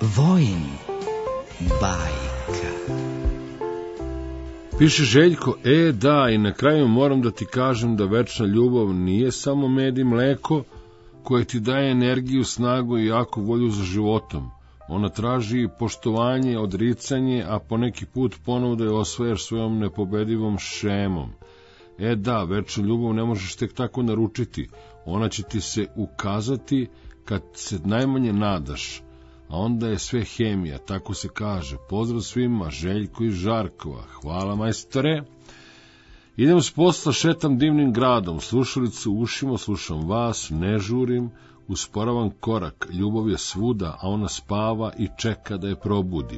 Vojin bajka. Piše Željko, e da, i na kraju moram da ti kažem da večna ljubav nije samo med i mleko koje ti daje energiju, snagu i jaku volju za životom. Ona traži poštovanje, odricanje, a po neki put ponovo da je osvajaš svojom nepobedivom šemom. E da, večnu ljubav ne možeš tek tako naručiti, ona će ti se ukazati kad se najmanje nadaš, a onda je sve hemija, tako se kaže. Pozdrav svima, Željko iz Žarkova. Hvala, majstore. Idem s posla, šetam divnim gradom, slušalicu u ušima, slušam vas, ne žurim, usporavam korak, ljubav je svuda, a ona spava i čeka da je probudim.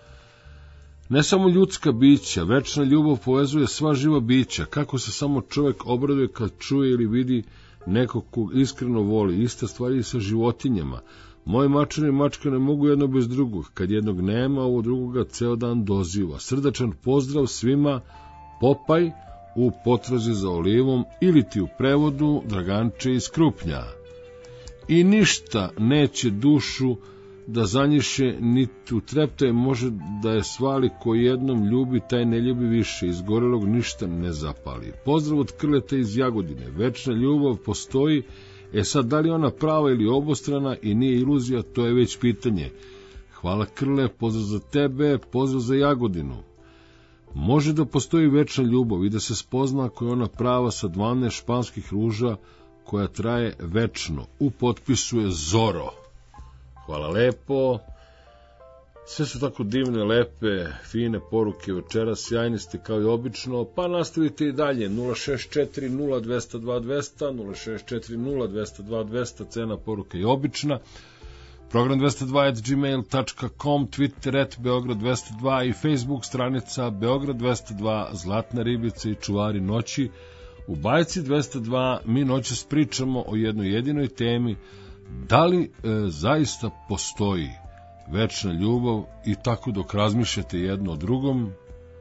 Ne samo ljudska bića, večna ljubav povezuje sva živa bića, kako se samo čovjek obraduje kad čuje ili vidi nekog kog iskreno voli, ista stvar i sa životinjama. Moji mačani i mačke ne mogu jedno bez drugog, kad jednog nema, ovo drugoga ceo dan doziva. Srdačan pozdrav svima, Popaj u potrazi za olivom ili ti u prevodu Draganče iz Krupnja. I ništa neće dušu da zanjiše, niti u treptaj može da je svali, ko jednom ljubi, taj ne ljubi više, izgorelog ništa ne zapali. Pozdrav od Krleta iz Jagodine, večna ljubav postoji, e sad da li ona prava ili obostrana i nije iluzija, to je već pitanje. Hvala Krle, pozdrav za tebe, pozdrav za Jagodinu. Može da postoji večna ljubav i da se spozna ako je ona prava sa dvanaest španskih ruža koja traje večno. U potpisu je Zoro. Hvala lepo. Sve su tako divne, lepe, fine poruke večeras, sjajni ste kao i obično, pa nastavite i dalje. Nula šest četiri nula dva nula dva dva nula nula šest četiri nula dva nula dva dva nula, cena poruka je obična. Program dvesta dva at gmail tačka com, Twitter at Beograd dvesta dva i Facebook stranica Beograd dvesta dva, Zlatna ribica i čuvari noći. U bajci dvesta dva mi noćas pričamo o jednoj jedinoj temi, da li e, zaista postoji večna ljubav, i tako dok razmišljate jedno o drugom.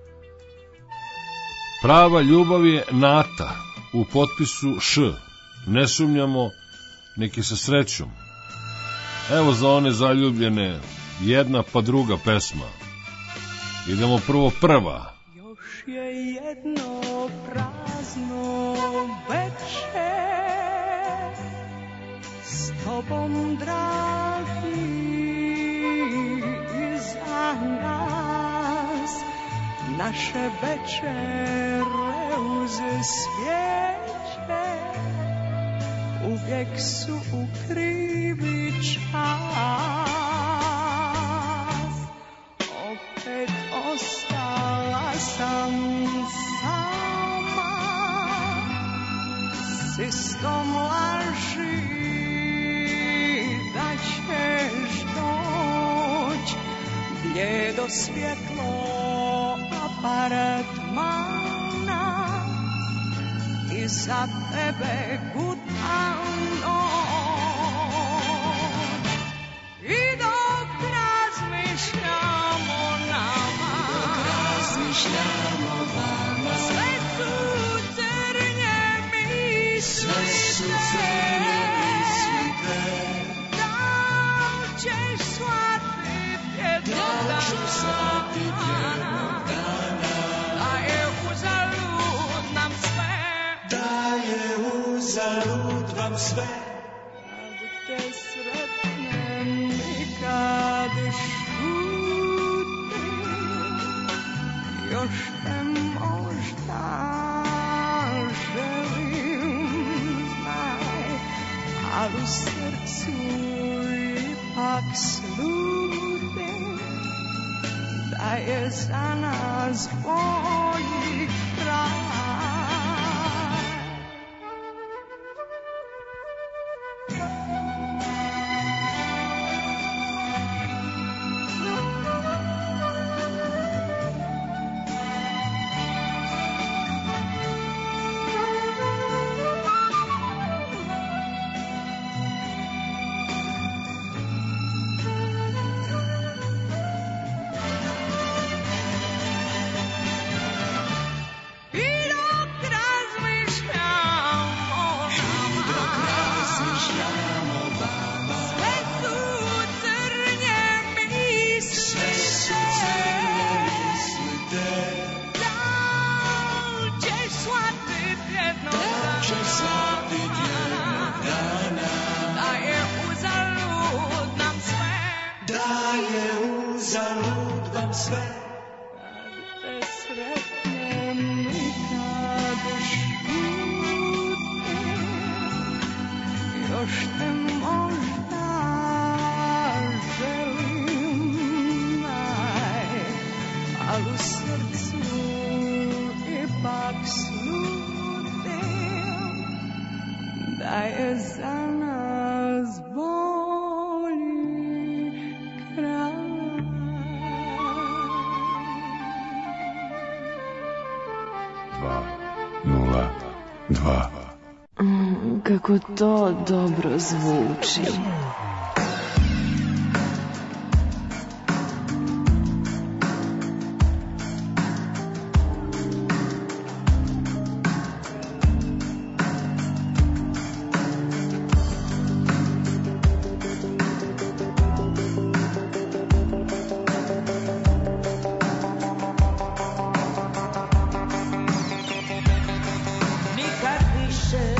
Prava ljubav je Nata, u potpisu Š. Ne sumnjamo, neki sa srećom. Evo za one zaljubljene, jedna pa druga pesma. Idemo prvo prva. Još je jedno prazno veče s tobom, dragi, iza nas. Naše večere uz svijeće uvijek su u krivi čas. Opet ostala sam sama s istom laži da ćeš doć, bljedo svjetlo apartmana i za tebe gutam noć. I dok razmišljamo o nama, razmišljamo vama, sve su crnje mislite, da ćeš shvatit jednog dana, da je uzalud nam sve, da je uzalud vam sve. Kad te sretnem i kad šutim, još te možda želim, znaj, ali u srcu ipak slutim da je za nas bolji kraj. I još te možda želim, aj, ali u srcu ipak slutim da je za nas bolji kraj. Dva, nula, dva. Mm, kako to dobro zvuči. Nikad više,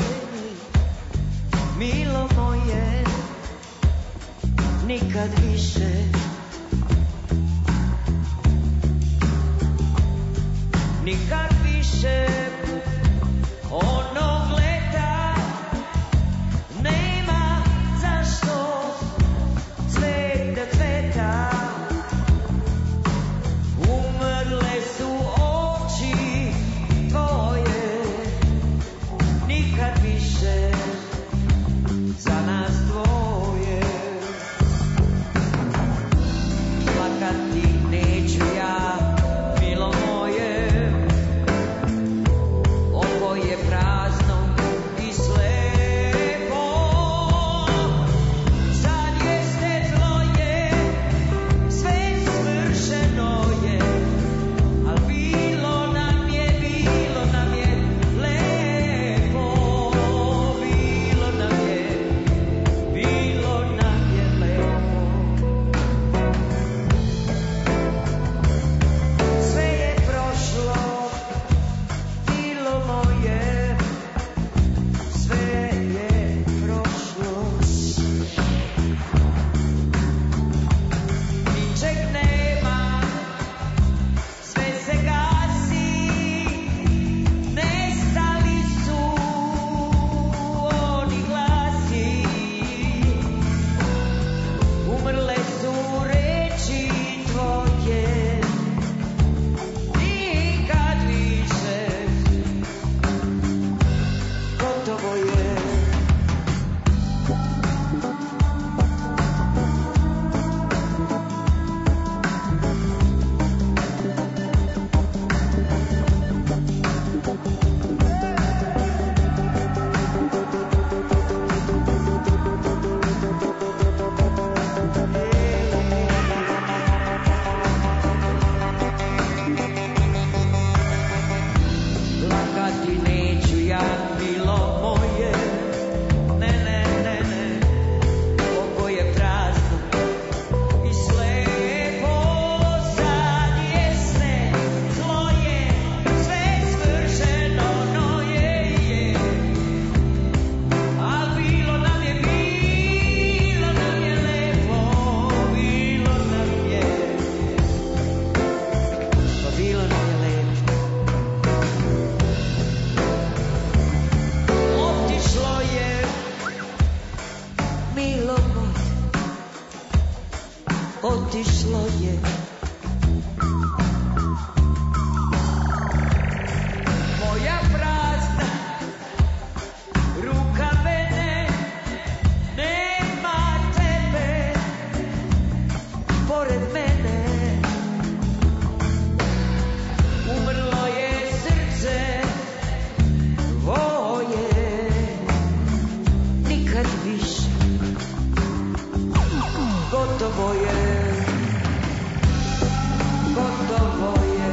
milo moje, nikad više. Nikad više onog leta nema zašto cvet da cveta. Umrle su oči tvoje, nikad više za nas dvoje. Plakati neću ja, milo moje, ovo je prazno i slepo. Sad jeste tvoje, sve svršeno je, al bilo nam je, bilo nam je lepo. Bilo nam je, bilo nam je lepo. Sve je prošlo, bilo moje, sve je prošlost. Ničeg nema, sve se gasi, nestali su oni glasi. Umrle su reči tvoje, nikad više, gotovo je. Plakati neću ja, milo moje, ne, ne, ne, ne, ovo je prazno i slepo. Sad je sve tvoje, sve svršeno, no je, je. Al bilo nam je, bilo nam je lepo, bilo nam je, pa bilo nam je lepo. Otišlo je, milo moje, otišlo je. Moja prazna ruka mene, nema tebe pored mene. Umrlo je srce tvoje, nikad više, gotovo je, gotovo je,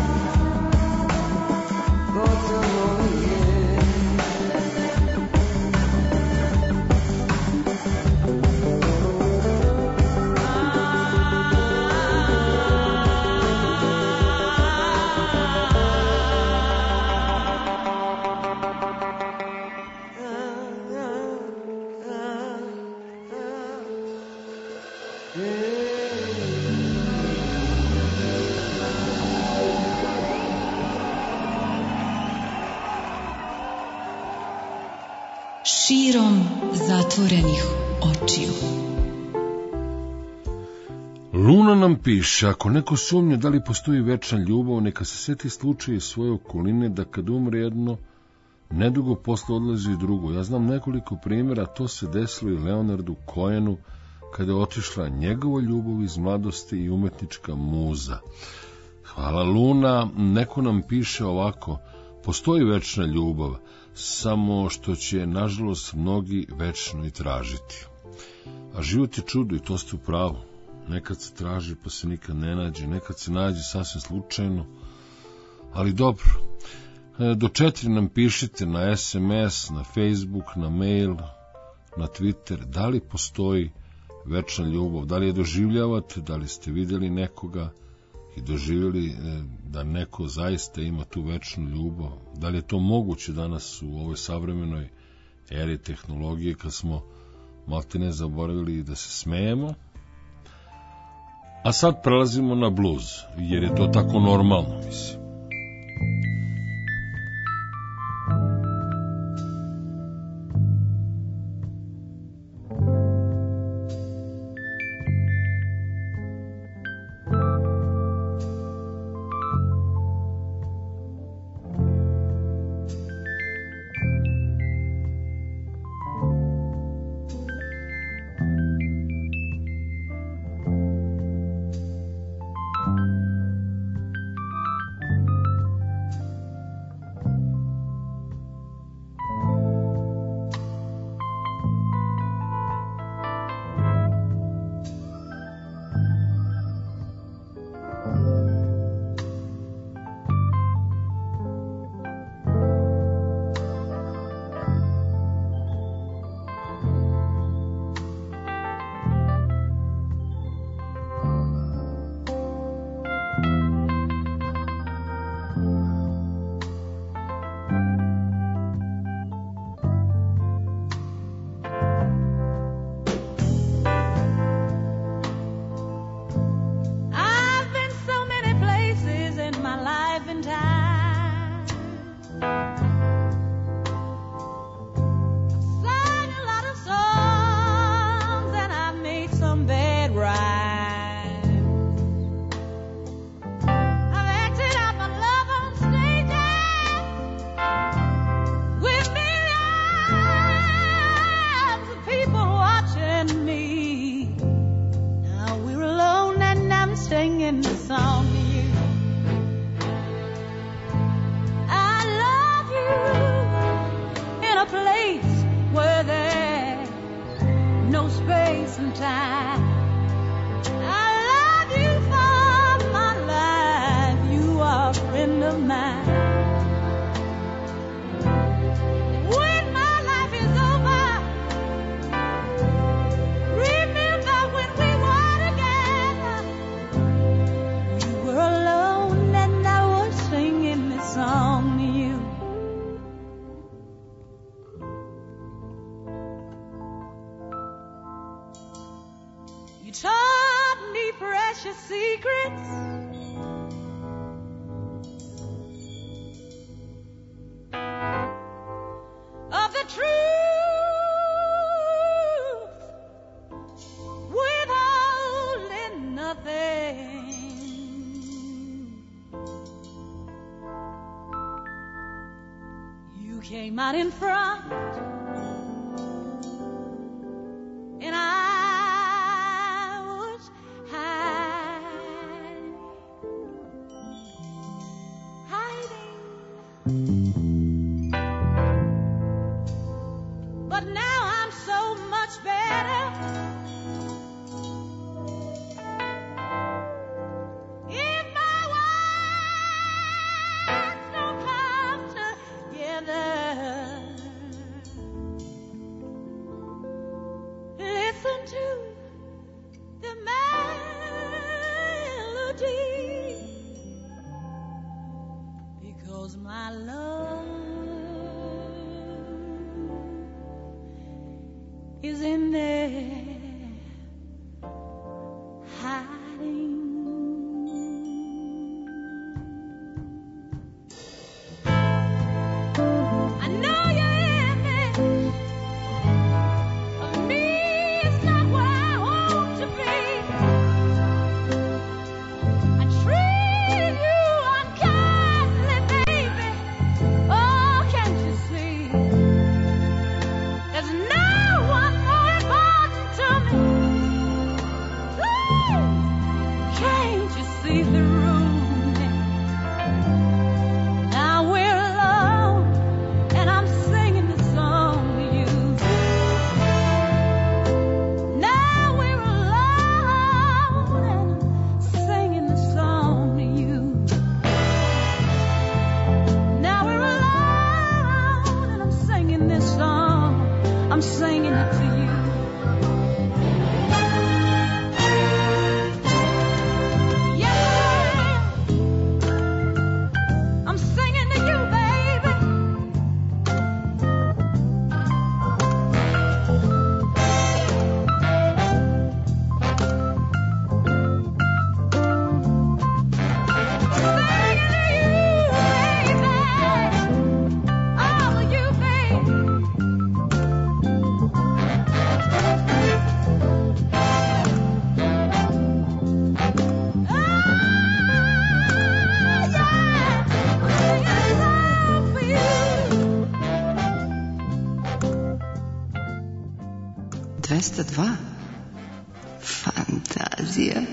gotovo je. Širom zatvorenih očiju. Luna nam piše, ako neko sumnja da li postoji večna ljubav, neka se seti slučaj iz svoje okoline da kad umre jedno, nedugo posle odlazi drugo. Ja znam nekoliko primjera, to se desilo i Leonardu Cohenu kada je otišla njegova ljubav iz mladosti i umetnička muza. Hvala Luna, neko nam piše ovako, postoji večna ljubav, samo što će, nažalost, mnogi večno i tražiti. A život je čudo i to ste u pravu. Nekad se traži pa se nikad ne nađe, nekad se nađe sasvim slučajno, ali dobro. Do četiri nam pišite na es em es, na Facebook, na mail, na Twitter, da li postoji večna ljubav, da li je doživljavate, da li ste vidjeli nekoga i doživjeli da neko zaista ima tu večnu ljubav, da li je to moguće danas u ovoj savremenoj eri tehnologije kad smo maltene zaboravili da se smejemo. A sad prelazimo na bluz, jer je to tako normalno, mislim. Came out in front, and I was hiding, hiding. But now I'm so much better. If my words don't come together, listen to the melody, because my love is in there hiding. I know you're in there. dvesta dva. Fantazija.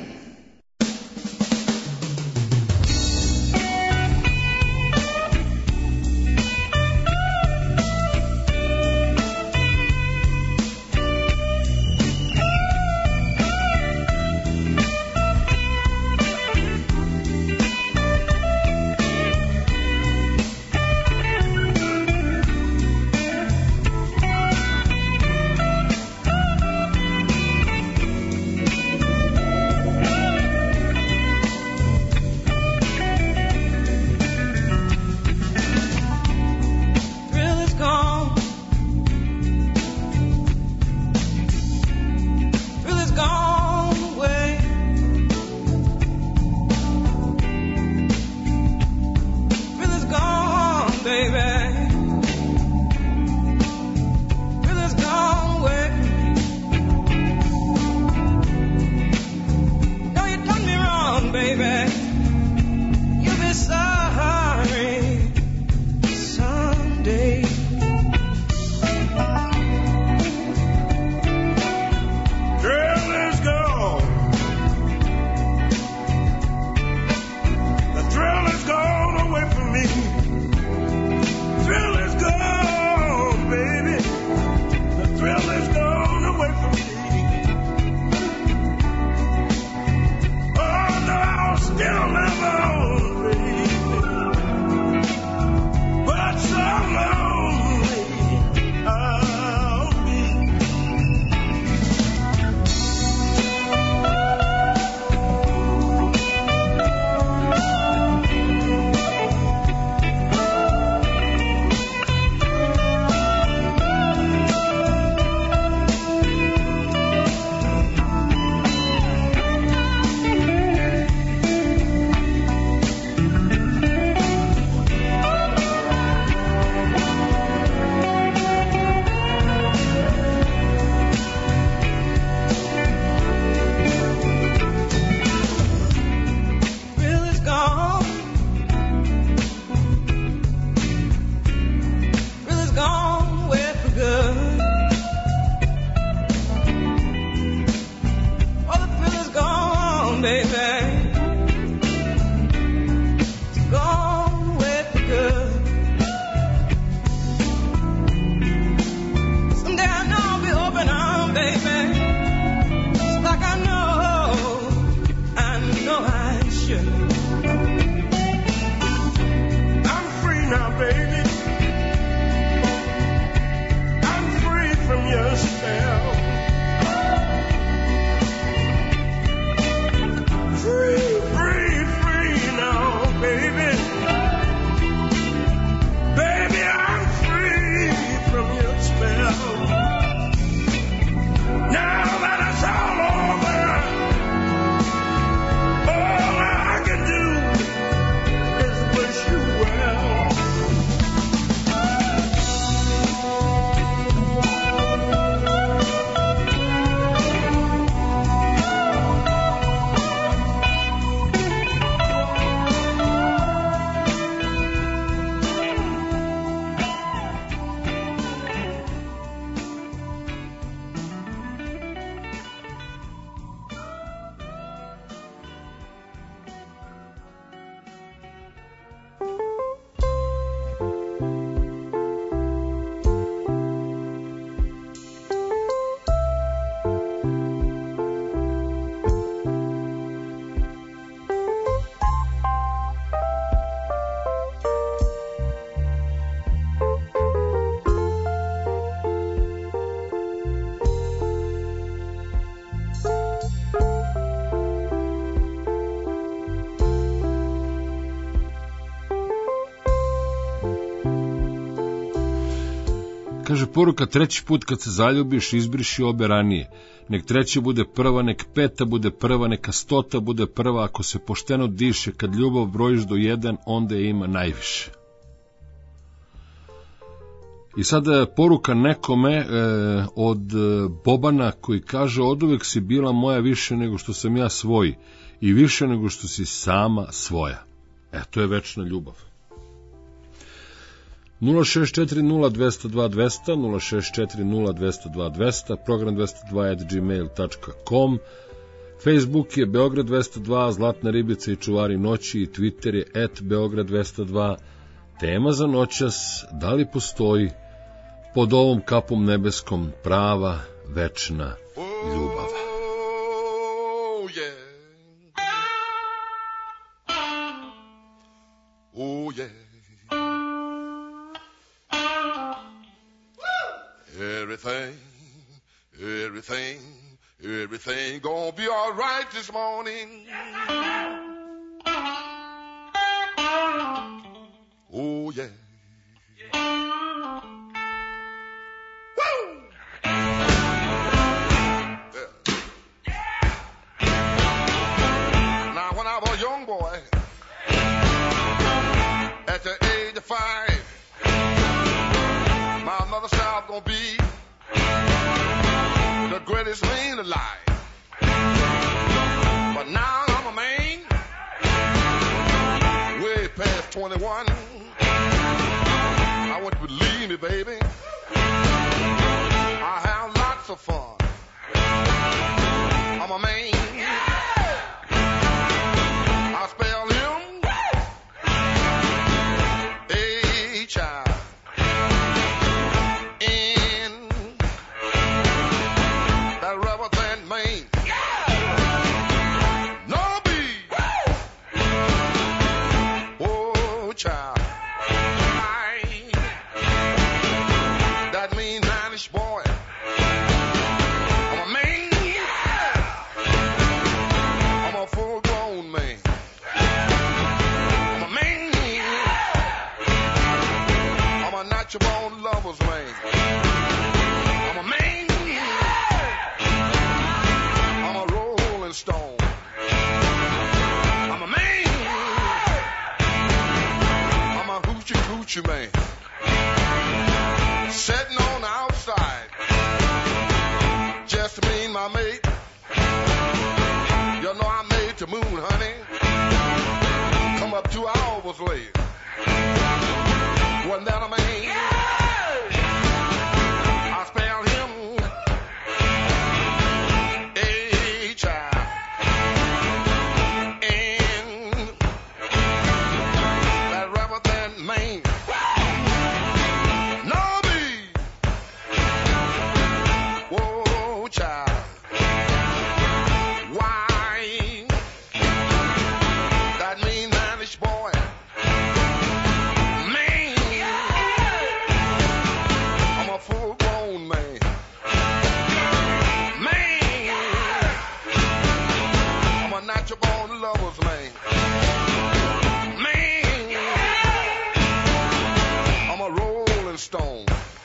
Kaže poruka, treći put kad se zaljubiš izbriši obe ranije. Nek treća bude prva, nek peta bude prva, neka stota bude prva. Ako se pošteno diše, kad ljubav brojiš do jedan, onda je ima najviše. I sada poruka nekome e, od Bobana koji kaže: oduvek si bila moja više nego što sam ja svoj i više nego što si sama svoja. E, to je večna ljubav. nula šest četiri nula dva zero dva dva zero zero, nula šest četiri nula dva zero dva dva zero, program dvesta dva at gmail dot com, Facebook je Beograd dvesta dva, Zlatna ribica i čuvari noći, i Twitter je at Beograd dvesta dva. Tema za noćas, da li postoji pod ovom kapom nebeskom prava, večna ljubav? Oh, yeah. Oh, yeah. Everything, everything, everything gonna be all right this morning. Oh, yeah. Woo! Now, when I was a young boy, at the age of five, my mother said I was gonna be the greatest man alive. But now I'm a man, way past twenty-one. I want you to believe me, baby. I have lots of fun. I'm a man. I spell him H I N. That rubber band man. No B. Oh, child. That mean mannish boy. I'm a man. I'm a full grown man. I'm a man. I'm a natural born lover's man. I'm a man. I'm a rolling stone. I'm a man. I'm a hoochie coochie man. Sitting on the outside, just to me and my mate. You know I made the moon, honey. Come up two hours late. Wasn't that a man? I spell him H I N. That rubber band man. Stone.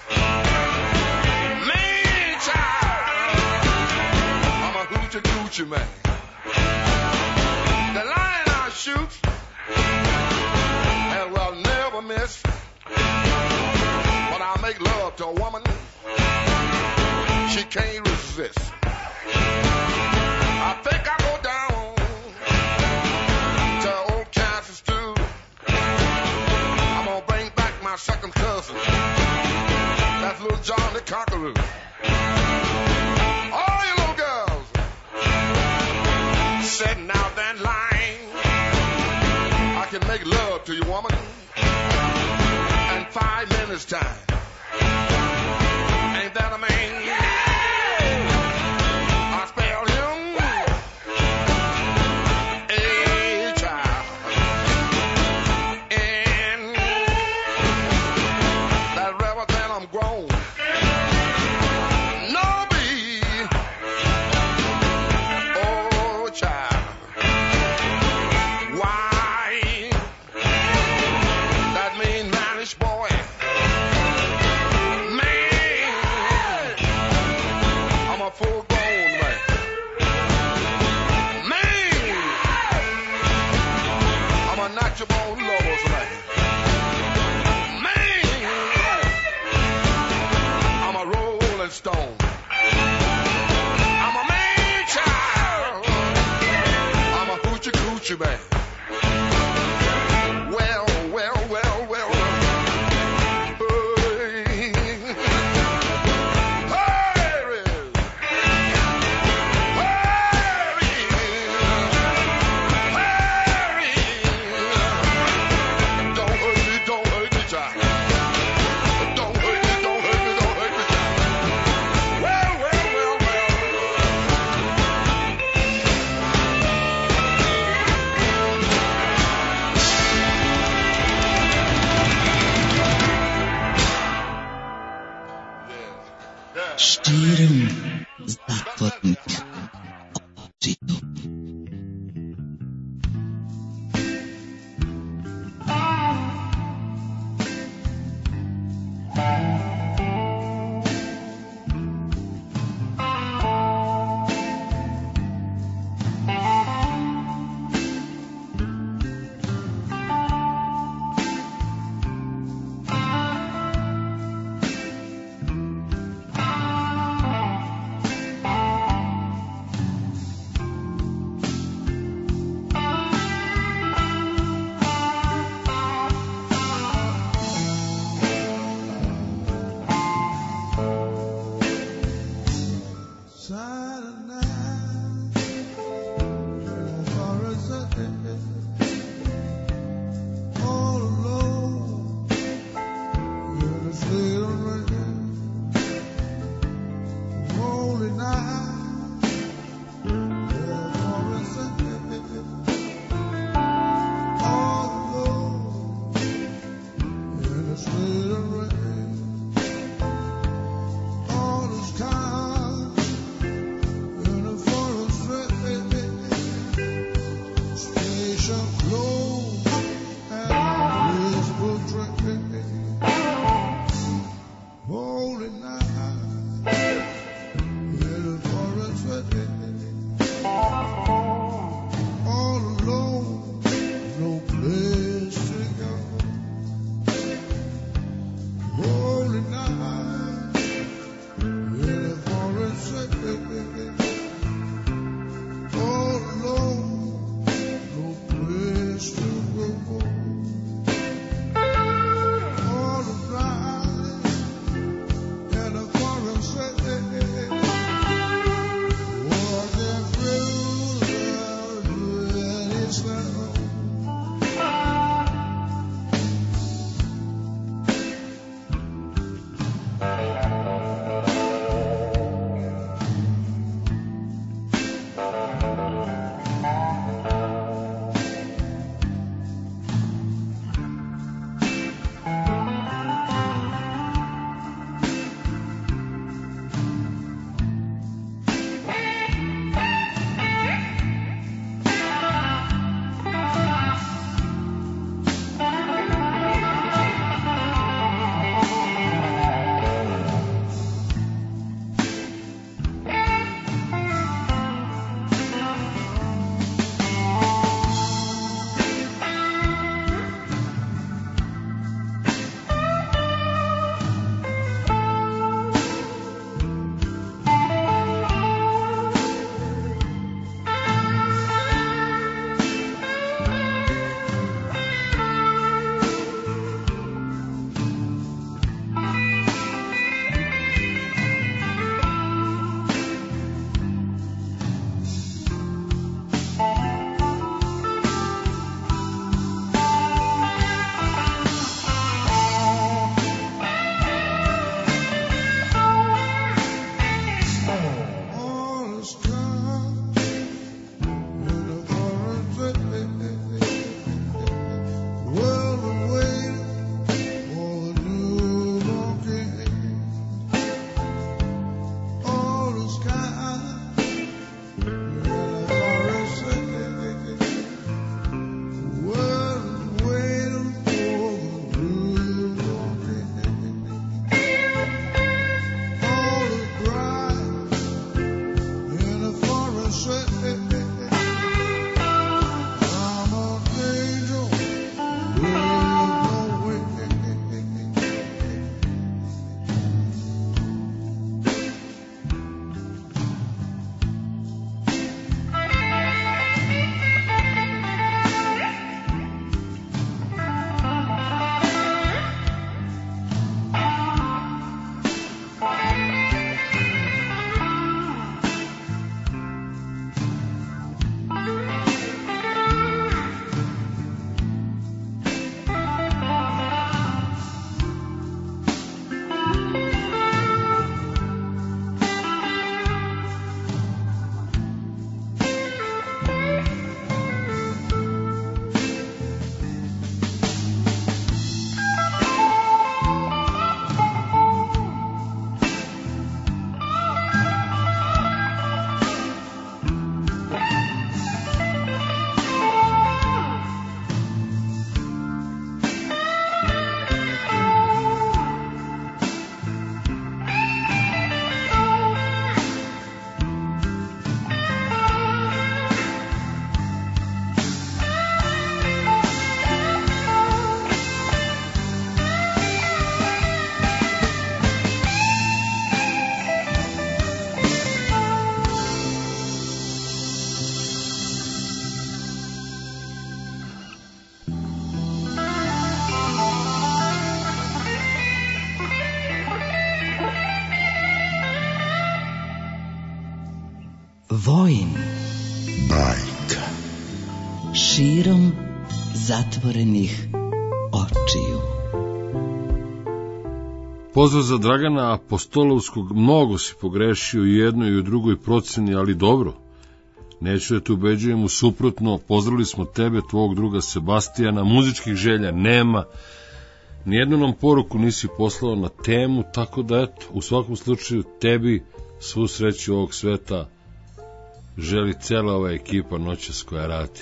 Man, child, I'm a hoochie coochie man. The line I shoot, and will never miss. When I make love to a woman, she can't resist. I think I go down to old Kansas stew. I'm gonna bring back my second cousin. That's little John the Conqueror. All you little girls sitting out that line. I can make love to you, woman, in five minutes time. Ain't that a man? I spell him H I N. That rubber band I'm grown. No B. Oh, child. Why? That mean mannish boy. Man, I'm a full grown man. Man, I'm a natural born lover's man. Man, I'm a rolling stone. I'm a man child. I'm a hoochie coochie man. Well, well, well, well. zatvornik očito. For Vojin. Bajka. Širom zatvorenih očiju. Pozdrav za Dragana Apostolovskog, mnogo si pogrešio u jednoj i u drugoj proceni, ali dobro. Neću da te ubeđujem u suprotno, pozdravili smo tebe, tvog druga Sebastijana, muzičkih želja nema, nijednu nam poruku nisi poslao na temu, tako da eto, u svakom slučaju tebi svu sreću ovog sveta želi cela ova ekipa noćas koja radi.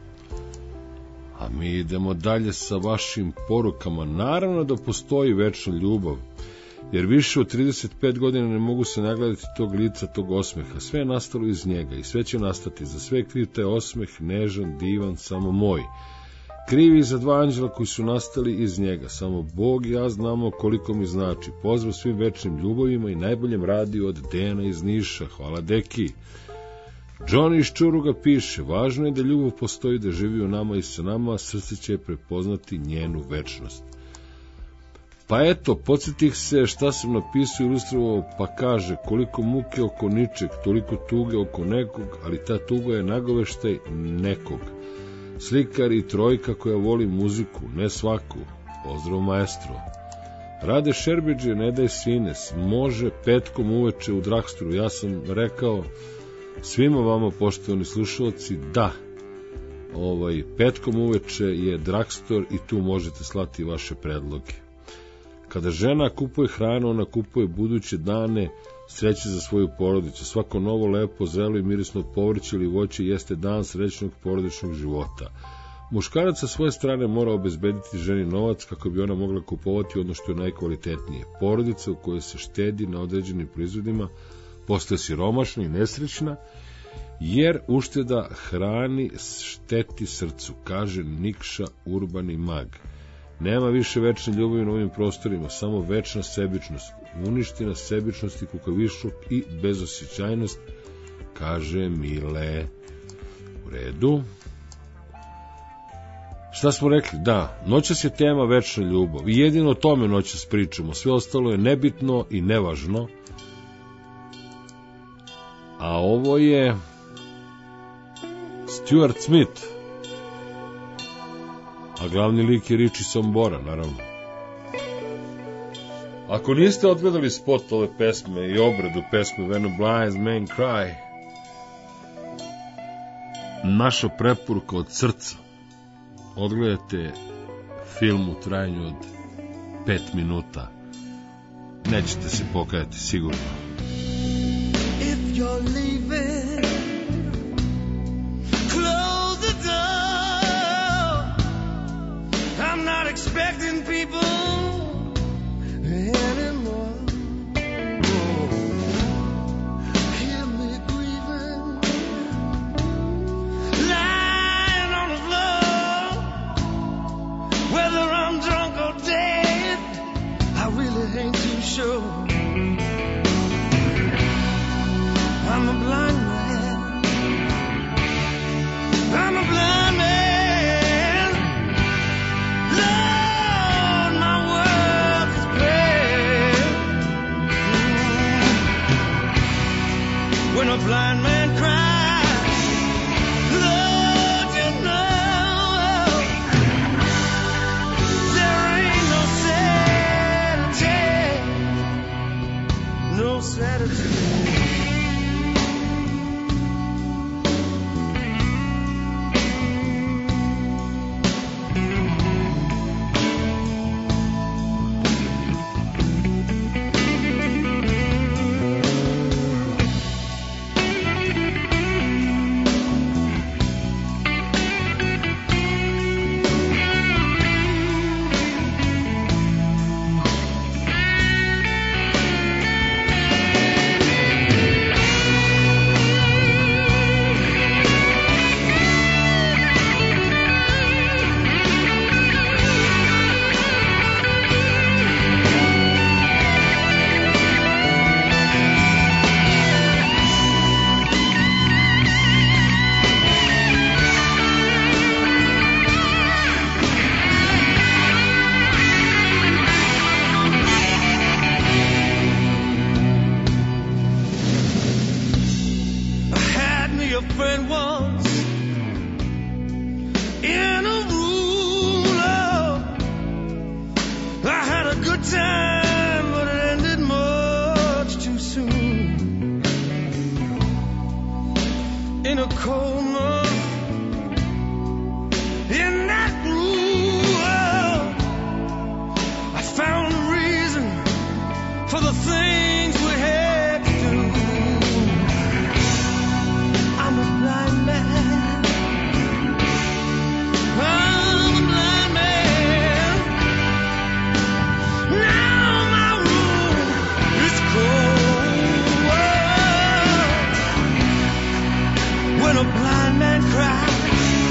A mi idemo dalje sa vašim porukama. Naravno da postoji večna ljubav, jer više od trideset pet godina ne mogu se nagledati tog lica, tog osmeha. Sve je nastalo iz njega i sve će nastati. Za sve kriv taj osmeh, nežan, divan, samo moj. Krivi za dva anđela koji su nastali iz njega. Samo Bog i ja znamo koliko mi znači. Pozdrav svim večnim ljubavima i najboljem radiju od Dejana iz Niša. Hvala, deki. Johnny iz Čuruga piše, važno je da ljubav postoji, da živi u nama i sa nama, a srce će prepoznati njenu večnost. Pa eto, podsjetih se šta sam napisao i ilustrovao, pa kaže, koliko muke oko ničeg, toliko tuge oko nekog, ali ta tuga je nagoveštaj nekog. Slikar i trojka koja voli muziku, ne svaku. Pozdrav, maestro. Rade Šerbeđe, ne daj sines, može petkom uveče u Dragstoru. Ja sam rekao svima vama, poštovani slušalci, da, ovaj, petkom uveče je Dragstor i tu možete slati vaše predloge. Kada žena kupuje hranu, ona kupuje buduće dane sreće za svoju porodicu. Svako novo, lepo, zrelo i mirisno povrće ili voće jeste dan srećnog porodičnog života. Muškarac sa svoje strane mora obezbediti ženi novac kako bi ona mogla kupovati ono što je najkvalitetnije. Porodica u kojoj se štedi na određenim proizvodima postaje siromašna i nesrećna, jer ušteda hrani šteti srcu, kaže Nikša, urbani mag. Nema više večne ljubavi na ovim prostorima, samo večna sebičnost, uniština sebičnost i kukavišluk i bezosjećajnost, kaže Mile. U redu. Šta smo rekli? Da, noćas je tema večna ljubav i jedino o tome noćas pričamo, sve ostalo je nebitno i nevažno. A ovo je Stuart Smith, a glavni lik je Richie Sambora, naravno. Ako niste odgledali spot ove pesme i obradu pesme When a Blind Man Cry, naša preporuka od srca, odgledajte film u trajanju od pet minuta, nećete se pokajati sigurno. If you're leaving, close the door. I'm not expecting people anymore. Hear me grieving, lying on the floor. Whether I'm drunk or dead, I really ain't too sure. I'm a blind man. I'm a blind man. Lord, my world is bad. When a blind man cries, Lord, you know there ain't no Saturday, no Saturday. a friend once in a room. Oh, I had a good time, but it ended much too soon. In a cold month, in that room, oh, I found a reason for the things we had to do. I'm a blind man. I'm a blind man. Now my room is cold. When a blind man cries,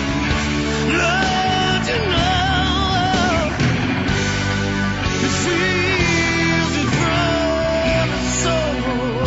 Lord, you know, it feels it from the soul.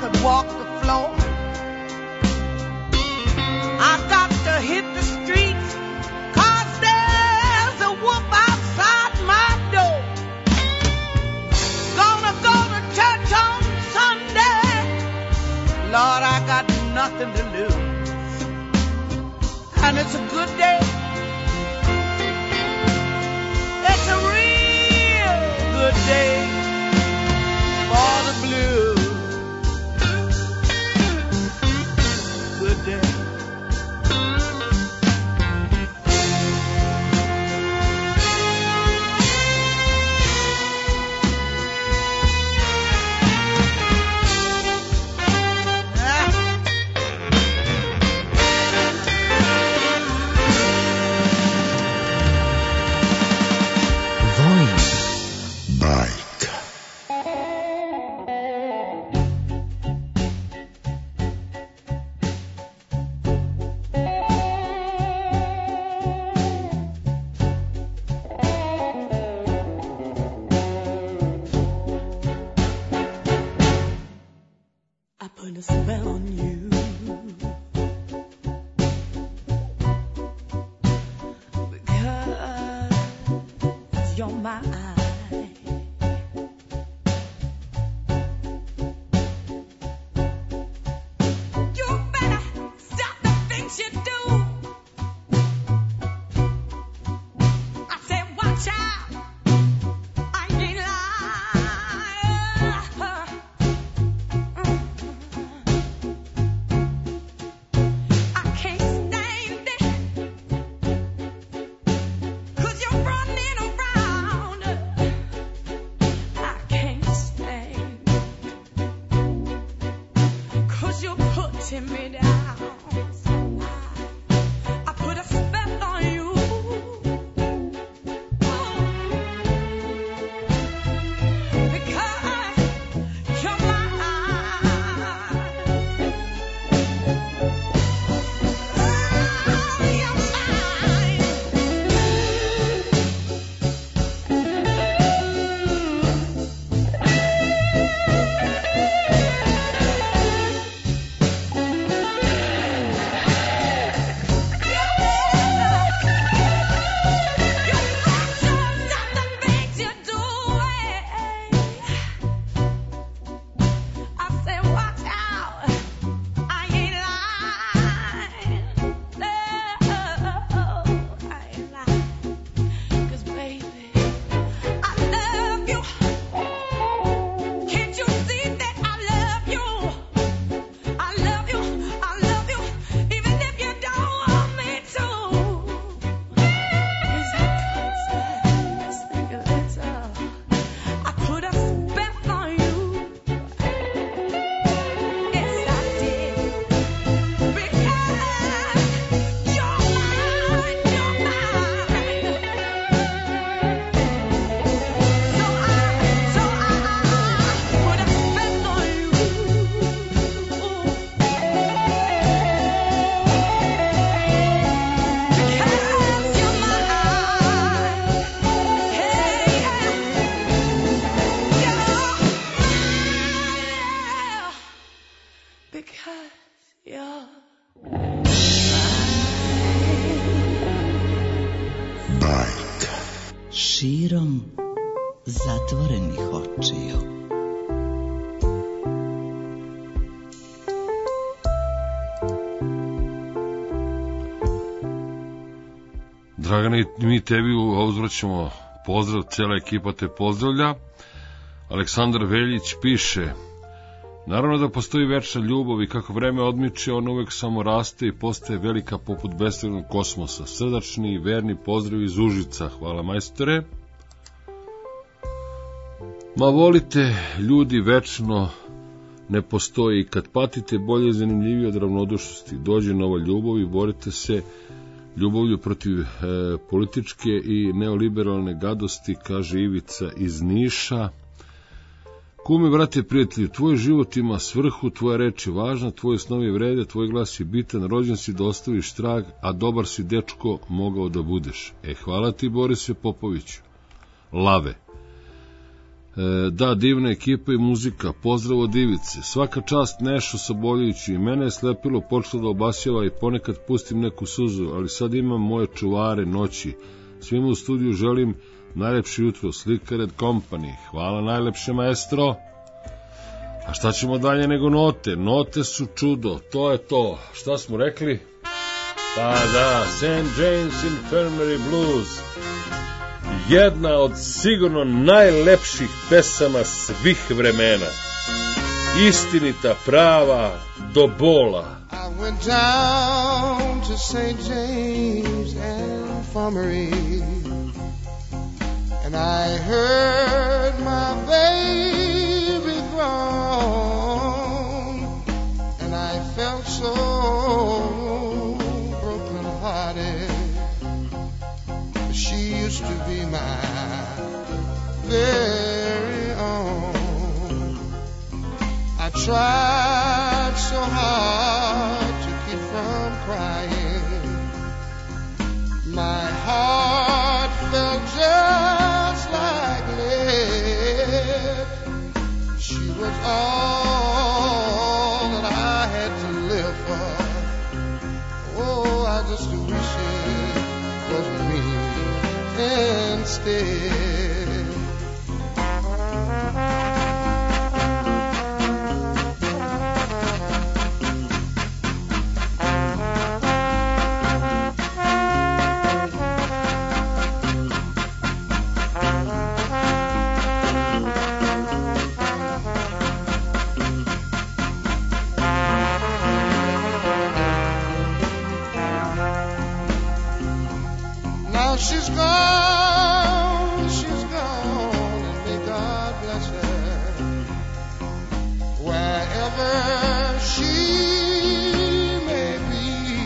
could walk the floor. I got to hit the streets, 'cause there's a whoop outside my door. Gonna go to church on Sunday. Lord, I got nothing to lose. And it's a good day. It's a real good day for the blues. Good day. Širom zatvorenih očiju. Dragane, mi tebi uzvraćamo pozdrav, cijela ekipa te pozdravlja. Aleksandar Veljić piše: naravno da postoji večna ljubav i kako vreme odmiče, ona uvek samo raste i postaje velika poput beskrajnog kosmosa. Srdačni i verni pozdrav iz Užica. Hvala, majstore. Ma volite, ljudi, večno ne postoji. Kad patite, bolje i zanimljivije od ravnodušnosti. Dođe nova ljubav i borite se ljubavlju protiv e, političke i neoliberalne gadosti, kaže Ivica iz Niša. Kume, brate, prijatelji, tvoj život ima svrhu, tvoja reč je važna, tvoje snovi vrede, tvoj glas je bitan, rođen si da ostaviš trag, a dobar si dečko mogao da budeš. E, hvala ti, Borise Popoviću. Lave. Da, divna ekipa i muzika, pozdrav od Ivice. Svaka čast Nešo Saboljeviću, i mene je slepilo, počelo da obasjava i ponekad pustim neku suzu, ali sad imam moje čuvare noći. Svima u studiju želim najlepše jutro, Slicker and Company. Hvala najlepše, maestro. A šta ćemo dalje nego note? Note su čudo, to je to. Šta smo rekli? Pa da, Saint James Infirmary Blues. Jedna od sigurno najlepših pesama svih vremena. Istinita, prava, do bola. I went down to Saint James Infirmary and I heard my baby groan and I felt so broken hearted. She used to be my very own. I tried so hard to keep from crying. My heart felt just like lead. She was all that I had to live for. Oh, I just wish it was me instead. Now she's gone, she's gone, and may God bless her. Wherever she may be,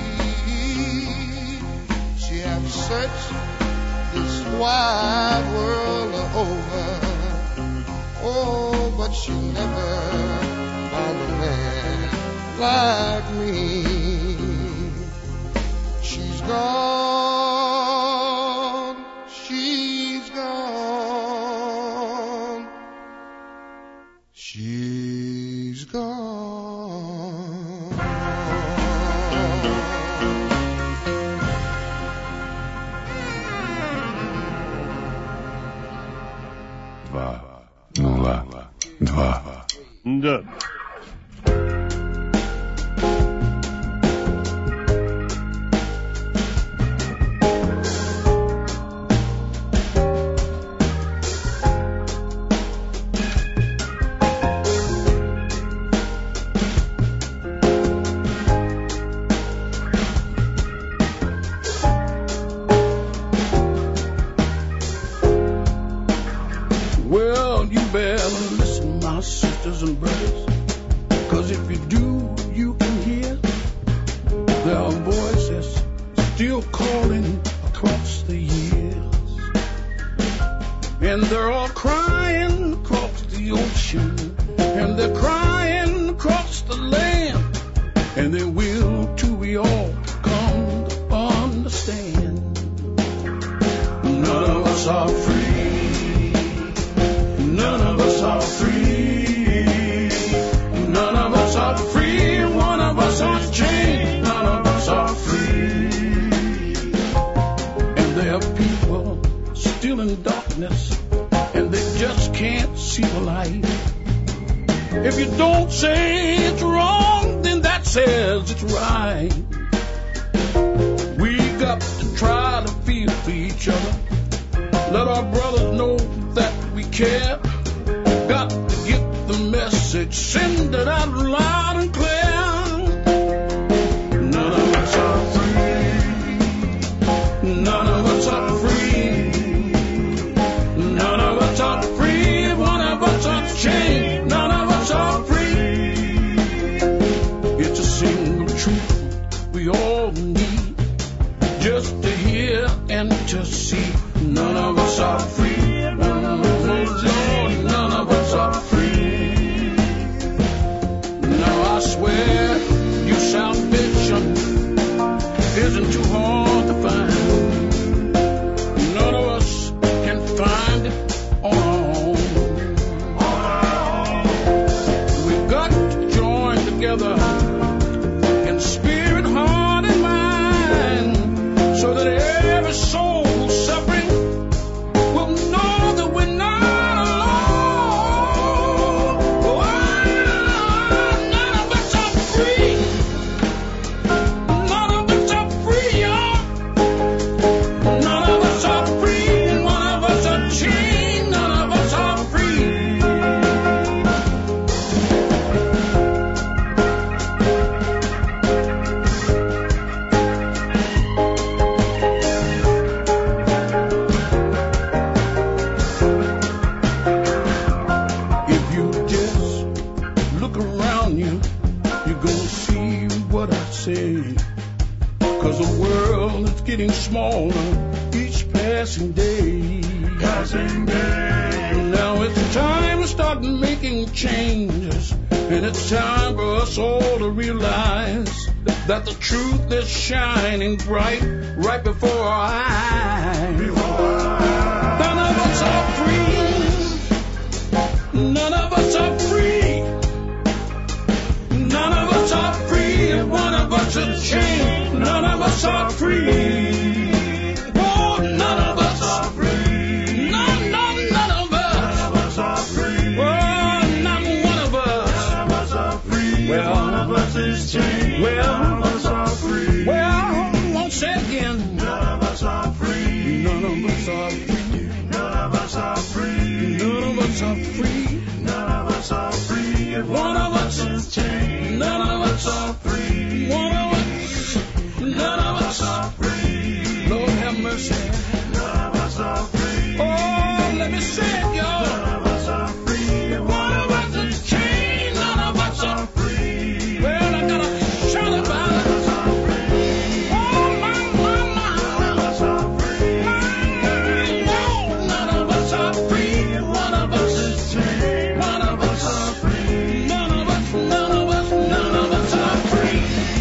she has searched this wide world over. Oh, but she never found a man like me. She's gone. She's gone. Dva, nula, dva. Da. Well, you better listen, my sisters and brothers, 'cause if you do, you can hear there are voices still calling across the years, and they're all crying across the ocean, and they're crying across the land, and they will till we all come to understand. None of us are free. None of us are free. None of us are free. One of us is chained. None of us are free. And there are people still in darkness, and they just can't see the light. If you don't say it's wrong, then that says it's right. We got to try to feel for each other. Let our brothers know that we care. Got to get the message, send it out loud and clear. None of us are free. None of us are free. None of us are free. One of us is chained. None of us are free. It's a single truth we all need, just to hear and to see. None of us are free. None of us are, none of us are free. Now I swear your salvation isn't too hard to find. None of us can find it on our own. world that's getting smaller each passing day. Passing day. Now it's time to start making changes, and it's time for us all to realize that the truth is shining bright right before our eyes. Before our eyes. None of us are free. None of us are free. None of us are free. If one of us is chained, none of us are free. Oh, none of us are free. None, none, none of us. None of us are free. Oh, not one of us. None of us are free. Well, one of us is chained. Well, none of us are free. Well, I'll say it again. None of us are free. None of us are free. None of us are free. None of us are free. None of us are free. If one of us is chained, none of us are free. One of us, none of us are free. Lord have mercy. None of us are free. Oh, let me say it, y'all. None of us are free. If one of us is chained, none of us are free. Well, I gotta shout about it. None of us are free. Oh, my, my, my. None of us are free. My, no, none of us are free. If one of us is chained, none of us are free. None of us, none of us, none of us are free.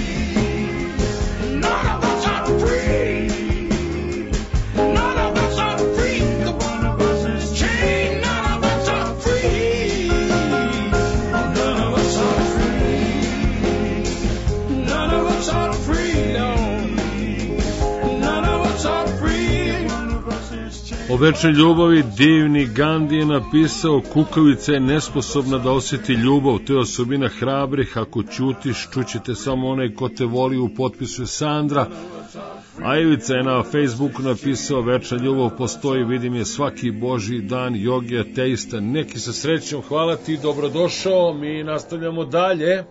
None of us are free. None of us are free. The one of us is chained. None of us are free. None of us are free. None of us are free. No. None of us are free. One of us is chained. O večnoj ljubavi divni Gandhi je napisao: kukavica je nesposobna da osjeti ljubav, to je osobina hrabrih, ako ćutiš, čućete samo onaj ko te voli, u potpisu je Sandra. A Ivica je na Facebooku napisao: večna ljubav postoji, vidim je svaki božji dan, jogi, ateista, neki sa srećom. Hvala ti, dobrodošao, mi nastavljamo dalje.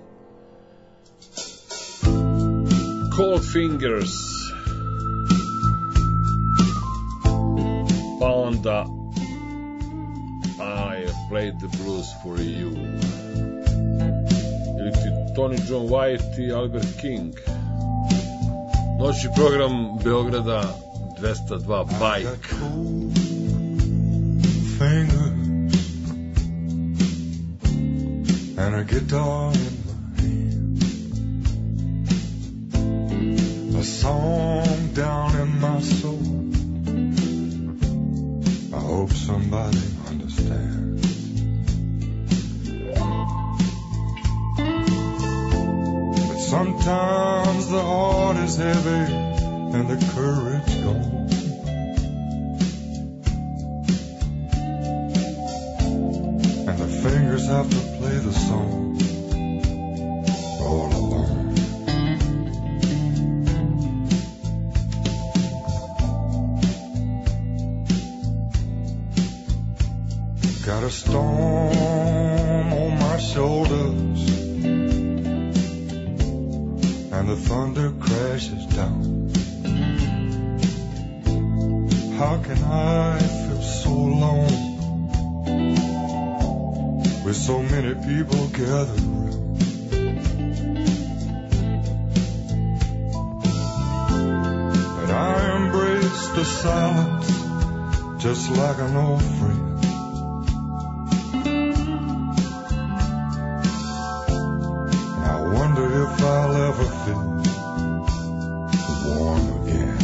Cold Fingers, pa onda I played the blues for you, ili ti Tony John White i Albert King. Noćni program Beograda dvesta dva Bajk. Fingers and a guitar in my hand, a song down in my soul. I hope somebody understands. But sometimes the heart is heavy and the courage gone. And the fingers have to play the song all alone. Got a storm on my shoulders, and the thunder crashes down. How can I feel so alone with so many people gathered around? But I embrace the silence just like an old friend. If I'll ever feel warm again.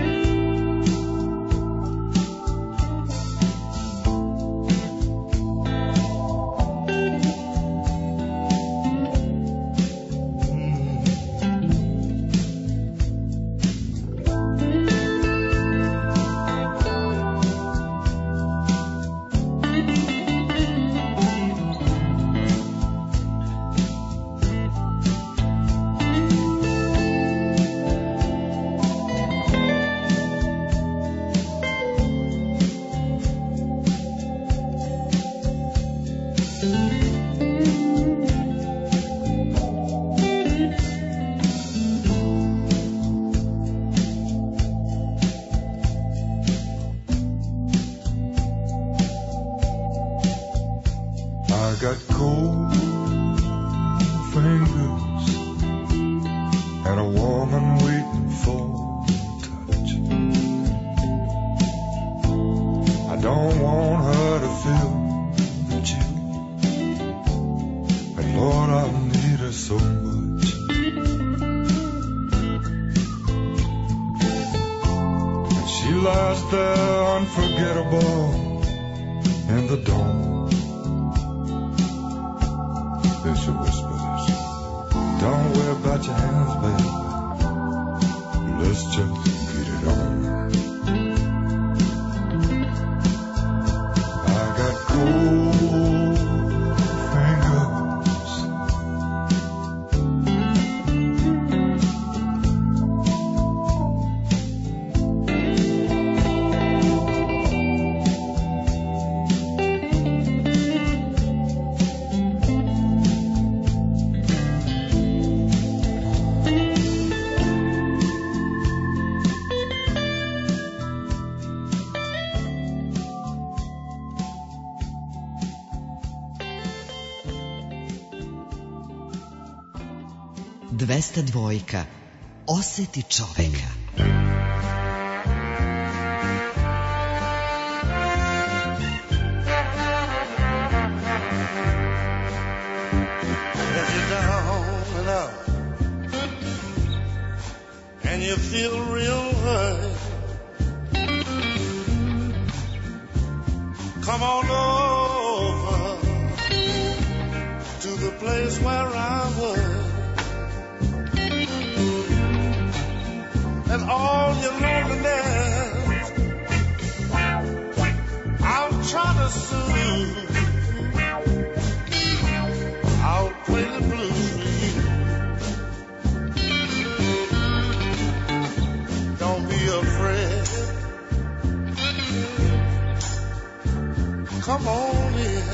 got cold fingers and a woman waiting for me. She lies there unforgettable in the dawn. Then she whispers, don't worry about your hands, baby. Let's just get it on. I got cold fingers. dvesta dva. Oseti čoveka. If you're down and out and you feel real hurt, come on over to the place where I was. And all your loneliness I'll try to soothe. I'll play the blues for you. Don't be afraid. Come on in.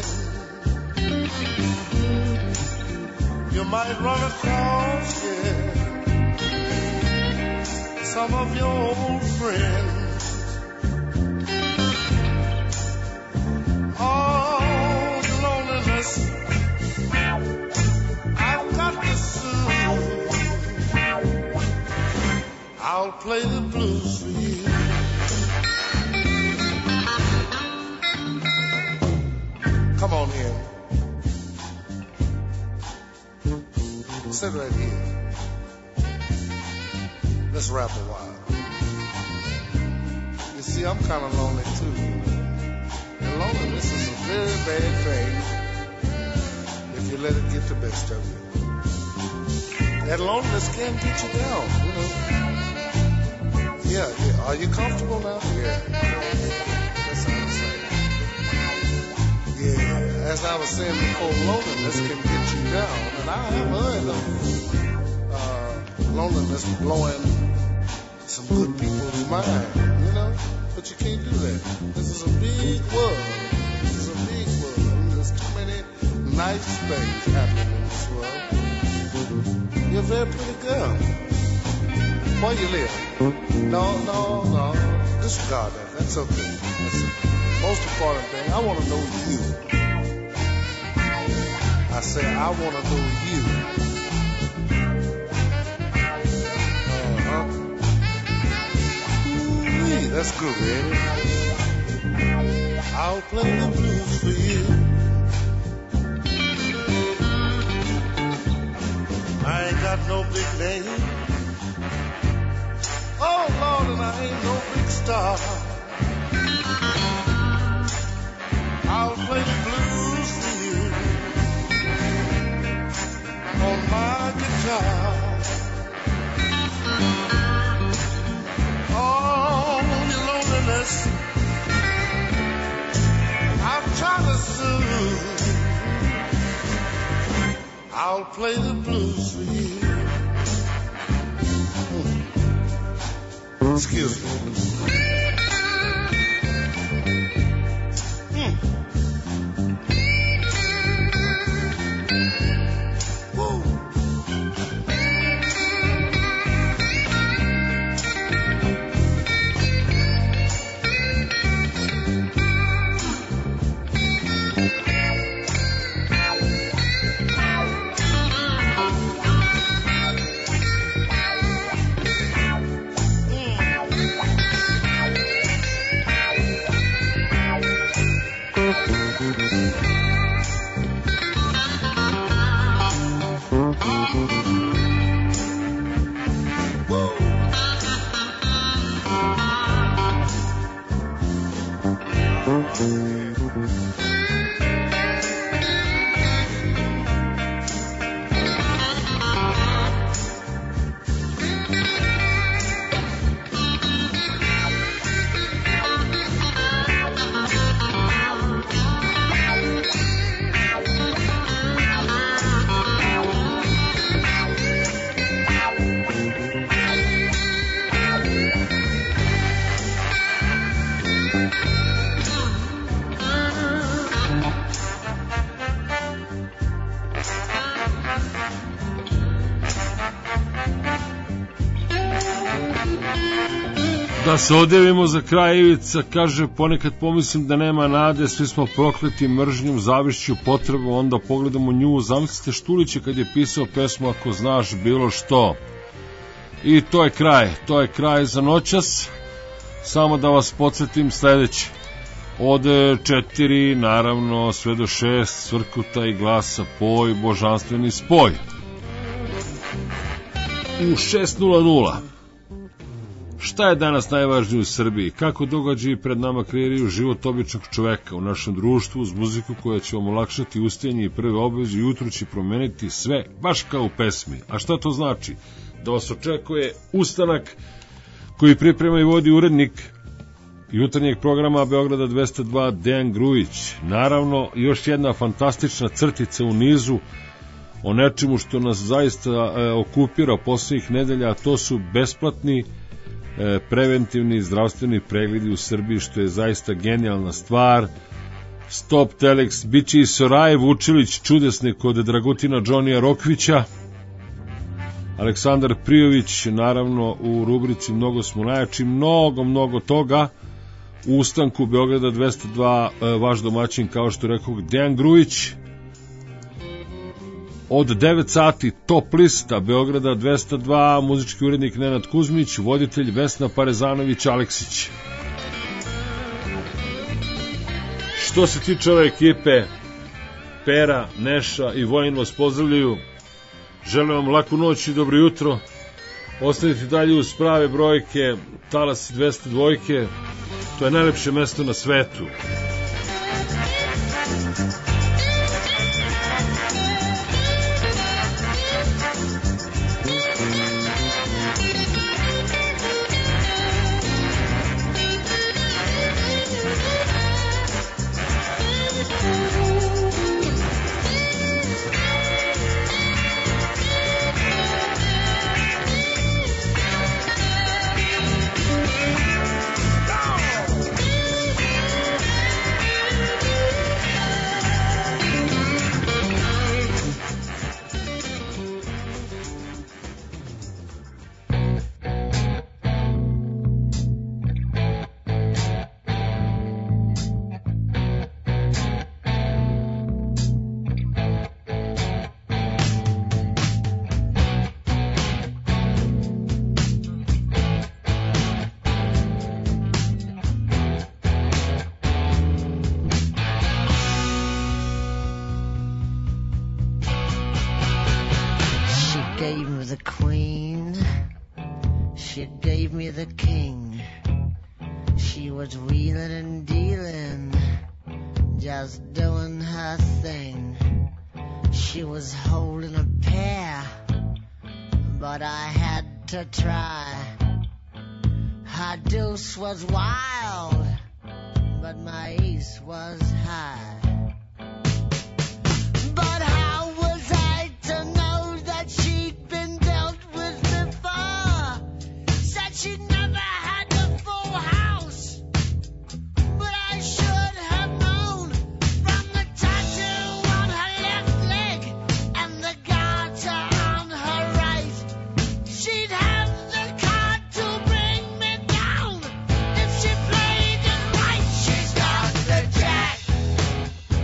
You might run across, yeah, some of your old friends. All the loneliness I've got to soothe. I'll play the blues for you. Come on in. Sit right here. Let's rap a while. You see, I'm kind of lonely too. And loneliness is a very bad thing if you let it get the best of you. That loneliness can get you down, you know. Yeah, yeah. Are you comfortable now? Yeah. That's how I'm saying. Yeah, as I was saying before, loneliness can get you down. And I have heard of uh, loneliness blowing some good people's mind, you know? But you can't do that. This is a big world. This is a big world. I mean, there's too many nice things happening in this world. You're a very pretty girl. Where you live? No, no, no. Disregard that. That's okay. That's the most important thing. I want to know you. I say, I want to know you. That's good, baby. I'll play the blues for you. I ain't got no big name. Oh, Lord, and I ain't no big star. I'll play the blues for you on my guitar. I'm trying to soothe. I'll play the blues for you. Excuse me. Hmm. Whoa. Da se odjavimo za kraj. Ivica kaže, ponekad pomislim da nema nade, svi smo prokleti mržnjom, zavišću, potrebu, onda pogledamo nju. Zamislite Štulića kad je pisao pesmu Ako znaš bilo što. I to je kraj, to je kraj za noćas. Samo da vas podsjetim sledeće. Od četiri, naravno, sve do šest, Cvrkuta i Glasa, poj, božanstveni spoj. U šest nula nula. Šta je danas najvažnije u Srbiji? Kako događaji pred nama kreiraju život običnog čoveka u našem društvu uz muziku koja će vam olakšati ustajanje i prve obaveze i jutro će promeniti sve, baš kao u pesmi. A šta to znači? Da vas očekuje ustanak koji priprema i vodi urednik jutarnjeg programa Beograda dvesta dva Dejan Grujić. Naravno, još jedna fantastična crtica u nizu o nečemu što nas zaista e, okupira poslednjih nedelja, a to su besplatni e, preventivni zdravstveni pregledi u Srbiji, što je zaista genijalna stvar. Stop Telex, bit će i Soraje Vučilić, čudesne kod Dragutina Džonija Rokvića. Aleksandar Prijović, naravno, u rubrici Mnogo smo najjači, mnogo, mnogo toga. U ustanku Beograda dvesta dva, vaš domaćin, kao što rekao, Dejan Grujić. Od devet sati top lista Beograda dvesta dva, muzički urednik Nenad Kuzmić, voditelj Vesna Parezanović-Aleksić. Što se tiče ove ekipe, Pera, Neša i Vojin vas pozdravljaju. Želim vam laku noć i dobro jutro. Ostanite dalje uz prave brojke, Talas dvesta dva. To je najlepše mesto na svetu. Was wild, but my ace was high. But how was I to know that she'd been dealt with before? Said she'd never had a full house, but I should have known from the tattoo on her left leg and the garter on her right. She'd have the card to bring me down. She played it right. She's got the jack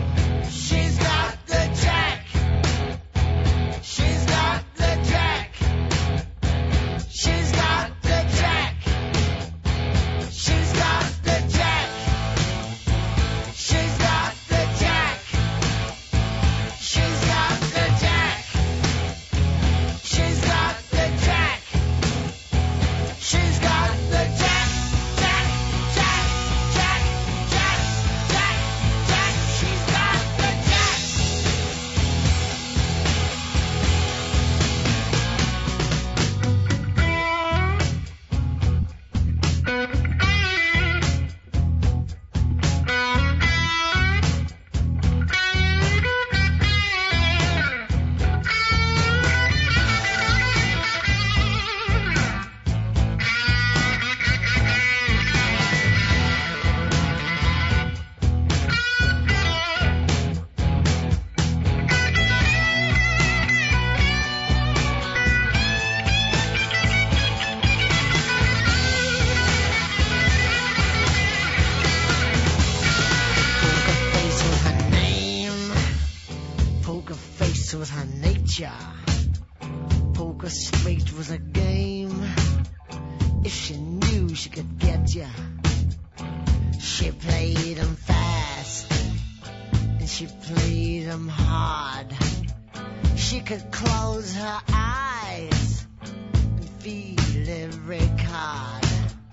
get you. She played 'em fast, and she played 'em hard. She could close her eyes and feel every card.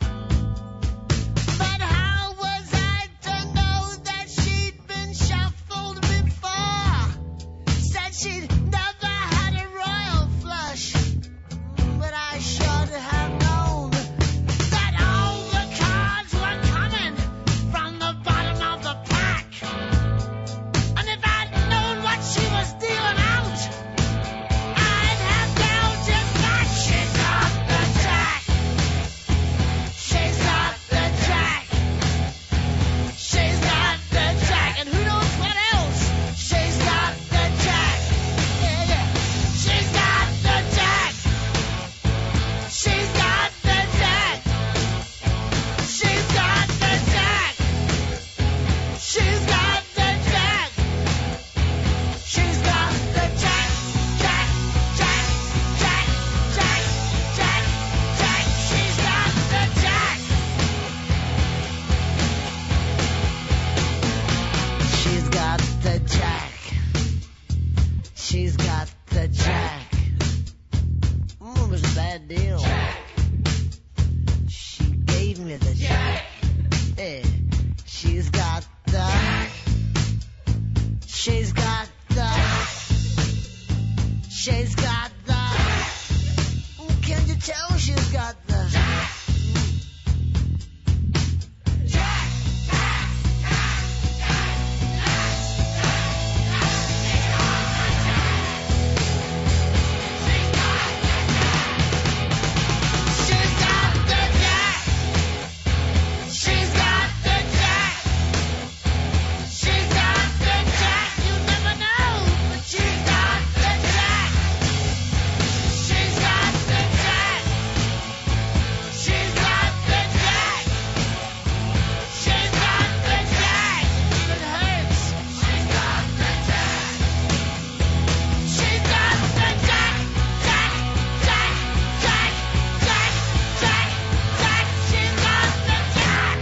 But how was I to know that she'd been shuffled before? Said she'd never had a royal flush, but I should have known that all the cards were coming from the bottom of the pack. And if I'd known what she was dealing out, I'd have dealt it back. She's got the jack. She's got the jack. She's got the jack. And who knows what else? She's got the jack. Yeah, yeah. She's got the jack. She's got the jack. She's got the jack. She's got the jack. She's got the jack. Jack, jack, jack, jack, jack, jack. She's got the jack. She's got the jack. She's got the jack. Mm, it was a bad deal. She gave me the jack. Yeah. She's got the. She's got the. She's got the. Mm, Can't you tell she's got the? She's got the jack. She's got the jack. She's got the jack. You never know, but she's got the jack. She's got the jack. She's got the jack. She's got the jack. It hurts. She's got the jack. She's got the jack. Jack, jack, jack, jack, jack, jack. She's got the jack.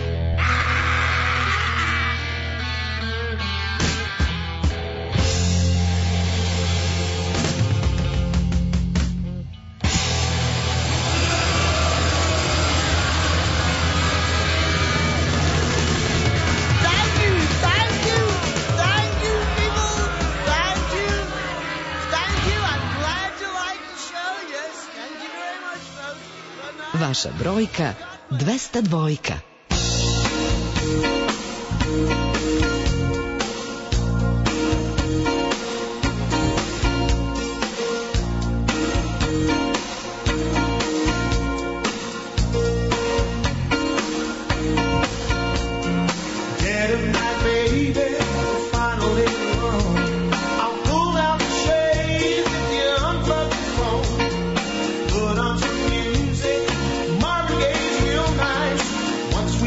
Thank you, thank you, thank you, people. Thank you, thank you. I'm glad you like the show. Yes, thank you very much, folks. Good night. Vaša brojka dvesta dva. Dead of night, baby, finally gone. I'll pull down the shades if you unplug the phone. Put on some music, Marvin Gaye's real nice. Once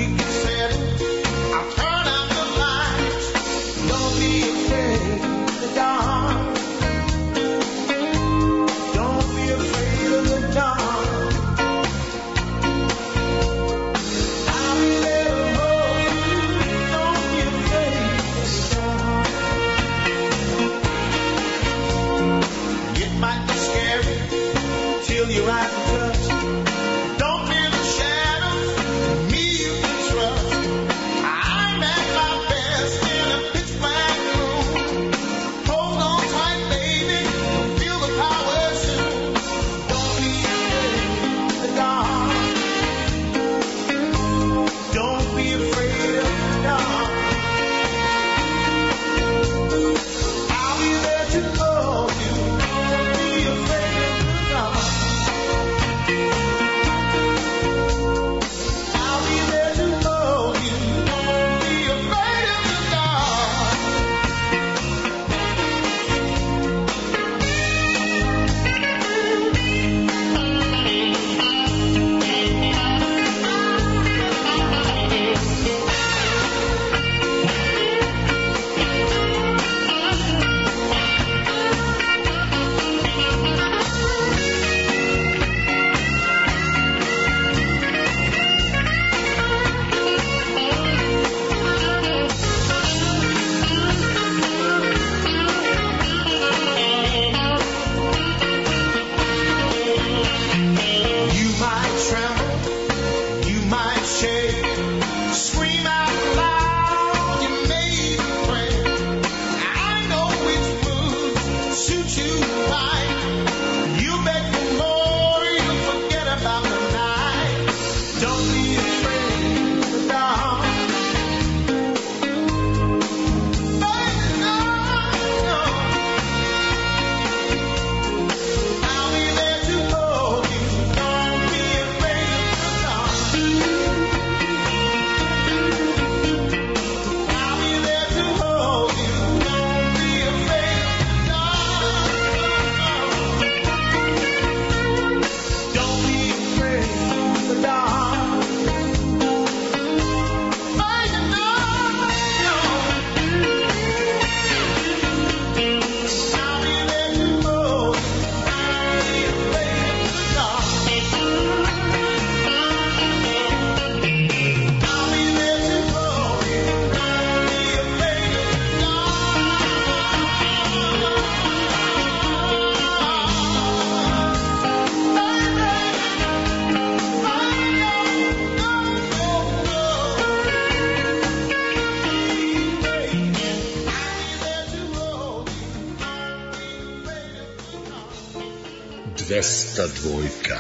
dvesta dva.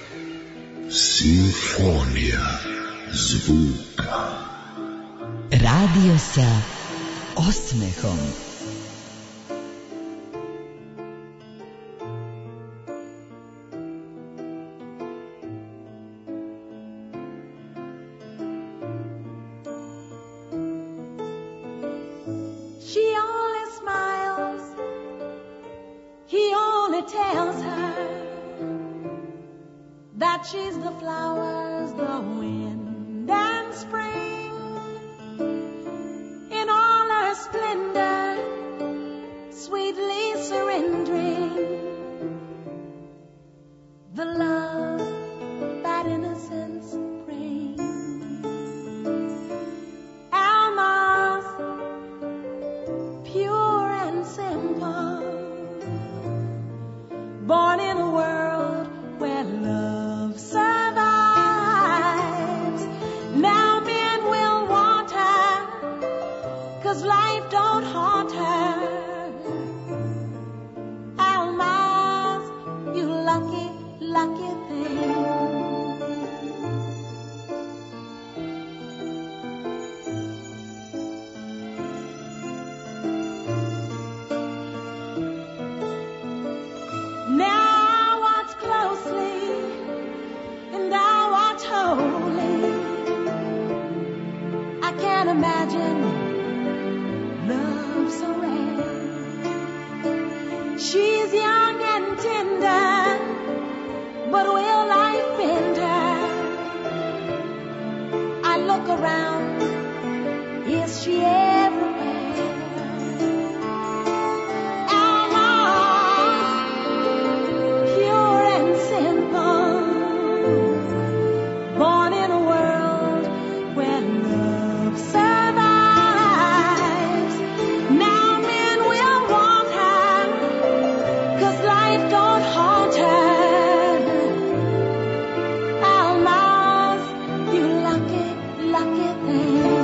Simfonija zvuka. Radio sa osmehom. Tells her that she's the flowers, the wind and spring in all her splendor, sweetly surrendering the love that innocence brings. Alma's pure and simple, born in a world where love survives. Now men will want her, 'cause life don't haunt her. Almaz, you lucky, lucky thing. Imagine love so rare. She's young and tender, but will life bend her? I look around, is she everywhere? Alma, pure and simple, born in a world where love survives. Now men will want her, 'cause life don't haunt her. Almaz, you lucky, lucky thing.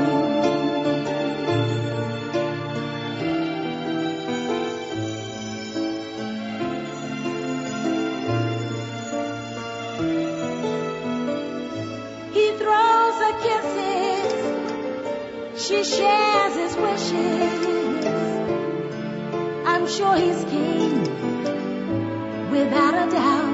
He throws her kisses, she shares his wishes. I'm sure he's king, without a doubt.